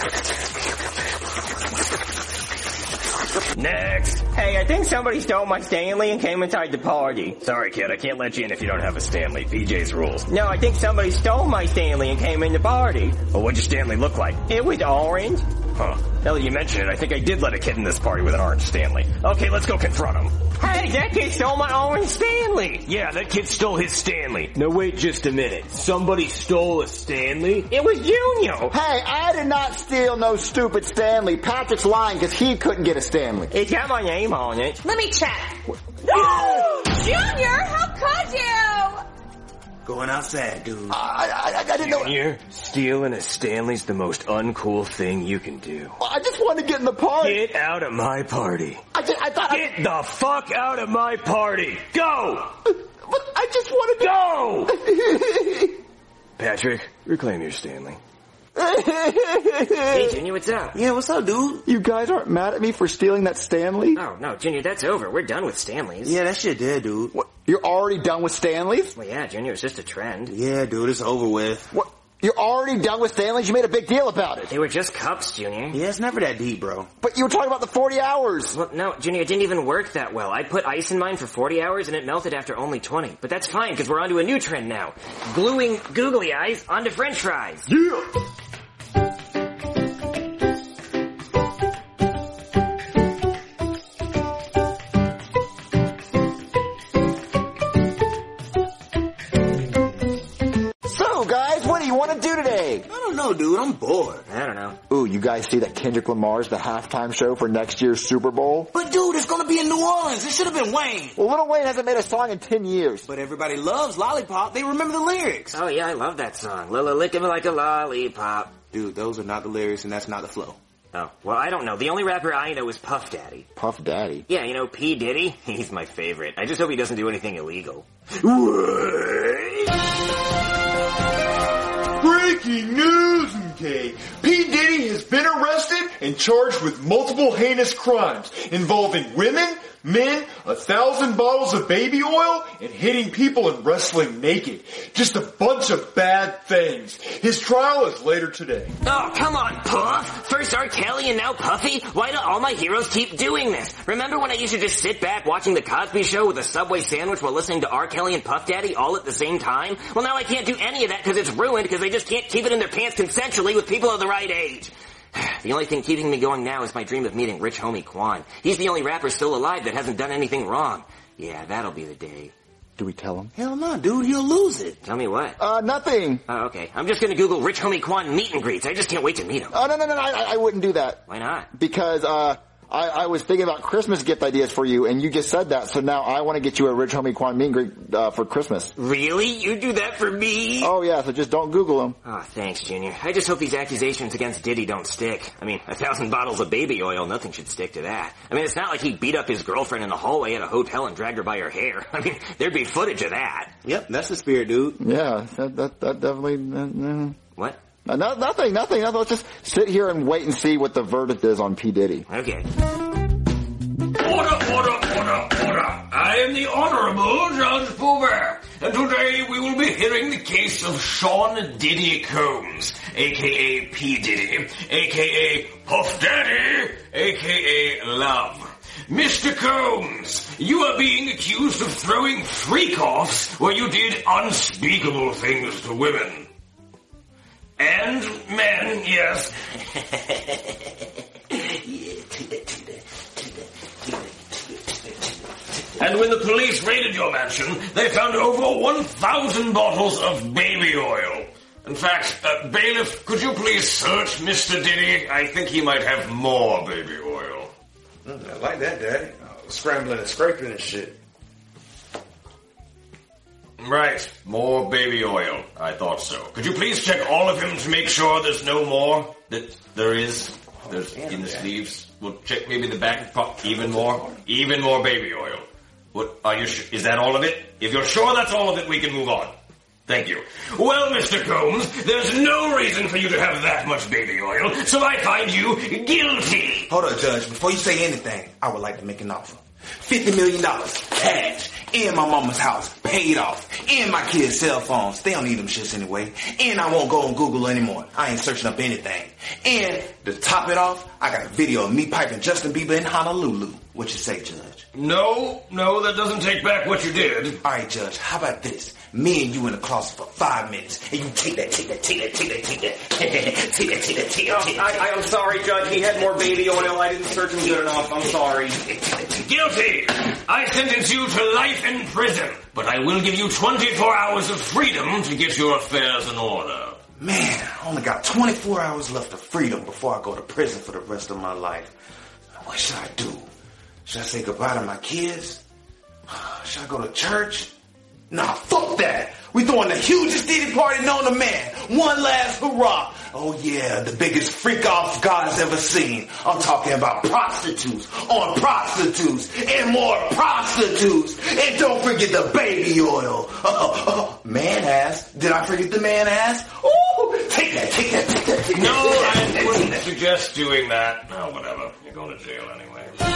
Next. Hey, I think somebody stole my Stanley and came inside the party. Sorry, kid. I can't let you in if you don't have a Stanley. P J's rules. No, I think somebody stole my Stanley and came in the party. Well, what'd your Stanley look like? It was orange. Huh. Now that you mention it, I think I did let a kid in this party with an orange Stanley. Okay, let's go confront him. Hey, that kid stole my orange Stanley. Yeah, that kid stole his Stanley. No, wait just a minute. Somebody stole a Stanley? It was Junior. Hey, I did not steal no stupid Stanley. Patrick's lying because he couldn't get a Stanley. It got my name on it. Let me check. No! Junior, how could you? Going outside, dude. I, I, I didn't know. Junior, stealing a Stanley's the most uncool thing you can do. I just wanted to get in the party. Get out of my party. I, just, I thought. Get I... the fuck out of my party. Go! But I just wanted to go. Patrick, reclaim your Stanley. Hey, Junior, what's up? Yeah, what's up, dude? You guys aren't mad at me for stealing that Stanley? Oh, no, Junior, that's over. We're done with Stanleys. Yeah, that shit dead, dude. What? You're already done with Stanleys? Well, yeah, Junior, it's just a trend. Yeah, dude, it's over with. What? You're already done with Stanleys? You made a big deal about it. They were just cups, Junior. Yeah, it's never that deep, bro. But you were talking about the forty hours. Well, no, Junior, it didn't even work that well. I put ice in mine for forty hours and it melted after only twenty. But that's fine, because we're onto a new trend now. Gluing googly eyes onto french fries. Yeah! I don't know, dude. I'm bored. I don't know. Ooh, you guys see that Kendrick Lamar's the halftime show for next year's Super Bowl? But dude, it's gonna be in New Orleans. It should have been Wayne. Well, Lil Wayne hasn't made a song in ten years. But everybody loves Lollipop. They remember the lyrics. Oh yeah, I love that song. Lila lick him like a lollipop. Dude, those are not the lyrics and that's not the flow. Oh, well, I don't know. The only rapper I know is Puff Daddy. Puff Daddy? Yeah, you know, P. Diddy? He's my favorite. I just hope he doesn't do anything illegal. Breaking news, okay. P. Diddy has been arrested and charged with multiple heinous crimes involving women, men, a thousand bottles of baby oil, and hitting people and wrestling naked. Just a bunch of bad things. His trial is later today. Oh, come on, Puff. First R. Kelly and now Puffy? Why do all my heroes keep doing this? Remember when I used to just sit back watching The Cosby Show with a Subway sandwich while listening to R. Kelly and Puff Daddy all at the same time? Well, now I can't do any of that because it's ruined because they just can't keep it in their pants consensually with people of the right age. The only thing keeping me going now is my dream of meeting Rich Homie Quan. He's the only rapper still alive that hasn't done anything wrong. Yeah, that'll be the day. Do we tell him? Hell no, dude. He'll lose it. Tell me what? Uh, nothing. Oh, okay. I'm just gonna Google Rich Homie Quan meet and greets. I just can't wait to meet him. Oh, no, no, no, no. I, I wouldn't do that. Why not? Because, uh, I, I was thinking about Christmas gift ideas for you, and you just said that, so now I want to get you a Rich Homie Quan meet and greet, uh, for Christmas. Really? You do that for me? Oh, yeah, so just don't Google them. Oh, thanks, Junior. I just hope these accusations against Diddy don't stick. I mean, a thousand bottles of baby oil, nothing should stick to that. I mean, it's not like he beat up his girlfriend in the hallway at a hotel and dragged her by her hair. I mean, there'd be footage of that. Yep, that's the spirit, dude. Yeah, that, that, that definitely... Uh, what? Uh, no, nothing, nothing, nothing. Let's just sit here and wait and see what the verdict is on P. Diddy. Okay. Order, order, order, order. I am the Honorable Judge Poover, and today we will be hearing the case of Sean Diddy Combs, a k a. P. Diddy, a k a. Puff Daddy, a k a. Love. Mister Combs, you are being accused of throwing freak-offs where you did unspeakable things to women. And men, yes. And when the police raided your mansion, they found over one thousand bottles of baby oil. In fact, uh, bailiff, could you please search Mister Diddy? I think he might have more baby oil. Mm, I like that, Daddy. Oh, scrambling and scraping and shit. Right, more baby oil. I thought so. Could you please check all of him to make sure there's no more? That there is? There's in the sleeves. We'll check maybe the back part. Even more? Even more baby oil. What, are you sure? Is that all of it? If you're sure that's all of it, we can move on. Thank you. Well, Mister Combs, there's no reason for you to have that much baby oil, so I find you guilty. Hold up, Judge. Before you say anything, I would like to make an offer. fifty million dollars, cash, in my mama's house, paid off, in my kids' cell phones. They don't need them shits anyway. And I won't go on Google anymore. I ain't searching up anything. And to top it off, I got a video of me piping Justin Bieber in Honolulu. What you say, Judge? No, no, that doesn't take back what you did. All right, Judge, how about this? Me and you in the closet for five minutes, and you take that, take that, take that, take that, take that, take that, take that, take that, take that, take that. I, I'm sorry, Judge. He had more baby oil. I didn't search him good enough. I'm sorry. Guilty! I sentence you to life in prison, but I will give you twenty-four hours of freedom to get your affairs in order. Man, I only got twenty-four hours left of freedom before I go to prison for the rest of my life. What should I do? Should I say goodbye to my kids? Should I go to church? Nah, fuck that. We throwing the hugest Diddy party known to man. One last hurrah. Oh yeah, the biggest freak-off God has ever seen. I'm talking about prostitutes on prostitutes and more prostitutes. And don't forget the baby oil. Uh, uh, man ass. Did I forget the man ass? Ooh, take that, take that, take that, take no, that. No, I wouldn't suggest doing that. No, whatever. You're going to jail anyway.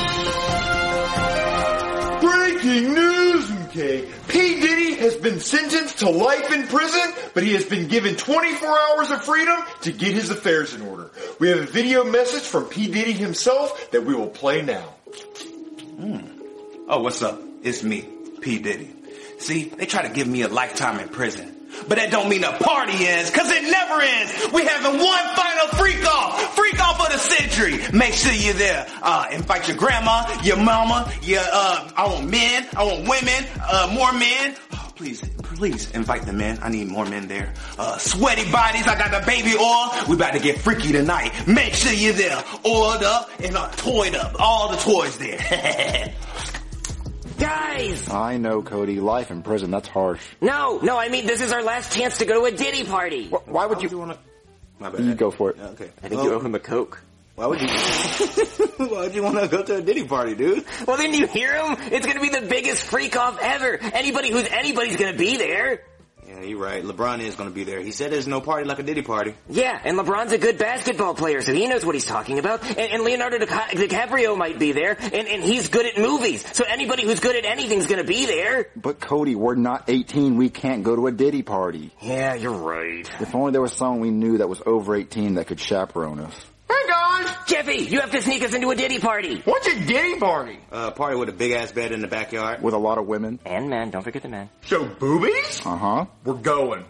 Breaking news, okay? P. Diddy has been sentenced to life in prison, but he has been given twenty-four hours of freedom to get his affairs in order. We have a video message from P. Diddy himself that we will play now. Mm. Oh, what's up? It's me, P. Diddy. See, they try to give me a lifetime in prison. But that don't mean the party ends, cause it never ends. We having one final freak off, freak off of the century. Make sure you're there. Uh, invite your grandma, your mama, your, uh, I want men, I want women, uh, more men. Oh, please, please invite the men. I need more men there. Uh, sweaty bodies, I got the baby oil. We about to get freaky tonight. Make sure you're there. Oiled up and uh, toyed up. All the toys there. Guys! I know, Cody. Life in prison, that's harsh. No, no, I mean, this is our last chance to go to a Diddy party. Wh- why would you... you want to... My bad. You go for it. Yeah, okay. I think well, you owe him a Coke. Why would you... Why would you want to go to a Diddy party, dude? Well, didn't you hear him? It's going to be the biggest freak-off ever. Anybody who's anybody's going to be there. Yeah, you're right. LeBron is gonna be there. He said there's no party like a Diddy party. Yeah, and LeBron's a good basketball player, so he knows what he's talking about. And, and Leonardo Dica- DiCaprio might be there, and, and he's good at movies. So anybody who's good at anything's gonna be there. But Cody, we're not eighteen. We can't go to a Diddy party. Yeah, you're right. If only there was someone we knew that was over eighteen that could chaperone us. Hey guys! Jeffy, you have to sneak us into a Diddy party. What's a Diddy party? Uh, party with a big ass bed in the backyard. With a lot of women. And men, don't forget the men. So boobies? Uh-huh. We're going.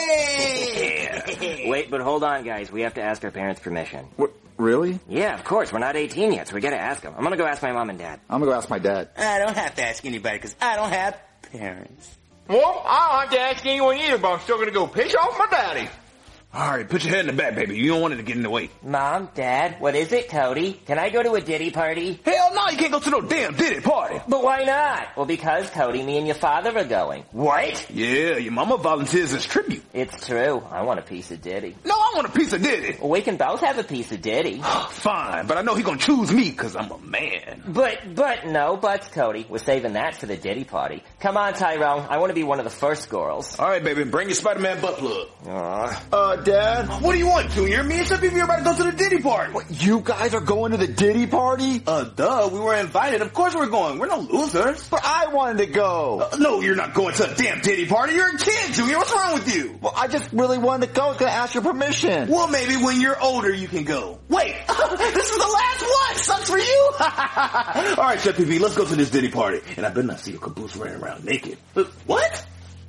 Yeah. Wait, but hold on, guys. We have to ask our parents' permission. What? Really? Yeah, of course. We're not eighteen yet, so we gotta ask them. I'm gonna go ask my mom and dad. I'm gonna go ask my dad. I don't have to ask anybody because I don't have parents. Well, I don't have to ask anyone either, but I'm still gonna go piss off my daddy. All right, put your head in the back, baby. You don't want it to get in the way. Mom, Dad, what is it, Cody? Can I go to a Diddy party? Hell no, you can't go to no damn Diddy party. But why not? Well, because, Cody, me and your father are going. What? Yeah, your mama volunteers as tribute. It's true. I want a piece of Diddy. No, I want a piece of Diddy. Well, we can both have a piece of Diddy. Fine, but I know he gonna choose me because I'm a man. But, but, no buts, Cody. We're saving that for the Diddy party. Come on, Tyrone. I want to be one of the first girls. All right, baby, bring your Spider-Man butt plug. Aww. Uh, Dad? What do you want, Junior? Me and Chippy are about to go to the Diddy party. What, you guys are going to the Diddy party? Uh, duh, we were invited. Of course we're going. We're no losers. But I wanted to go. Uh, no, you're not going to a damn Diddy party. You're a kid, Junior. What's wrong with you? Well, I just really wanted to go. I was going to ask your permission. Well, maybe when you're older you can go. Wait, this is the last one. Sucks for you. All right, Chippy, let's go to this Diddy party. And I better not see your caboose running around naked. Uh, what?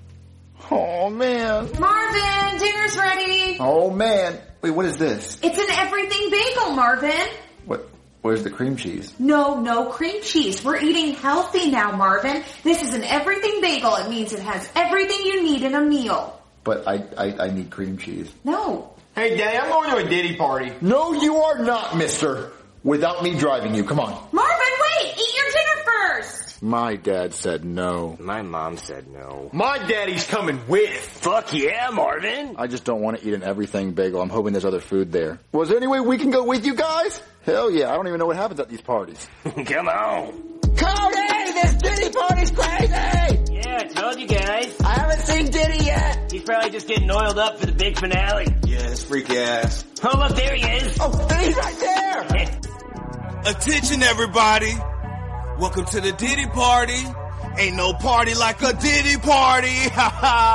Oh, man. Marvin, dinner's ready. Oh, man. Wait, what is this? It's an everything bagel, Marvin. What? Where's the cream cheese? No, no cream cheese. We're eating healthy now, Marvin. This is an everything bagel. It means it has everything you need in a meal. But I, I, I need cream cheese. No. Hey, Daddy, I'm going to a Diddy party. No, you are not, mister. Without me driving you. Come on. Marvin, wait! Eat your dinner first! My dad said no. My mom said no. My daddy's coming with. Fuck yeah, Marvin! I just don't want to eat an everything bagel. I'm hoping there's other food there. Was there any way we can go with you guys? Hell yeah, I don't even know what happens at these parties. Come on! Cody, this Diddy party's crazy! Yeah, I told you guys. I haven't seen Diddy yet. He's probably just getting oiled up for the big finale. Yeah, it's freaky ass. Oh, look, there he is. Oh, he's right there! Attention, everybody. Welcome to the Diddy party. Ain't no party like a Diddy party. Ha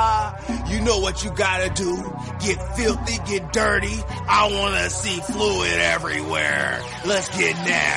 ha. You know what you gotta do. Get filthy, get dirty. I wanna see fluid everywhere. Let's get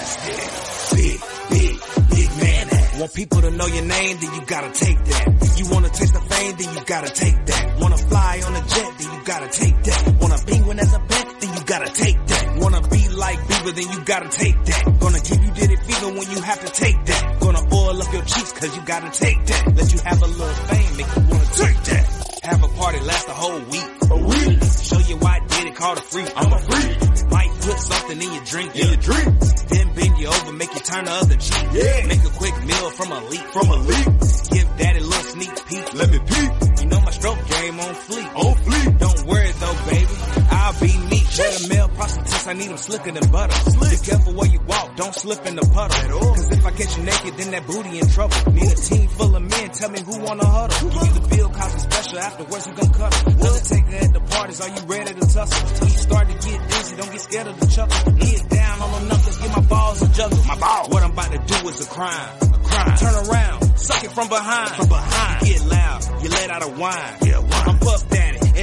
nasty. Big, big, big man ass. Want people to know your name, then you gotta take that. You wanna taste the fame, then you gotta take that. Wanna fly on a jet, then you gotta take that. Want a penguin as a pet, then you gotta take that. Wanna be like Bieber, then you gotta take that. Gonna give you Diddy fever when you have to take that. Gonna oil up your cheeks cause you gotta take that. Let you have a little fame, make you wanna take that. Have a party last a whole week. A week. Show you why Diddy called a freak. I'm a freak. Might put something in your drink. In your drink. Then bend you over, make you turn the other cheek. Yeah. Make a quick meal from a leak. From a leak. Give daddy a little sneak peek. Let me peek. You know my stroke game on fleek. On fleek. Don't worry though, baby. I'll be neat. Let a male prostitutes, I need them slicker than butter. Slick. Be careful where you walk, don't slip in the puddle. Cause if I catch you naked, then that booty in trouble. Need a team full of men, tell me who wanna huddle. Give you the bill, cause it's special, afterwards you gon' cut them. Undertaker at the parties, are you ready to tussle? Till you start to get dizzy, don't get scared of the chuckle. Get down on the knuckles, get my balls a juggle. My balls. What I'm about to do is a crime. A crime. Turn around, suck it from behind. From behind. You get loud, you let out a whine. Yeah, wine. I'm Puff Daddy.